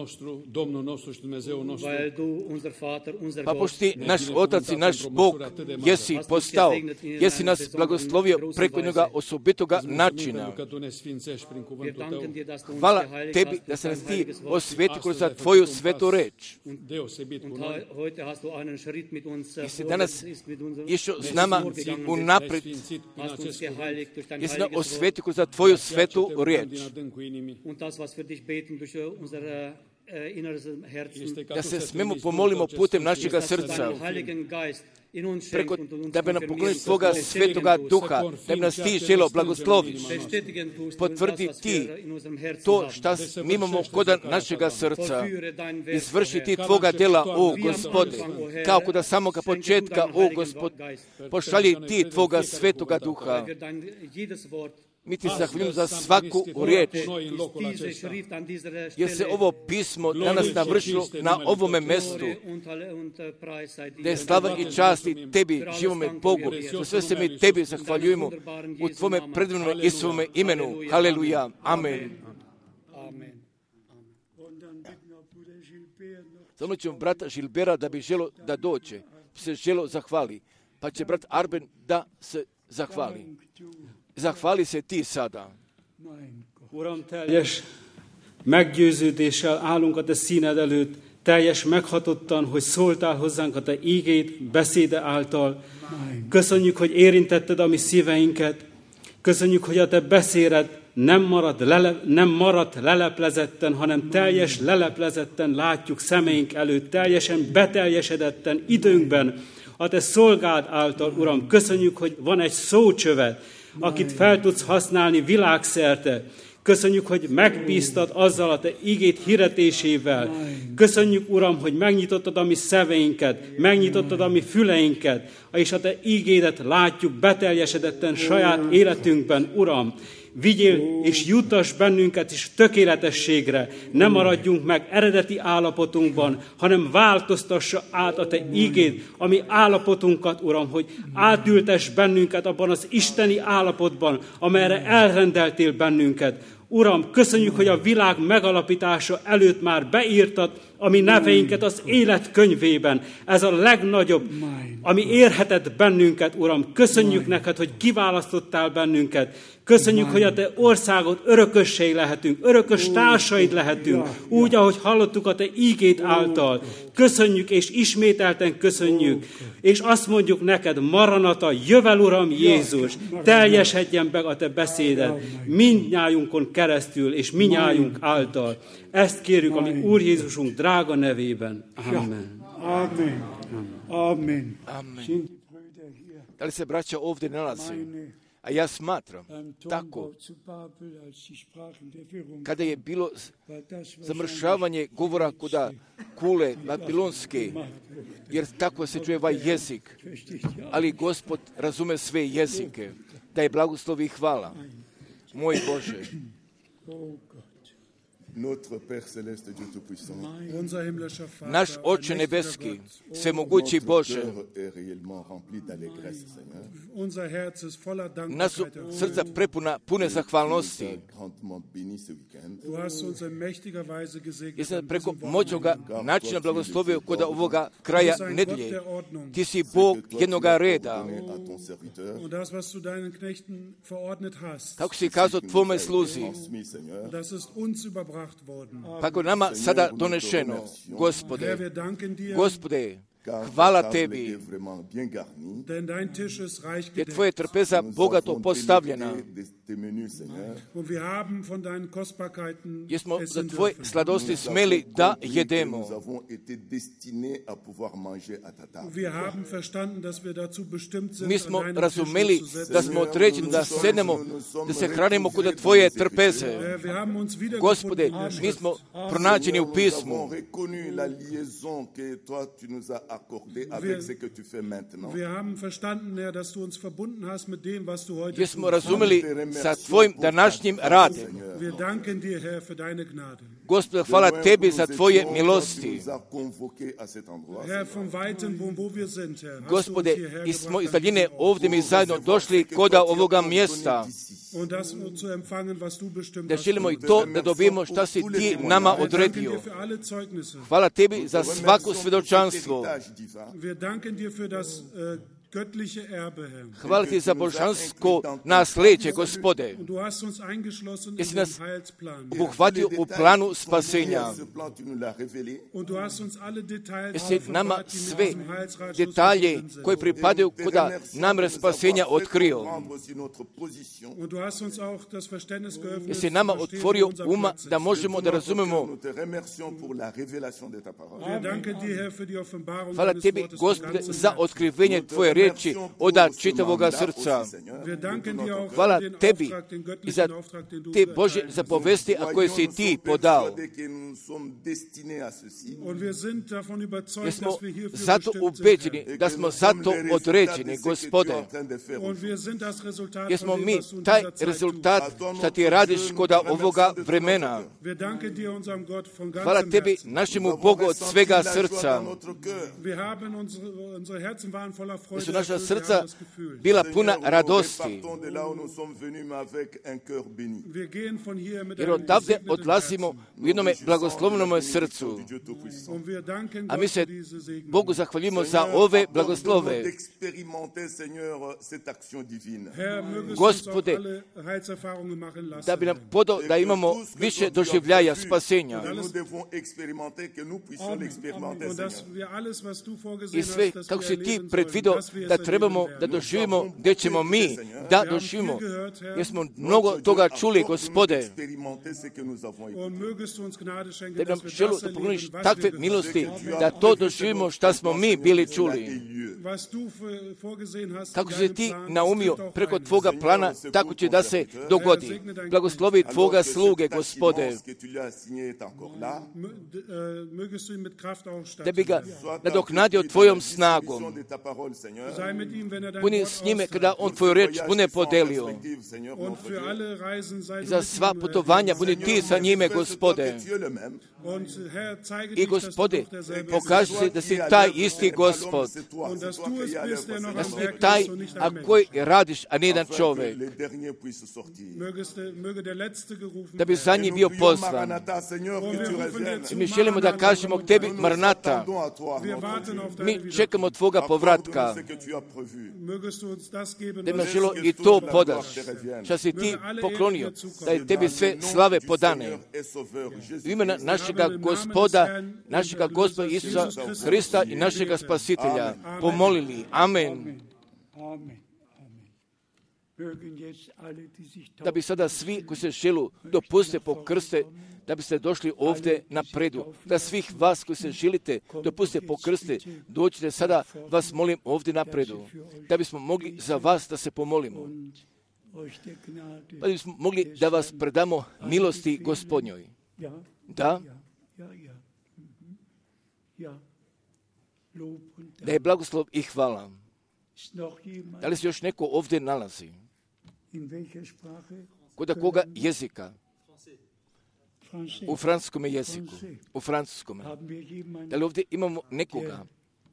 Pa pošto Ti, naš Otac i naš Bog, jesi postao, jesi nas blagoslovio preko njega osobitoga načina. Hvala Tebi da se nas Ti osveti kroz Tvoju svetu reč. I si danas išao s nama u napred. Jesi nas osveti kroz Tvoju svetu reč. Da se smemo pomolimo putem našega srca, preko, da bi nam poklonili Tvoga svetoga duha, da bi nas Ti želo blagosloviš. Potvrdi Ti to što mi imamo kod našega srca. Izvrši Ti Tvoga djela, o Gospode, kao kod samoga početka, o Gospod. Pošalji Ti Tvoga svetoga duha. Mi Ti zahvaljujemo za svaku riječ, jer se ovo pismo danas navršilo na ovome mjestu, da je slava i čast i Tebi, živome Bogu, za sve se mi Tebi zahvaljujemo u Tvome predivnom i svome imenu. Haleluja. Amen. Zamolit ćemo brata Žilbera da bi želo da dođe, se želo zahvali, pa će brat Arben da se zahvali. Zahvali se Ti sada. Uram, teljes meggyőződéssel állunk a Te színed előtt, teljes meghatottan, hogy szóltál hozzánk a Te ígéd, beszéde által. Köszönjük, hogy érintetted a mi szíveinket. Köszönjük, hogy a Te beszéded nem marad, lele, nem maradt leleplezetten, hanem teljes leleplezetten látjuk szemeink előtt, teljesen beteljesedetten időnkben a Te szolgád által, Uram. Köszönjük, hogy van egy szócsöved, akit fel tudsz használni világszerte. Köszönjük, hogy megbíztad azzal a Te igét hirdetésével. Köszönjük, Uram, hogy megnyitottad a mi szeveinket, megnyitottad a mi füleinket, és a Te igédet látjuk beteljesedetten saját életünkben, Uram. Vigyél és juttass bennünket is tökéletességre, ne maradjunk meg eredeti állapotunkban, hanem változtassa át a Te igéd, a mi állapotunkat, Uram, hogy átültess bennünket abban az isteni állapotban, amelyre elrendeltél bennünket. Uram, köszönjük, hogy a világ megalapítása előtt már beírtad a mi neveinket az élet könyvében. Ez a legnagyobb, ami érhetett bennünket, Uram. Köszönjük neked, hogy kiválasztottál bennünket. Köszönjük, hogy a Te országod örökössé lehetünk, örökös társaid lehetünk, úgy, ahogy hallottuk a Te ígéd által. Köszönjük, és ismételten köszönjük. És azt mondjuk neked, Maranata, jövel, Uram Jézus, teljesedjen meg a Te beszéded mindnyájunkon keresztül, és mindnyájunk által. Ezt kérjük a mi Úr Jézusunk drága nevében. Amen. Amen. Amen. Amen. Da li se braća ovdje nalaze? A ja smatram tako, kada je bilo zamršavanje govora kuda kule babilonske, jer tako se čuje ovaj jezik, ali Gospod razume sve jezike, da je blagoslovi i hvala. Moj Bože, Notre Père céleste, Dieu tout-puissant, naš Oče nebeski, svemogući Bože, naš srca prepuna pune zahvalnosti. Jesam preko moćnog načina blagoslovio kod ovoga kraja nedjelje. Ti si Bog jednoga reda. Kako si kazao tvome sluzi, kako nama sada donešeno, Gospode, Gospode, hvala Tebi, jer Tvoje trpeza bogato postavljena. Jer smo za Tvoje sladosti smeli da jedemo. Mi smo razumeli da smo određeni da sednemo, da se hranimo kod Tvoje trpeze. Gospode, mi smo pronađeni u pismu. Jer smo razumeli sa Tvojim današnjim radom. Gospode, hvala Tebi za Tvoje milosti. Gospode, i smo iz daljine ovdje mi zajedno došli koda ovoga mjesta. Da želimo i to da dobijemo šta si Ti nama odredio. Hvala Tebi za svako svjedočanstvo. Hvala Ti za božansko nasleđe, Gospode. Jesi nas obuhvatio u planu spasenja. Jesi nama sve detalje koje pripadaju kuda namre spasenja otkrio. Jesi nama otvorio uma da možemo da razumemo. Hvala Tebi, Gospode, za otkrivenje Tvoje riječi od čitavoga srca. Hvala Tebi i za te Božje zapovesti, a koje si Ti podao. Jer smo zato ubeđeni, da smo zato određeni, Gospode. Jer smo mi taj rezultat što Ti radiš kod ovoga vremena. Hvala Tebi, našemu Bogu, od svega srca. Jer su naša srca bila puna radosti. Jer odavde odlazimo u jednome blagoslovnom srcu. A mi se Bogu zahvaljujemo za ove blagoslove. Gospode, da bi nam podao da imamo više doživljaja spasenja. I sve, kako si Ti predvidio da trebamo da doživimo gdje ćemo mi, da doživimo, jer smo mnogo toga čuli, Gospode, da nam želu da pokloniš takve milosti, da to doživimo što smo mi bili čuli. Kako si ti naumio preko tvoga plana, tako će da se dogodi. Blagoslovi tvoga sluge, Gospode, da bi ga nadoknadio tvojom snagom. Budi s njime kada on tvoju reč bude podelio. I za sva putovanja budi ti sa njime, Gospode. I Gospode, pokaži se da si taj isti Gospod. Da si taj, a koji radiš, a ne jedan čovjek. Da bi za njih bio pozvan. I mi želimo da kažemo k tebi, Maranata, mi čekamo tvoga povratka. Da mi želo i to podaš, što si ti poklonio, da je tebi sve slave podane. U imena našega Gospoda, našega Gospoda Isusa Hrista i našega Spasitelja pomolili. Amen. Da bi sada svi koji se želu dopuste pokrste, da biste došli ovdje napredu. Da svih vas koji se želite dopuste pokrste, dođite sada, vas molim ovdje napredu. Da bismo mogli za vas da se pomolimo. Da bismo mogli da vas predamo milosti Gospodnjoj. Da? Da je blagoslov i hvala. Da li se još neko ovdje nalazi? Kod koga jezika? U francuskom jeziku. U francuskom. Da li ovdje imamo nekoga?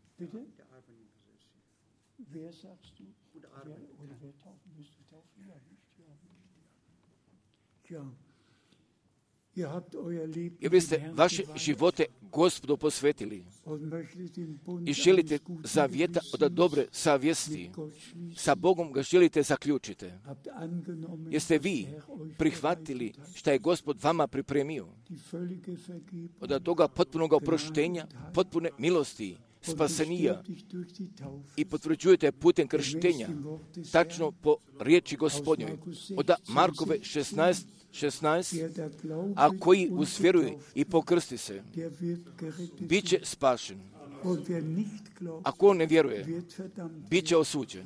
Jer vi ste vaše živote Gospodu posvetili i želite zavjeta od dobre savjesti. Sa Bogom ga želite zaključiti. Jeste vi prihvatili što je Gospod vama pripremio? Od toga potpunog oproštenja, potpune milosti, spasenija i potvrđujete putem krštenja, tačno po riječi Gospodnjoj. Od Markove šesnaest, šesnaest, a koji usvjeruje i pokrsti se, bit će spašen. A ko ne vjeruje, bit će osuđen.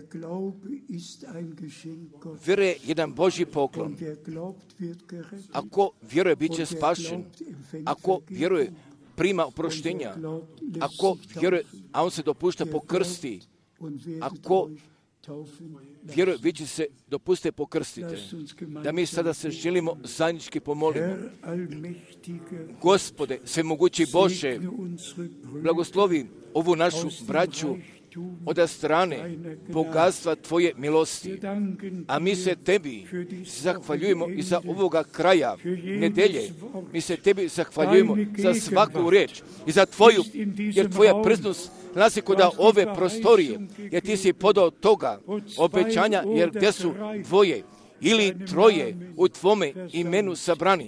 Vjera je jedan Božji poklon. Ako vjeruje, bit će spašen. Ako vjeruje, prima oproštenja. Ako vjeruje, a on se dopušta pokrsti. Ako vjeruje, vi će se dopuste pokrstite. Da mi sada se želimo zajednički pomolimo. Gospode, svemogući Bože, blagoslovi ovu našu braću od strane bogatstva Tvoje milosti. A mi se Tebi zahvaljujemo i za ovoga kraja nedelje. Mi se Tebi zahvaljujemo za svaku reč i za Tvoju, jer Tvoja prisutnost nalazi kod ove prostorije, jer Ti si podao toga obećanja, jer gdje su dvoje ili troje u Tvome imenu sabrani.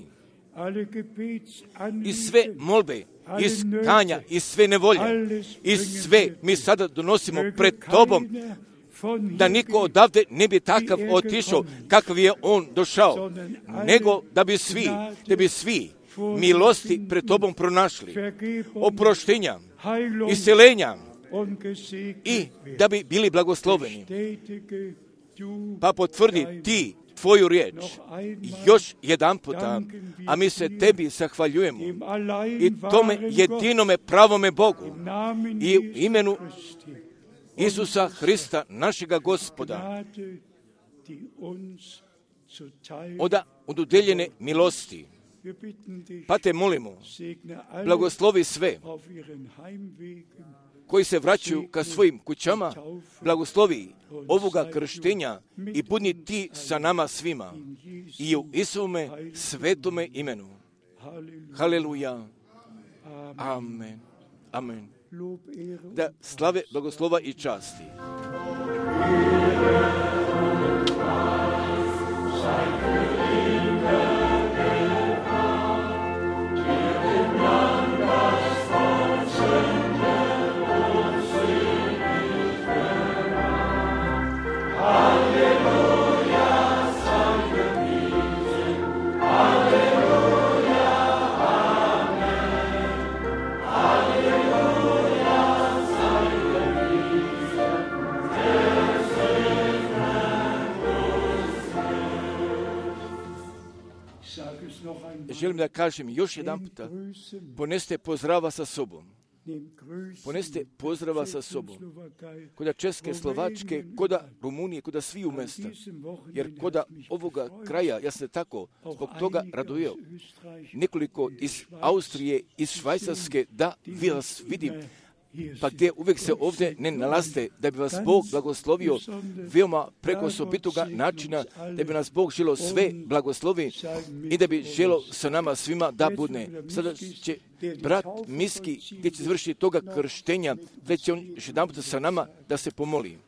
I sve molbe, iz kanja, i sve nevolje, i sve mi sada donosimo pred Tobom, da niko odavde ne bi takav otišao kakav je on došao, nego da bi svi, da bi svi milosti pred Tobom pronašli, oproštenja, iscelenja i da bi bili blagosloveni. Pa potvrdi Ti Tvoju riječ još jedan puta, a mi se Tebi zahvaljujemo i tome jedinome pravome Bogu i u imenu Isusa Hrista, našega Gospoda, od od udeljene milosti. Pa te molimo, blagoslovi sve koji se vraćaju ka svojim kućama, blagoslovi ovoga krštenja i budi Ti sa nama svima. I u Isume svetome imenu. Haleluja. Amen. Amen. Da slave, blagoslova i časti. Hallelujah. želim da kažem još jedan puta, poneste pozdrava sa sobom. Poneste pozdrava sa sobom. Koda Česke, Slovačke, koda Rumunije, koda sviju mesta. Jer koda ovoga kraja, ja se tako zbog toga radujem. Nekoliko iz Austrije, iz Švajcarske, da vi vas vidim, pa gdje uvijek se ovdje ne nalazite, da bi vas Bog blagoslovio veoma preko osobitoga načina, da bi nas Bog želo sve blagoslovi i da bi želo sa nama svima da budne. Sada će brat Miski, gdje će završiti toga krštenja, već će on jedan put sa nama da se pomoli.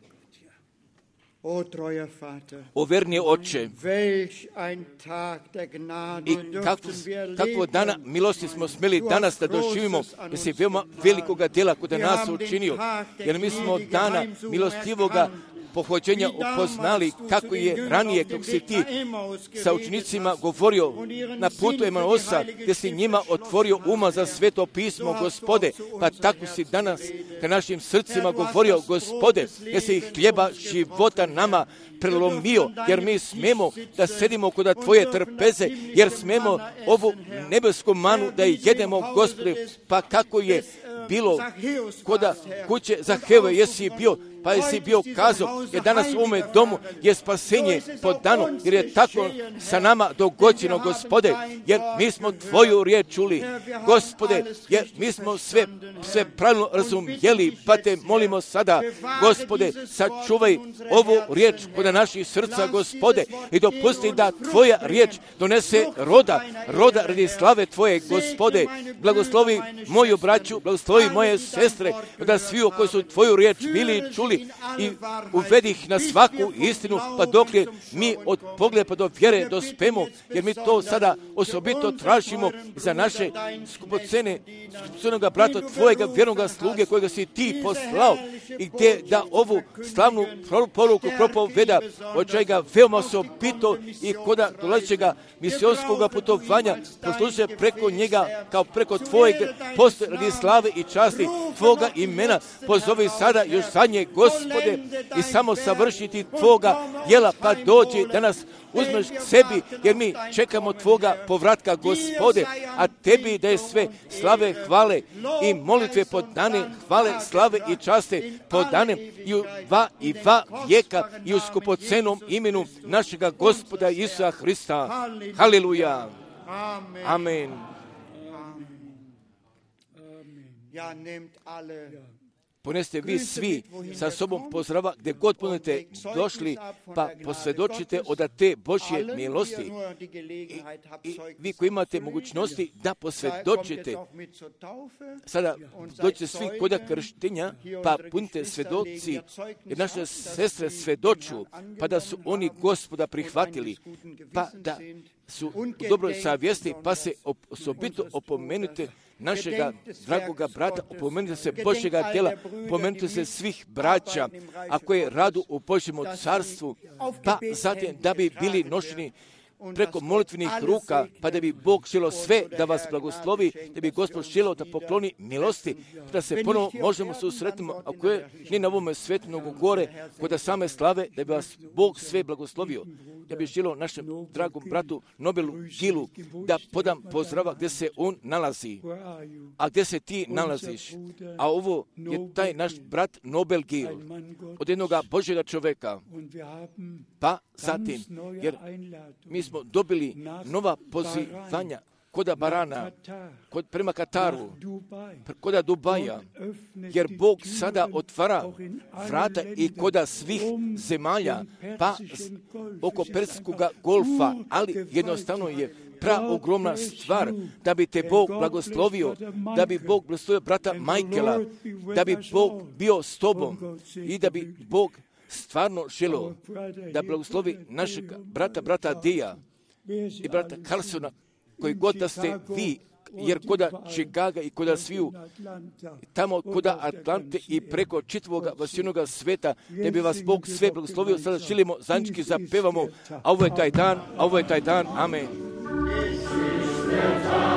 O treuer Vater, o verni Oče, welch ein Tag der Gnade, i kakvo, kakvo dana milosti smo smjeli danas da doživimo, jer si veoma velikoga djela kod nas učinio, jer mi smo dana milostivoga pohođenja upoznali kako je ranije, kako si ti sa učenicima govorio na putu Emausa, gdje si njima otvorio uma za sveto pismo, Gospode, pa tako si danas ka našim srcima govorio, Gospode, gdje si hljeba života nama prelomio, jer mi smemo da sedimo kod tvoje trpeze, jer smemo ovu nebesku manu da jedemo, Gospode, pa kako je bilo koda kuće Zaheve, jesi bio, pa jesi bio kazao, jer danas u ovome domu je spasenje podano, jer je tako sa nama dogođeno, Gospode, jer mi smo tvoju riječ čuli, Gospode, jer mi smo sve, sve pravilno razumjeli, pa te molimo sada, Gospode, sačuvaj ovu riječ kod naših srca, Gospode, i dopusti da tvoja riječ donese roda, roda radi slave tvoje, Gospode, blagoslovi moju braću, blagoslovi moje sestre, da svi koji su tvoju riječ bili čuli i uvedi ih na svaku istinu, pa dok je mi od pogleda pa do vjere dospemo, jer mi to sada osobito tražimo za naše skupocene, skupocenog brata tvojega vjernoga sluge kojega si ti poslao i gdje da ovu slavnu poruku propoveda, od čega veoma osobito i koda dolazećega misionskog putovanja posluže preko njega kao preko tvojeg postoje radi slave i časti tvoga imena, pozovi sada još zadnje, Gospode, i samo savršiti tvoga djela, pa dođi da nas uzmeš sebi, jer mi čekamo tvoga povratka, Gospode, a tebi da je sve slave, hvale i molitve podane, hvale, slave i časte podane i u dva i dva vijeka i u skupocenom imenu našega Gospoda Isusa Hrista. Haleluja. Amen. Poneste vi svi sa sobom pozdrava gdje god budete došli, pa posvjedočite od te Božje milosti. I, i vi koji imate mogućnosti da posvjedočite, sada dođete svi kod krštenja, pa punite svjedoci, jer naše sestre svjedoču, pa da su oni Gospoda prihvatili, pa da su u dobroj savjesti, pa se osobito opomenute našega dragoga brata, opomenite se Božjega djela, opomenite se svih braća, a koje radu u Božjem carstvu, pa zatim da bi bili nošeni preko molitvenih ruka, pa da bi Bog želo sve da vas blagoslovi, da bi Gospod želo da pokloni milosti, da se ponovo možemo susretimo, ako je ni na ovome svijetu mnogo gore, kod same slave, da bi vas Bog sve blagoslovio. Ja bih želio našem dragom bratu Nobelu Gilu da podam pozdrava gdje se on nalazi, a gdje se ti nalaziš. A ovo je taj naš brat Nobel Gil, od jednoga Božjega čovjeka. Pa zatim, jer mi smo dobili nova pozivanja koda Barana, kod, prema Kataru, koda Dubaja, jer Bog sada otvara vrata i koda svih zemalja, pa oko Perskog golfa, ali jednostavno je praogromna stvar da bi te Bog blagoslovio, da bi Bog blagoslovio brata Michaela, da bi Bog bio s tobom i da bi Bog stvarno želio da blagoslovi našeg brata, brata Dija i brata Carlsona, koji god da ste vi, jer koda Chicaga i koda sviju, tamo koda Atlante i preko čitavoga vasijenoga sveta, da bi vas Bog sve blagoslovio. Sada želimo zajednički zapevamo, a ovo je taj dan, a ovo je taj dan, amen.